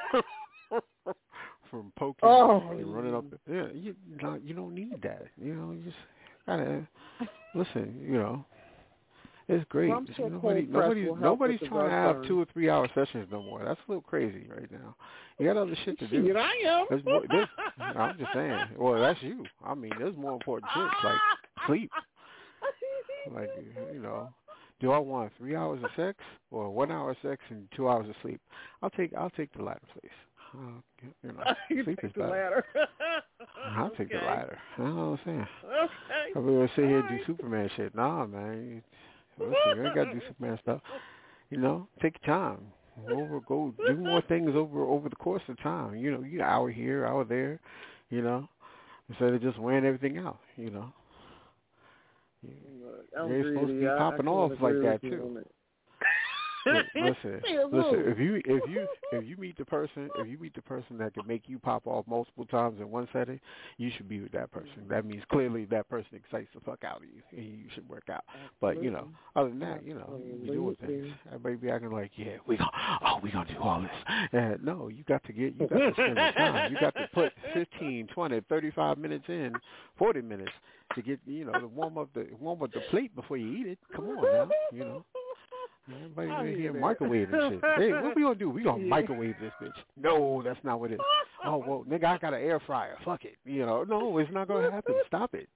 from poking oh. and running up. Yeah, you not, you don't need that. You know, you just gotta listen. You know, it's great. Sure Nobody, nobody's nobody's trying to have burn. two or three hour sessions no more. That's a little crazy right now. You got other shit to do. Shit, I am. There's more, there's, I'm just saying. Well, that's you. I mean, there's more important shit like sleep. Like, you know, do I want three hours of sex or one hour of sex and two hours of sleep? I'll take I'll take the latter, please. Uh, you know, you sleep take is the better. Ladder. I'll okay. take the latter. I don't know what I'm saying. Okay. I'm gonna sit here and right. do Superman shit. Nah, man. Listen, you ain't gotta do Superman stuff. You know, take your time. Over, go do more things over over the course of time. You know, you an hour here, hour there. You know, instead of just wearing everything out. You know. You're supposed to be popping off like that too. listen, listen. If you if you if you meet the person, if you meet the person that can make you pop off multiple times in one setting, you should be with that person. That means clearly that person excites the fuck out of you, and you should work out. But you know, other than that, you know, you doing things. Everybody be acting like, yeah, we gonna, oh, we gonna do all this. And no, you got to get, you got to spend the time. You got to put fifteen, twenty, thirty-five minutes in, forty minutes to get, you know, to warm up the warm up the plate before you eat it. Come on now, you know. Everybody in here microwaving shit. Hey, what we gonna do? We gonna yeah. microwave this bitch. No, that's not what it is. Oh, well, nigga, I got an air fryer. Fuck it. You know, no, it's not gonna happen. Stop it.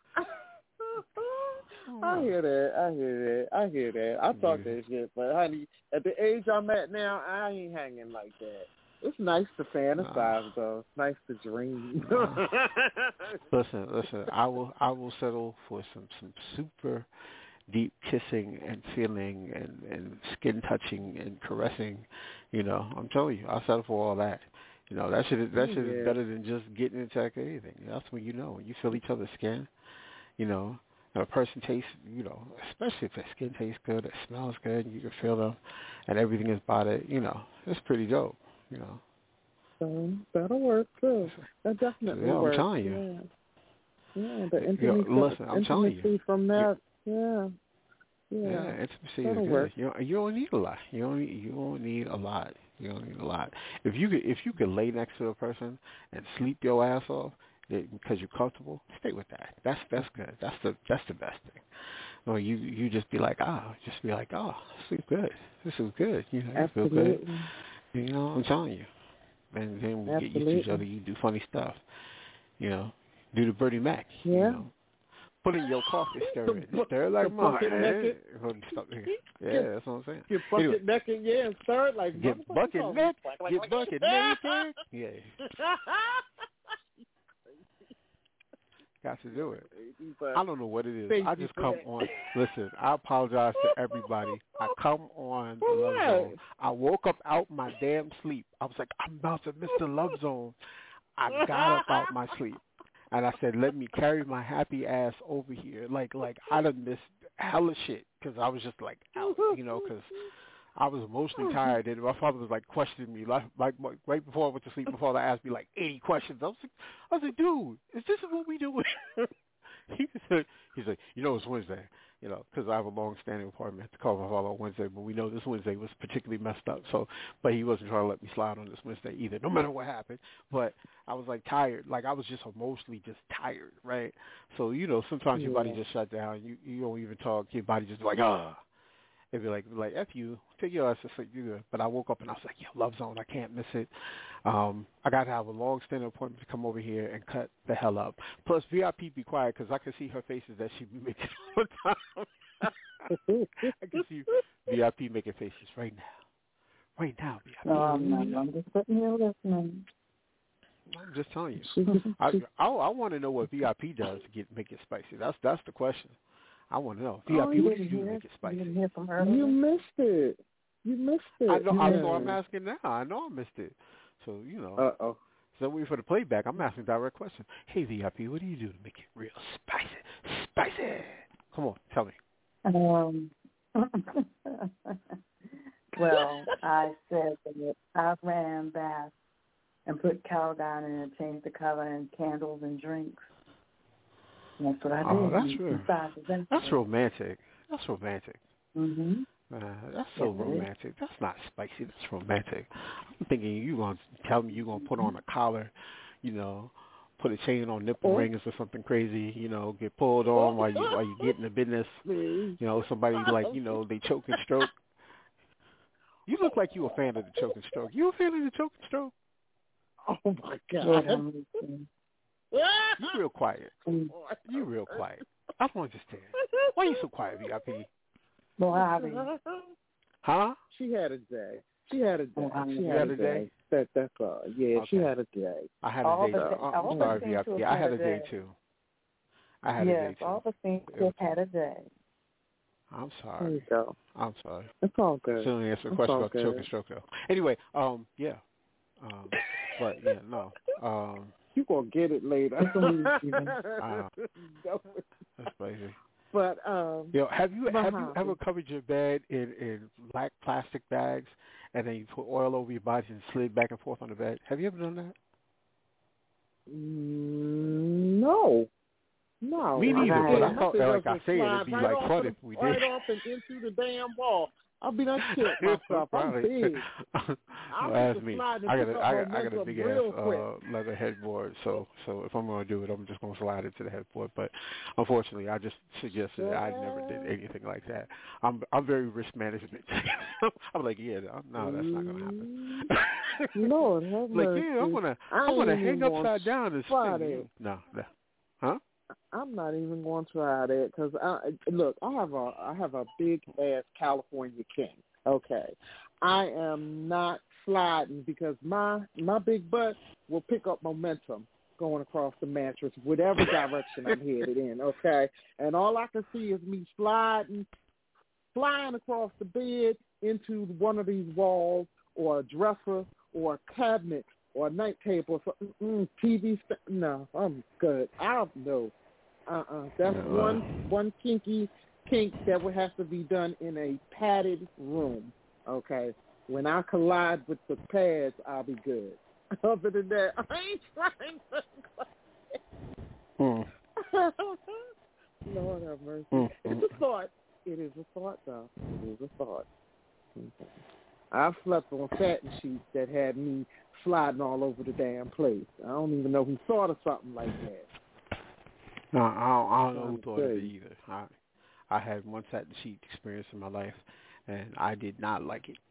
I hear that. I hear that. I hear that. I talk yeah. that shit, but honey, at the age I'm at now, I ain't hanging like that. It's nice to fantasize, uh, though. It's nice to dream. uh, listen, listen. I will, I will settle for some, some super deep kissing and feeling and, and skin touching and caressing. You know, I'm telling you, I'll settle for all that. You know, that shit is, that shit yeah. is better than just getting into anything. That's when you know, when you feel each other's skin, you know, and a person tastes, you know, especially if their skin tastes good, it smells good, you can feel them, and everything is about it, you know, it's pretty dope, you know. Um, that'll work, too. That definitely yeah, works. I'm telling you. Yeah, yeah the intimacy, you know, listen, I'm telling you. from that, yeah. Yeah, yeah intimacy that'll is good. Work. You don't, you don't need a lot. You don't you don't need a lot. You don't need a lot. If you could if you could lay next to a person and sleep your ass off because you're comfortable, stay with that. That's that's good. That's the that's the best thing. Or you you just be like ah, just be like oh, sleep good. This is good. You know, you feel good. You know, I'm telling you. And then we Absolutely. get used to each other. You do funny stuff. You know, do the Bertie Mac. Yeah. You know? Put in your coffee, stir it. Stir it like mine. Yeah, that's what I'm saying. Get bucket anyway, naked, yeah, and stir it like Get bucket naked. Get bucket naked. Yeah. Got to do it. I don't know what it is. I just come on. Listen, I apologize to everybody. I come on the Love Zone. I woke up out my damn sleep. I was like, I'm about to miss the Love Zone. I got up out my sleep. And I said, let me carry my happy ass over here. Like, like I done missed hella shit because I was just like out, you know, because I was emotionally tired. And my father was like questioning me, like, like right before I went to sleep. My father asked me like eighty questions. I was like, I was like, dude, is this what we doing? he said, he's like, you know, it's Wednesday, you know, because I have a long-standing appointment to call my father on Wednesday, but we know this Wednesday was particularly messed up. So, but he wasn't trying to let me slide on this Wednesday either, no matter what happened. But I was like tired, like I was just emotionally just tired, right? So, you know, sometimes yeah. your body just shut down. You you don't even talk. Your body just like ah. It'd be like, like F you, take your ass to sleep, you good. But I woke up and I was like, yo, Love Zone, I can't miss it. Um, I got to have a long-standing appointment to come over here and cut the hell up. Plus, V I P be quiet because I can see her faces that she be making all the time. I can see V I P making faces right now. Right now, V I P. No, I'm not. I'm just sitting here listening. I'm just telling you. I I, I want to know what V I P does to get make it spicy. That's that's the question. I want to know. V I P, oh, what do you do to make it spicy? You, hear from her you missed it. You missed it. I know. Yeah. I know. I'm asking now. I know I missed it. So you know. Uh oh. So wait for the playback. I'm asking direct questions. Hey V I P, what do you do to make it real spicy? Spicy. Come on, tell me. Um. well, I said that I ran bath and put Calgon in and changed the color and candles and drinks. That's what I did. Oh, that's real. That's romantic. That's romantic. Mhm. Uh, that's so yes, romantic. That's not spicy. That's romantic. I'm thinking you gonna tell me you gonna put on a collar, you know, put a chain on nipple oh. rings or something crazy, you know, get pulled on while you while you get in the business. You know, somebody like you know they choke and stroke. You look like you a fan of the choke and stroke. You a fan of the choke and stroke? Oh my God. You real quiet. You real quiet. I don't understand. Why are you so quiet, V I P? Bobby. Huh? She had a day. She had a day. Oh, she had, had a day. day. That that's all. Yeah, okay. she had a day. I had all a day. The, too. I'm sorry, V I P. I had a day too. I had yes, a day too. all the things just had a day. I'm sorry. There you go. I'm sorry. It's all good. Still didn't answer the question about the choke and stroke though. Anyway, um, yeah. Um, but yeah, no. Um. You gonna get it later. uh, that's crazy. But um, Yo, have you have you hobby. ever covered your bed in, in black plastic bags and then you put oil over your body and slid back and forth on the bed? Have you ever done that? Mm, no. No. Me neither, I, but I thought, that like I said, it'd be right like fun the, if we right did. off and into the damn wall. I'll be like shit myself. I'm big. Well, that's me. I got a, I got, I got a big ass uh, leather headboard, so so if I'm gonna do it, I'm just gonna slide into the headboard. But unfortunately, I just suggested that I never did anything like that. I'm I'm very risk management. I'm like, yeah, no, that's not gonna happen. Lord have like, mercy. yeah, I'm gonna I I'm gonna ain't hang even upside down and try spin. that. No, no, huh? I'm not even going to try that because I look. I have a I have a big ass California king. Okay, I am not sliding because my my big butt will pick up momentum going across the mattress, whatever direction I'm headed in. Okay, and all I can see is me sliding, flying across the bed into one of these walls or a dresser or a cabinet or a night table or something. T V. St- no, I'm good. I don't know. Uh-uh. That's no, one uh, one kinky kink that would have to be done in a padded room. Okay. When I collide with the pads, I'll be good. Other than that, I ain't trying to. mm. Lord have mercy. Mm. It's a thought. It is a thought, though. It is a thought. Okay. I've slept on satin sheets that had me sliding all over the damn place. I don't even know who thought of something like that. No, I don't, I don't know who thought of it either. I I had one satin sheet experience in my life, and I did not like it.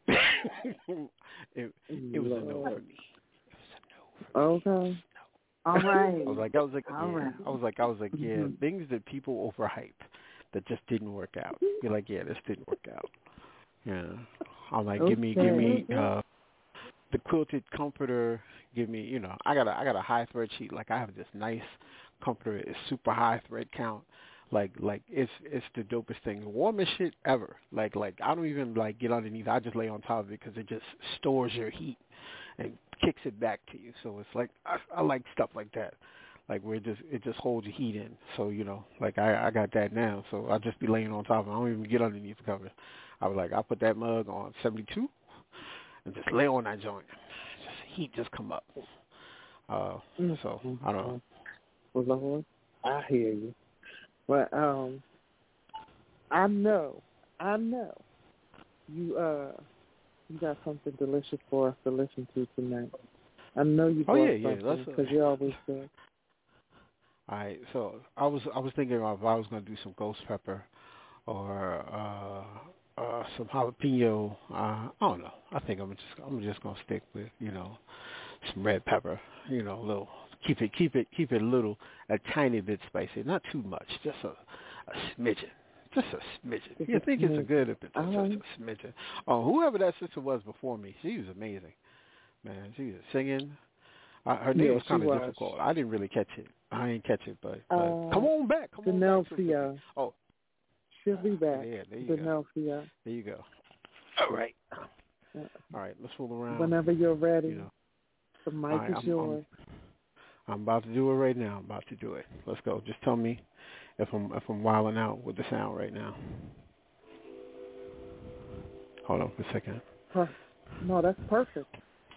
it it was a no for me. It was a no for okay. me. No. All right. I was like, I was like, All yeah. right. I was like, I was like, yeah. Mm-hmm. Things that people overhype that just didn't work out. You're like, yeah, this didn't work out. Yeah. I'm like, okay. give me, give me uh, the quilted comforter. Give me, you know, I got a I got a high thread sheet. Like I have this nice comforter. It's super high thread count. Like like it's it's the dopest thing, the warmest shit ever. Like like I don't even like get underneath. I just lay on top of it because it just stores your heat and kicks it back to you. So it's like I, I like stuff like that. Like where it just it just holds your heat in. So you know, like I I got that now. So I just be laying on top of it. I don't even get underneath the cover. I was like I put that mug on seventy-two and just lay on that joint. Just heat just come up. Uh, so I don't know. Well, Lord, I hear you. But um, I know, I know you uh, you got something delicious for us to listen to tonight. I know you brought oh, yeah, yeah. something because uh, you always say. All right, so I was I was thinking about if I was going to do some ghost pepper or uh, uh, some jalapeno. Uh, I don't know. I think I'm just I'm just going to stick with you know some red pepper. You know, a little. Keep it, keep it, keep it a little, a tiny bit spicy, not too much, just a, a smidgen, just a smidgen. You think it's a good if it's just a smidgen. Oh, whoever that sister was before me, she was amazing, man. She was singing. Uh, her name yeah, was kind of was. difficult. I didn't really catch it. I didn't catch it, but, but uh, come on back, come on back. Sister. Oh, she'll be back. Yeah, there you Denelcia. go. There you go. All right. All right, let's fool around. Whenever you're ready, you know. the mic right, is I'm, yours. I'm, I'm about to do it right now. I'm about to do it. Let's go. Just tell me if I'm if I'm wilding out with the sound right now. Hold on for a second. Huh. No, that's perfect.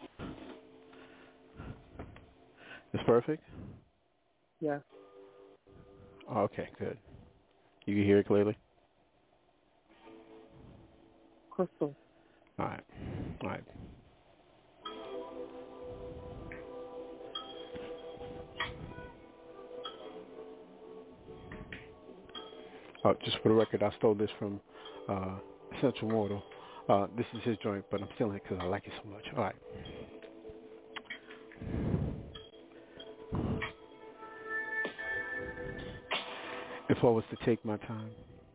It's perfect? Yeah. Oh, okay, good. You can hear it clearly? Crystal. All right. All right. Uh, just for the record, I stole this from uh, Essential Mortal. Uh, this is his joint, but I'm stealing it because I like it so much. All right. If I was to take my time,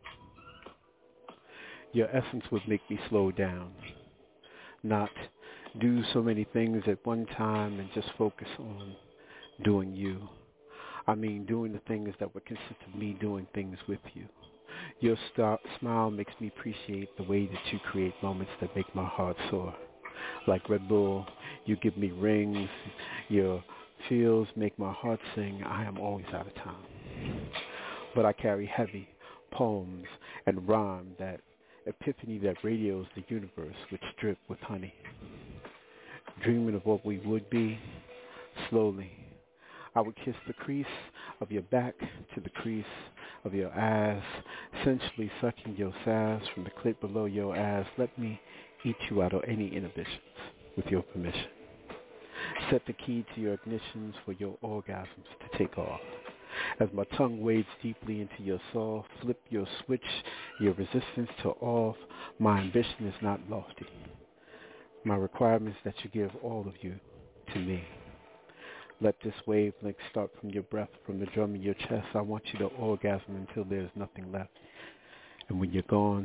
your essence would make me slow down, not do so many things at one time and just focus on doing you. I mean, doing the things that would consist of me doing things with you. Your star- smile makes me appreciate the way that you create moments that make my heart soar. Like Red Bull, you give me rings. Your feels make my heart sing. I am always out of time. But I carry heavy, poems and rhyme, that epiphany that radios the universe which drip with honey. Dreaming of what we would be, slowly, I would kiss the crease of your back to the crease of your ass, essentially sucking your sass from the clit below your ass. Let me eat you out of any inhibitions, with your permission. Set the key to your ignitions for your orgasms to take off. As my tongue wades deeply into your soul, flip your switch, your resistance to off. My ambition is not lofty. My requirement is that you give all of you to me. Let this wavelength start from your breath, from the drum in your chest. I want you to orgasm until there is nothing left. And when you're gone,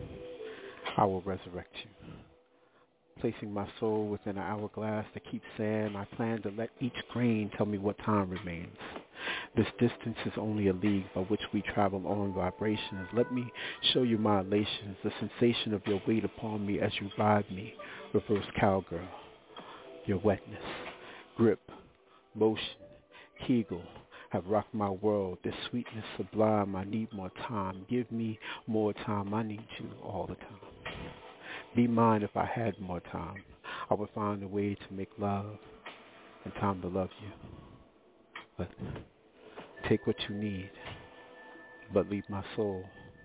I will resurrect you. Placing my soul within an hourglass that keeps saying, I plan to let each grain tell me what time remains. This distance is only a league by which we travel on vibrations. Let me show you my elations, the sensation of your weight upon me as you ride me. Reverse cowgirl, your wetness, grip, motion, Kegel, have rocked my world. This sweetness sublime, I need more time. Give me more time, I need you all the time. Be mine if I had more time. I would find a way to make love and time to love you. But take what you need, but leave my soul.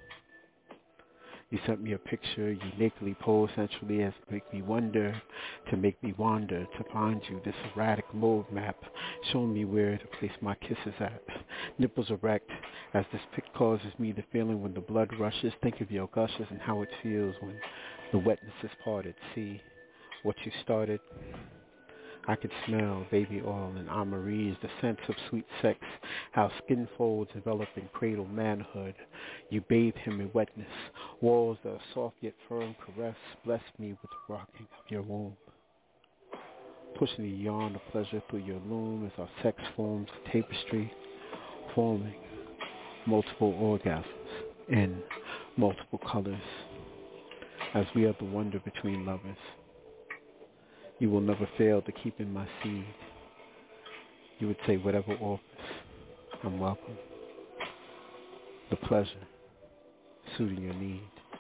You sent me a picture, you nakedly posed sensually as to make me wonder, to make me wander, to find you, this erratic mode map, showing me where to place my kisses at. Nipples erect, as this pic causes me the feeling when the blood rushes. Think of your gushes and how it feels when the wetness is parted. See what you started. I could smell baby oil and Amarise, the sense of sweet sex, how skin folds envelop and cradle manhood. You bathe him in wetness, walls that are soft yet firm caress. Bless me with the rocking of your womb. Pushing the yarn of pleasure through your loom as our sex forms a tapestry, forming multiple orgasms in multiple colors. As we are the wonder between lovers, you will never fail to keep in my seed. You would say whatever offers, I'm welcome. The pleasure, suiting your need.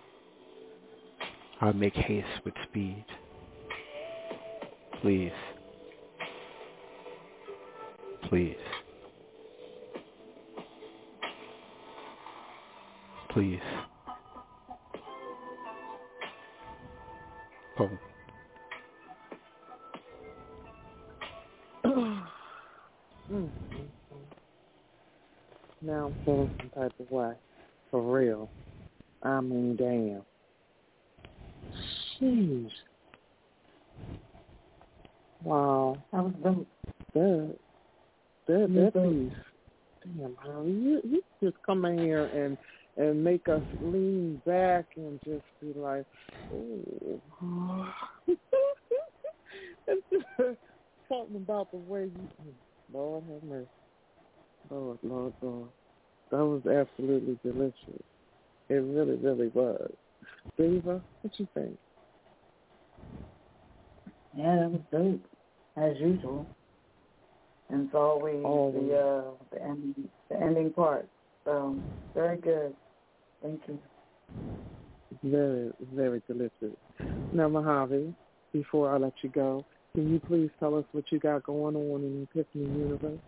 I make haste with speed. Please, please, please. Poem. Mm-hmm. Now I'm feeling some type of way. For real. I mean, damn. Jeez. Wow. That was dope. That, that, that piece. Damn, Harvey, you, you just come in here and, and make us lean back and just be like, oh. It's just something about the way you, Lord have mercy. Lord, Lord, Lord. That was absolutely delicious. It really, really was. Diva, what you think? Yeah, that was dope, as usual. And it's always, always. the uh, the ending, the ending part. So very good. Thank you. Very, very delicious. Now, Mojave, before I let you go, can you please tell us what you got going on in the Epiphany universe?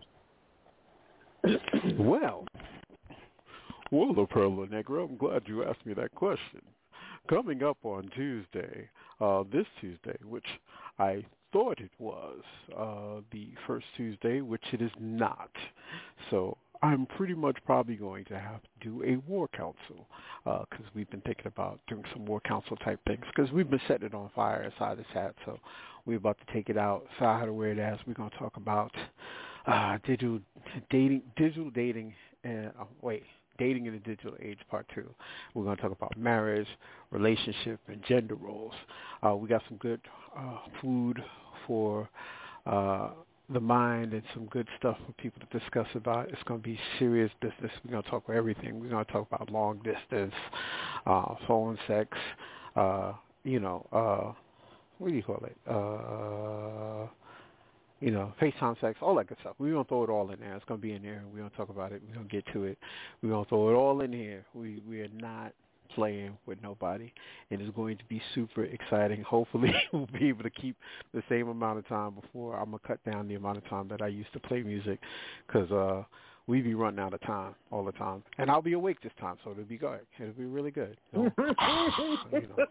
Well, well, La Perla Negra, I'm glad you asked me that question. Coming up on Tuesday, uh, this Tuesday, which I thought it was uh, the first Tuesday, which it is not. So I'm pretty much probably going to have to do a war council because uh, we've been thinking about doing some war council type things because we've been setting it on fire inside this hat. So we're about to take it out, decide how to wear it as. We're going to talk about uh, digital dating, digital dating, and uh, wait, dating in the digital age, part two. We're going to talk about marriage, relationship, and gender roles. Uh, we got some good uh, food for uh, the mind and some good stuff for people to discuss about. It's going to be serious business. We're going to talk about everything. We're going to talk about long distance, uh, phone sex, uh, you know, uh, what do you call it? Uh, you know, FaceTime sex, all that good stuff. We're going to throw it all in there. It's going to be in there. We're going to talk about it. We're going to get to it. We're going to throw it all in here. We we are not playing with nobody, and it's going to be super exciting. Hopefully we'll be able to keep the same amount of time before I'm going to cut down the amount of time that I used to play music, because uh, we be running out of time all the time. And I'll be awake this time, so it'll be good. It'll be really good. You know? You know.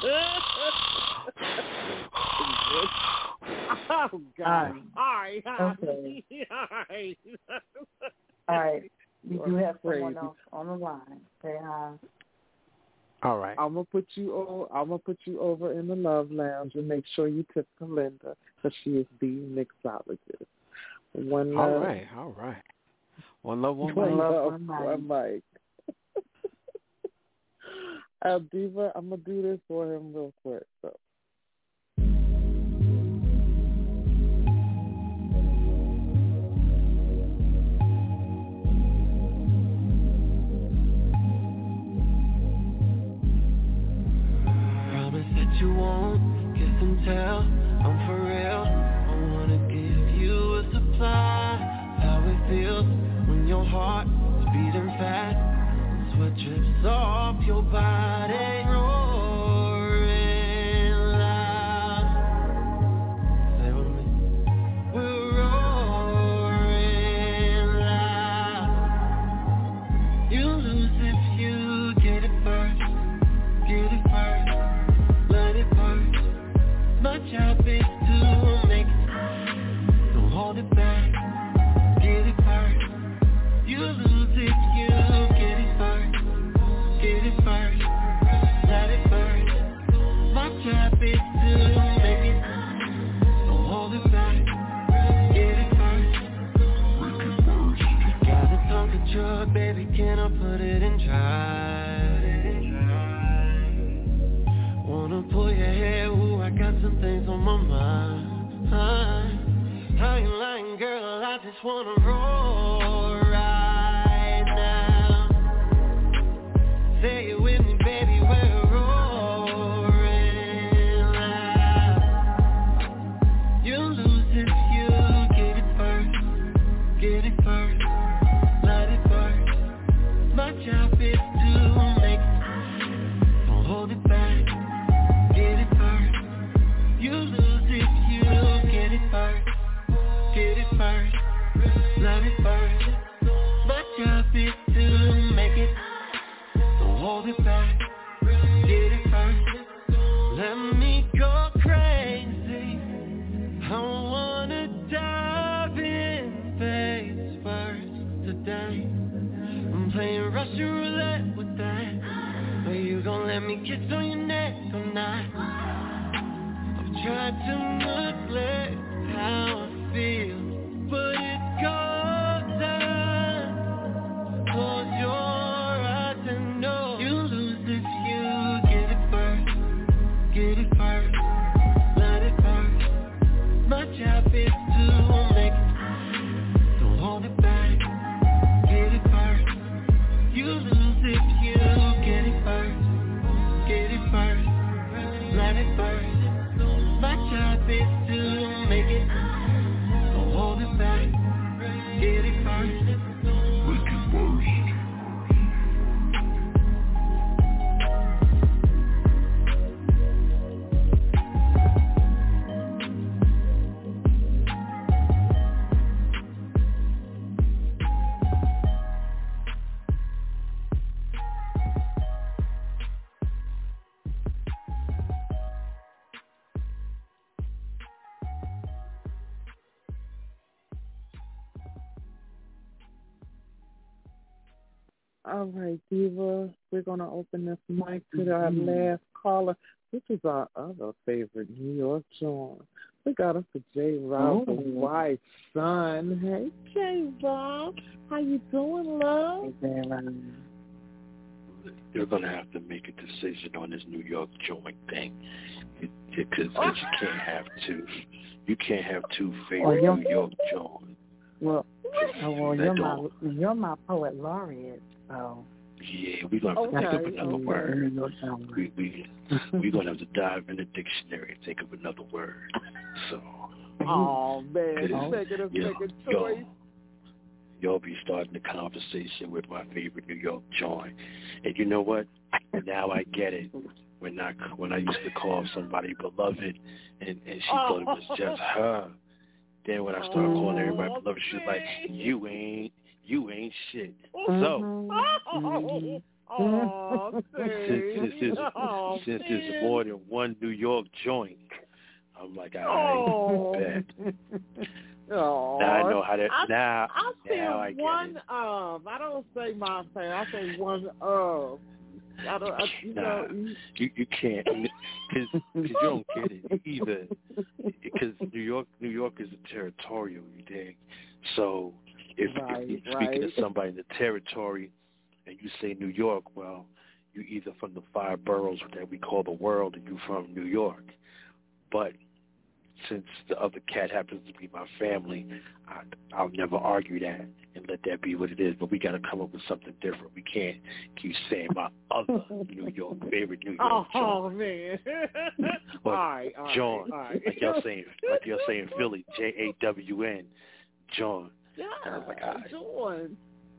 Oh, God. Um, all right. Okay. All right. All right. We do have someone Crazy. else on the line. Say hi. All right. I'm gonna put you over. I'm gonna put you over in the love lounge and make sure you tip to Linda, because she is the mixologist. One love. All right. All right. One love, one, One mic. love, one mic. uh, Diva, I'm gonna do this for him real quick. So. You won't kiss and tell, I'm for real. I wanna give you a supply. How it feels when your heart is beating fast. Sweat drips off your body, roaring loud. Say it with me. We're roaring loud. You lose if you get it first. Get it first. My job is to make it. Don't hold it back. Get it first. You lose if you get it first. Get it first. Let it first. My job is to make it. Don't hold it back. Get it first. Got a tongue control, baby. Can I put it in drive? Wanna pull your hair, ooh, I got some things on my mind. I, I ain't lying, girl, I just wanna roll right now. Say it with me, baby, we're roaring loud. You lose if you get it first. Get it first. Let it first. My job is to make it. Don't hold it back. Get it first. You lose if you get it first. Get it first. Let it first. My job is to make it. Don't hold it back. Get it first. Let me go crazy. I wanna dive in face first today. I'm playing Russian roulette with that. Are you gonna let me kiss on your neck or not? I've tried to neglect how I feel, but it goes on. Close your eyes and know you lose if you get it first. Get it first. Let it first. My job is to make it. Don't hold it back. Get it first. You lose if you get it first. Get it first. Let it first. My job is to make it. Don't hold it back. Get it first. Make it first. All right, Diva, we're going to open this mic to our last caller. This is our other favorite New York joint. We got us a J. Rob, the wife's son. Hey, J. Rob, how you doing, love? You're going to have to make a decision on this New York joint thing, because you can't have two. You can't have two favorite well, New York joints. Well, oh, well you're my you're my poet laureate, so. Yeah, we're gonna have to okay, think of another okay. word. We we we're gonna have to dive in the dictionary and think of another word. So Oh man, you making us yo, make a choice. Yo, y'all be starting the conversation with my favorite New York joint, and you know what? Now I get it. When I when I used to call somebody beloved, and and she oh. thought it was just her. Then when I started oh. calling everybody beloved, she was like, "You ain't, you ain't shit." Mm-hmm. So. Mm-hmm. Oh, since, since, there's, oh, since there's more than one New York joint, I'm like, all right, oh. bet. Oh, now I know how to. I, now, I say now I get one it. of. I don't say my thing. I say one of. I don't. I, you nah, know, you you can't because you don't get it either. Because New York, New York is a territorial. You dig? So if, right, if you're right. speaking to somebody in the territory, and you say New York, well, you either from the five boroughs that we call the world, and you from New York. But since the other cat happens to be my family, I, I'll never argue that and let that be what it is. But we got to come up with something different. We can't keep saying my other New York, favorite New York Oh, John. oh man. all right, all right, John, all right. like y'all saying, like y'all saying Philly, J A W N, John. Yeah, I was like, all right. John.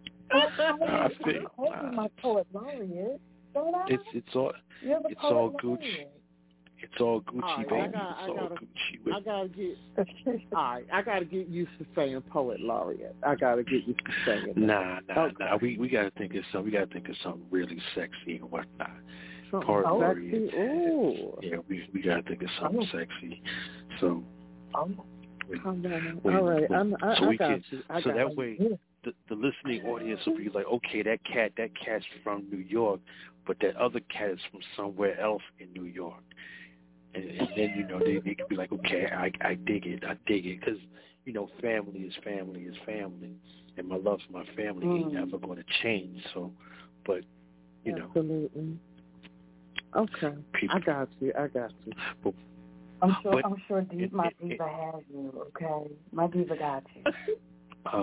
I feel, uh, my poet laureate. It's it's all it's all Gucci. It's all Gucci, right, baby. I got, it's I all gotta, Gucci. With I gotta get. all right, I gotta get used to saying poet laureate. I gotta get used to saying it. Nah, nah, okay. nah. We we gotta think of some. We gotta think of something really sexy and whatnot. Something poet oh, laureate. Sexy? Ooh. Yeah, we we gotta think of something oh. sexy. So. Um, when, when, all right, when, I'm, I, so I we got can, you. I so got that you. way, the, the listening audience will be like, okay, that cat, that cat's from New York, but that other cat is from somewhere else in New York. And, and then, you know, they, they can be like, okay, I, I dig it, I dig it. Because, you know, family is family is family. And my love for my family mm. ain't never going to change. So, but, you know. Absolutely. Okay. People, I got you, I got you. But, I'm sure, but, I'm sure Diva, my it, diva it, has you, okay? My diva got you. Uh,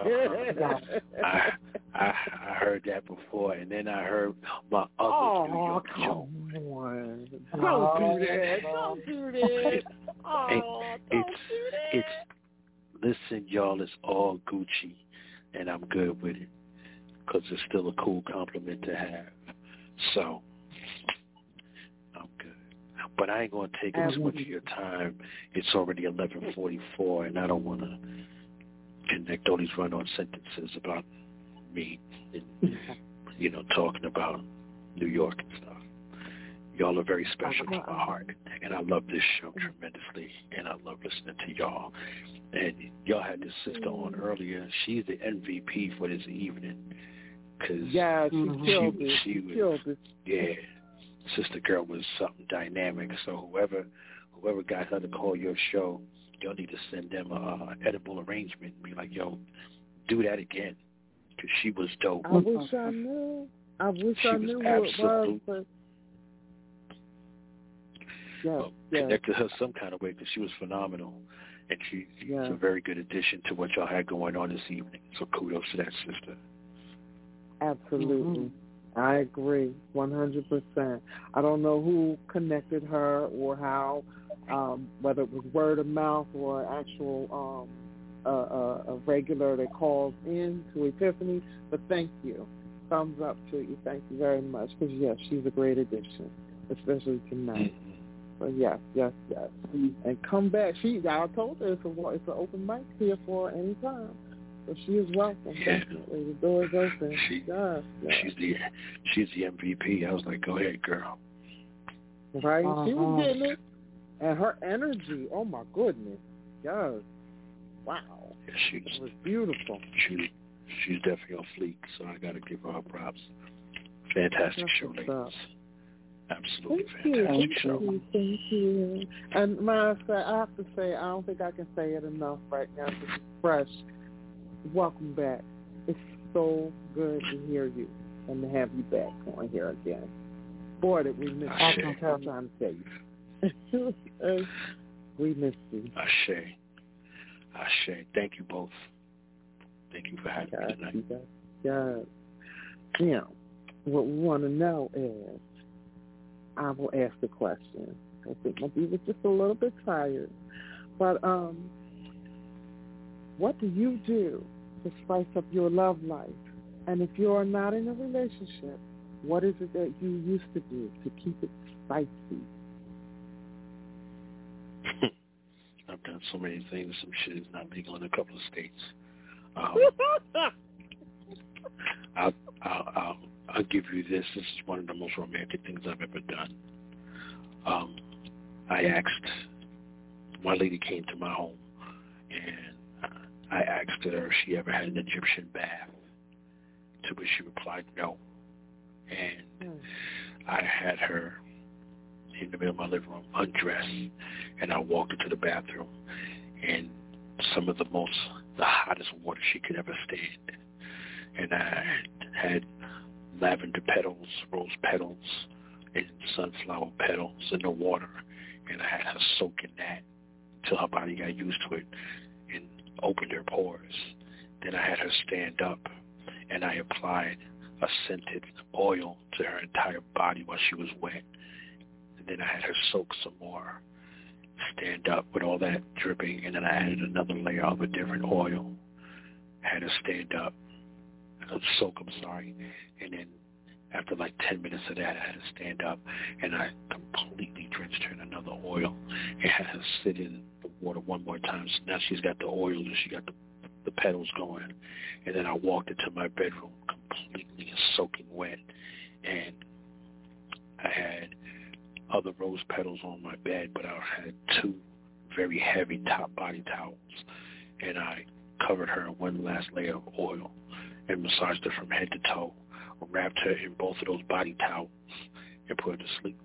I, I I heard that before, and then I heard my other oh, New York come joke. On. Don't oh, do that. Don't do that. Oh, don't it's, do that. It's, listen, y'all, it's all Gucci, and I'm good with it, because it's still a cool compliment to have. So, I'm good. But I ain't going to take up too much of your time. It's already eleven forty-four, and I don't want to connect all these run-on sentences about me and, you know, talking about New York and stuff. Y'all are very special to my heart, and I love this show tremendously, and I love listening to y'all. And y'all had this sister on earlier. She's the M V P for this evening. Cause yeah, she she, killed she, it. She she was, killed it. Yeah, Sister Girl was something dynamic. So whoever whoever got her to call your show, y'all need to send them a, a edible arrangement and be like, yo, do that again. Because she was dope. I wish I knew. I wish she I was knew absolute, what it was. But... Yes, well, yes. Connected her some kind of way because she was phenomenal. And she, she's yes. a very good addition to what y'all had going on this evening. So kudos to that sister. Absolutely. Mm-hmm. I agree one hundred percent. I don't know who connected her or how, um, whether it was word of mouth or actual um, uh, uh, a regular that calls in to Epiphany, but thank you. Thumbs up to you. Thank you very much because, yes, she's a great addition, especially tonight. Mm-hmm. But yes, yes, yes. Mm-hmm. And come back. She, I told her it's, a, it's an open mic here for any time. So she is welcome, yeah. definitely. The door is open. She, yes, yes. She's the she's the M V P. I was like, go ahead, girl. Right? Uh-huh. She was getting it. And her energy, oh my goodness. Yes. Wow. Yeah, she's, it was beautiful. She, she's definitely on fleek, so I got to give her her props. Fantastic That's show, ladies. Up. Absolutely thank fantastic you. show. Thank you. Thank you. And my, I have to say, I don't think I can say it enough right now. This is fresh. Welcome back. It's so good to hear you and to have you back on here again. Boy, did we miss you. I'm trying to tell you. We missed you. Ashe. Ashe. Thank you both. Thank you for having God, me tonight. God. Now, what we want to know is, I will ask the question. I think my was just a little bit tired. But um, what do you do to spice up your love life? And if you're not in a relationship, what is it that you used to do to keep it spicy? I've done so many things. Some shit is not legal in a couple of states. Um, I'll, I'll, I'll, I'll give you this. This is one of the most romantic things I've ever done. Um, I asked, my lady came to my home, and I asked her if she ever had an Egyptian bath, to which she replied no. And mm. I had her in the middle of my living room, undressed, and I walked into the bathroom, and some of the most, the hottest water she could ever stand. And I had lavender petals, rose petals, and sunflower petals in the water, and I had her soak in that till her body got used to it and opened her pores. Then I had her stand up, and I applied a scented oil to her entire body while she was wet. And then I had her soak some more, stand up with all that dripping, and then I added another layer of a different oil. I had her stand up, uh, soak, I'm sorry, and then after like ten minutes of that, I had her stand up, and I completely drenched her in another oil, and had her sit in the water one more time. So now she's got the oil, and she got the, the petals going, and then I walked into my bedroom completely soaking wet, and I had other rose petals on my bed, but I had two very heavy top body towels, and I covered her in one last layer of oil and massaged her from head to toe, wrapped her in both of those body towels, and put her to sleep.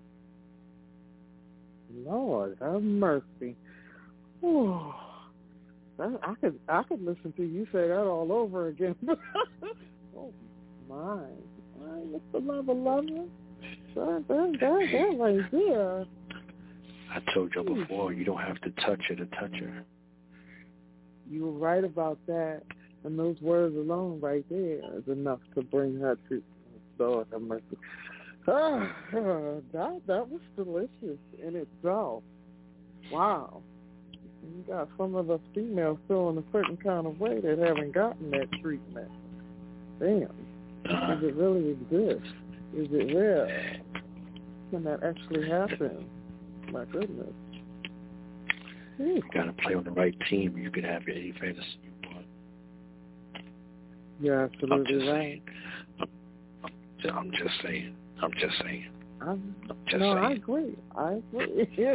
Lord have mercy. Oh, that, I could I could listen to you say that all over again. Oh my, my Mister Lover Lover. That, that, that, that right there. I told you before, you don't have to touch her to touch her. You were right about that. And those words alone right there is enough to bring her to Lord have mercy. Ah, that, that was delicious in itself. Wow. You got some of the females feeling a certain kind of way that haven't gotten that treatment. Damn. Does it really exist? Is it real? Can that actually happen? My goodness. You gotta play on the right team. You can have any fantasy you want. You're absolutely I'm just right. Saying. I'm, I'm just saying. I'm just saying. I'm, I'm just no, saying. I agree. I agree.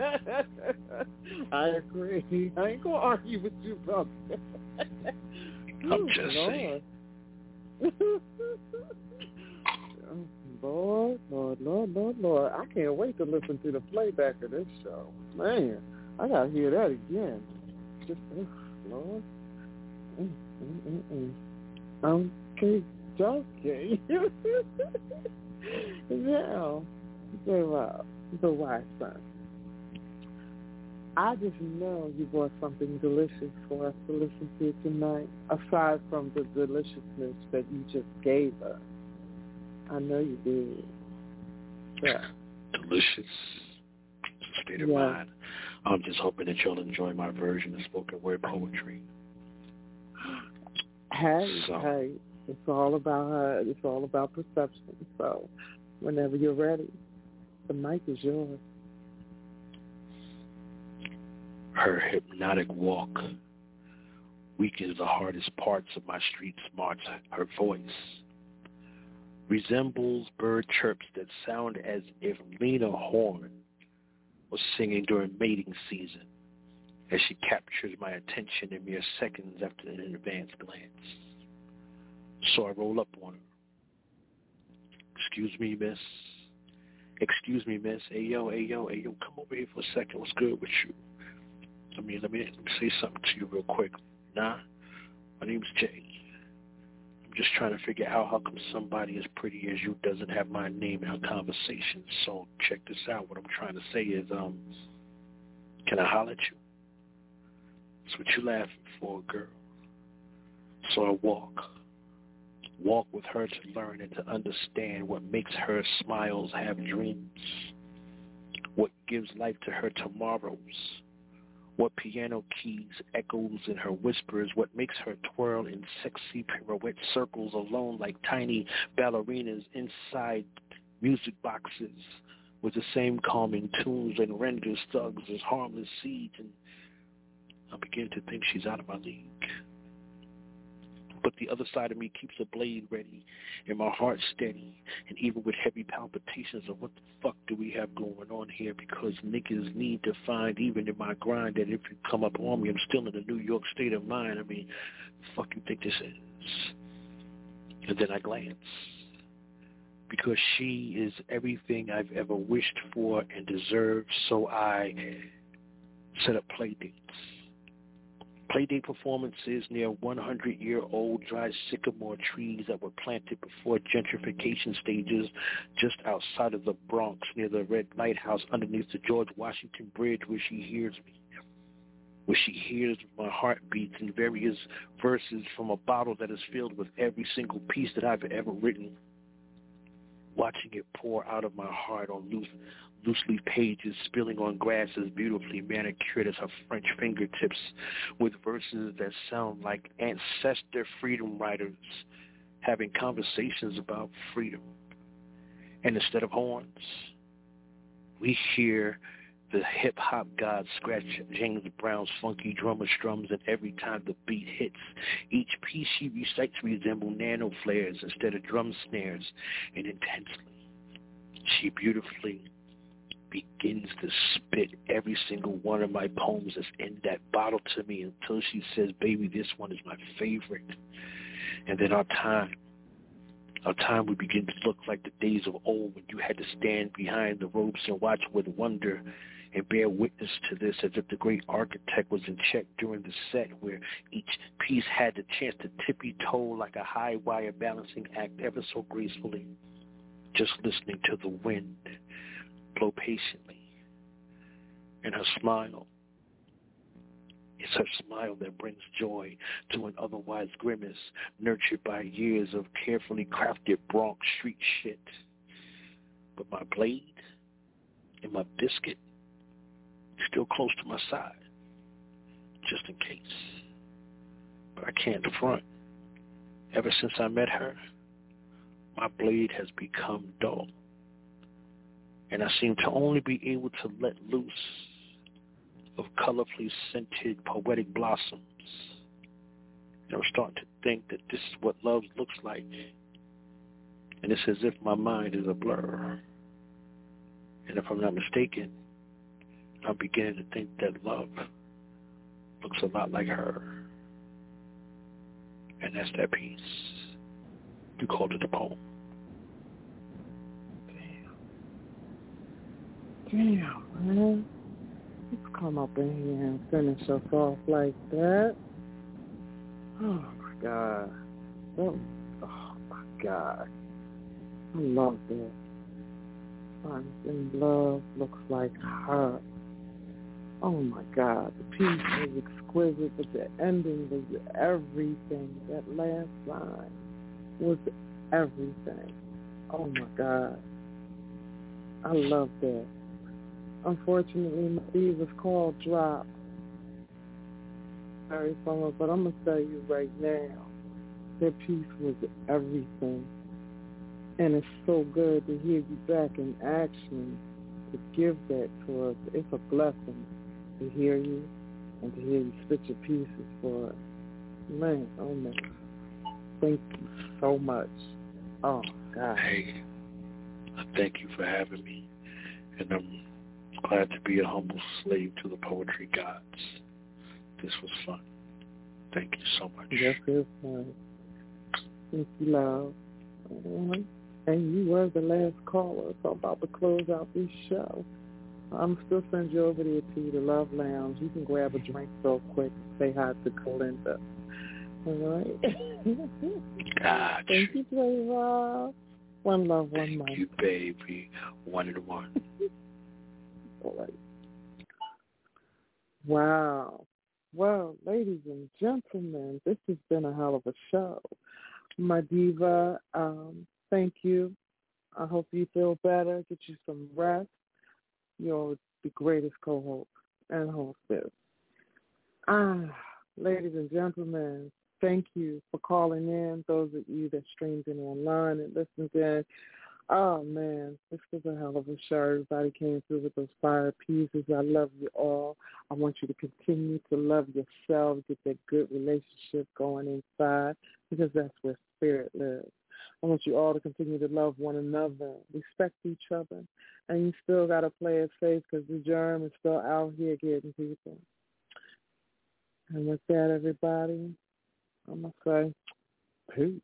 I agree. I ain't gonna argue with you about that. I'm just Lord. saying. Lord, Lord, Lord, Lord, Lord. I can't wait to listen to the playback of this show. Man, I got to hear that again. Just, oh, Lord. Mm, mm, mm, mm. Okay, okay. Now, so, uh, the wise son. I just know you brought something delicious for us to listen to tonight, aside from the deliciousness that you just gave us. I know you did. Yeah. Delicious. State of yeah. mind. I'm just hoping that y'all enjoy my version of spoken word poetry. Hey, so. hey, it's all about uh, it's all about perception. So, whenever you're ready, the mic is yours. Her hypnotic walk weakens the hardest parts of my street smarts. Her voice resembles bird chirps that sound as if Lena Horne was singing during mating season, as she captures my attention in mere seconds after an advanced glance. So I roll up on her. Excuse me, miss. Excuse me, miss. Hey, yo, hey, yo, hey, yo, come over here for a second. What's good with you? I mean, let me, let me say something to you real quick. Nah, my name's Jay. I'm just trying to figure out how come somebody as pretty as you doesn't have my name in our conversation. So check this out. What I'm trying to say is, um, can I holler at you? That's what you laughing for, girl. So I walk. Walk with her to learn and to understand what makes her smiles have dreams. What gives life to her tomorrows. What piano keys echoes in her whispers, what makes her twirl in sexy pirouette circles alone like tiny ballerinas inside music boxes with the same calming tunes and renders thugs as harmless seeds, and I begin to think she's out of my league. But the other side of me keeps a blade ready and my heart steady, and even with heavy palpitations of what the fuck do we have going on here, because niggas need to find, even in my grind, that if you come up on me, I'm still in a New York state of mind. I mean, the fuck you think this is? And then I glance, because she is everything I've ever wished for and deserved, so I set up play dates. Playdate performances near hundred-year-old dry sycamore trees that were planted before gentrification stages just outside of the Bronx near the Red Lighthouse underneath the George Washington Bridge, where she hears me, where she hears my heartbeats in various verses from a bottle that is filled with every single piece that I've ever written, watching it pour out of my heart on loose loose-leaf pages, spilling on grasses beautifully manicured as her French fingertips, with verses that sound like ancestor freedom writers having conversations about freedom. And instead of horns, we hear the hip-hop god scratch James Brown's funky drummer strums, and every time the beat hits, each piece she recites resemble nano flares instead of drum snares, and intensely, she beautifully begins to spit every single one of my poems that's in that bottle to me until she says, baby, this one is my favorite. And then our time, our time would begin to look like the days of old when you had to stand behind the ropes and watch with wonder and bear witness to this as if the great architect was in check during the set, where each piece had the chance to tippy-toe like a high wire balancing act ever so gracefully, just listening to the wind blow patiently. And her smile, it's her smile that brings joy to an otherwise grimace, nurtured by years of carefully crafted Bronx street shit. But my blade and my biscuit is still close to my side, just in case. But I can't front. Ever since I met her, my blade has become dull, and I seem to only be able to let loose of colorfully scented poetic blossoms. And I'm starting to think that this is what love looks like, and it's as if my mind is a blur. And if I'm not mistaken, I'm beginning to think that love looks a lot like her. And that's that piece. You called it a poem. Damn, man. Let's come up in here and finish us off like that. Oh, my God. Oh, oh my God. I love that. And love looks like her. Oh, my God. The piece was exquisite, but the ending was everything. That last line was everything. Oh, my God. I love that. Unfortunately, Steve's call dropped. Sorry, someone, but I'm going to tell you right now, that piece was everything. And it's so good to hear you back in action, to give that to us. It's a blessing to hear you and to hear you spit your pieces for us. Man, oh man, thank you so much. Oh, God. Hey, I thank you for having me. And I'm glad to be a humble slave to the poetry gods. This was fun. Thank you so much. Yes, it was. Thank you, love. Uh-huh. And you were the last caller, so I'm about to close out this show. I'm still send you over there to the Love Lounge. You can grab a drink real quick and say hi to Kalinda. All right? Gotcha. Thank you, Trayvon. One love, one Thank month. you, baby. One and one. All right. Wow. Well, ladies and gentlemen, this has been a hell of a show. My diva, um, thank you. I hope you feel better, get you some rest. You're the greatest co-host and hostess. Ah, ladies and gentlemen, thank you for calling in. Those of you that streamed in online and listened in. Oh, man, this was a hell of a show. Everybody came through with those fire pieces. I love you all. I want you to continue to love yourselves, get that good relationship going inside, because that's where spirit lives. I want you all to continue to love one another, respect each other, and you still got to play it safe because the germ is still out here getting people. And with that, everybody, I'm going to say peace.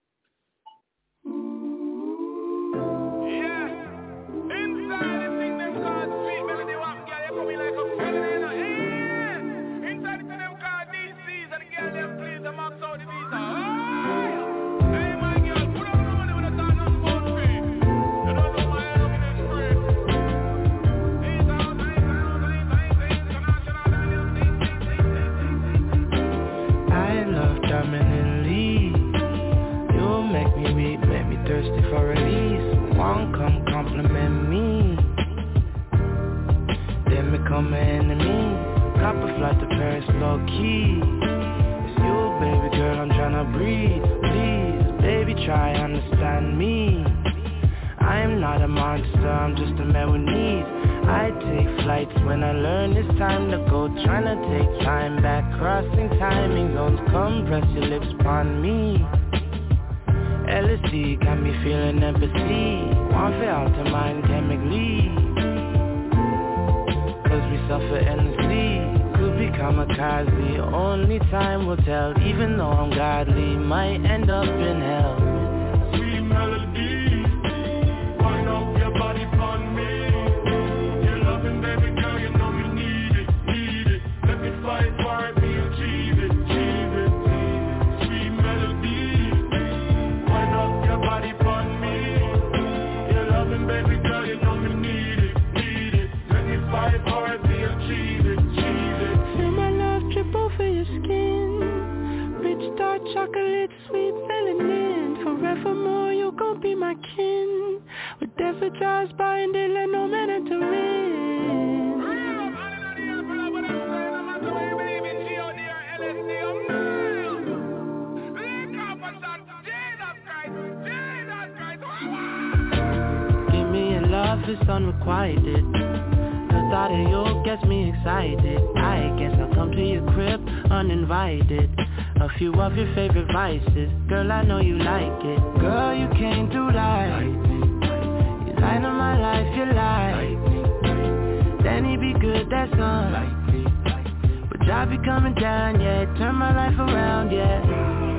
Thirsty for release, one come compliment me, then become an enemy. Copper flight to Paris low key. It's you, baby girl, I'm tryna breathe. Please, baby, try understand me. I am not a monster, I'm just a man with needs. I take flights when I learn it's time to go. Tryna take time back, crossing timing zones. Come press your lips upon me. L S D got me feeling empathy. One for out to mind chemically. Cause we suffer endlessly. Could be kamikaze. Only time will tell. Even though I'm godly, might end up in hell. Sweet melody, wind up your body upon me. Your loving baby girl, you know you need it, need it. Let me fight for it, me achieve it, achieve it. Sweet melody, wind up your body upon me. Your loving baby girl, you know you need it, need it. Let me fight for it, me achieve it, achieve it. Feel my love drip over your skin. Rich dark chocolate, sweet melanin. Forevermore, you gon' be my kin. Whatever drives by and they let no man enter in. Give me a love is unrequited. The thought of you gets me excited. I guess I'll come to your crib uninvited. A few of your favorite vices. Girl, I know you like it. Girl, you can't do life. You light up my life, you lie. Then he be good, that's on. But job be coming down, yeah. Turn my life around, yeah.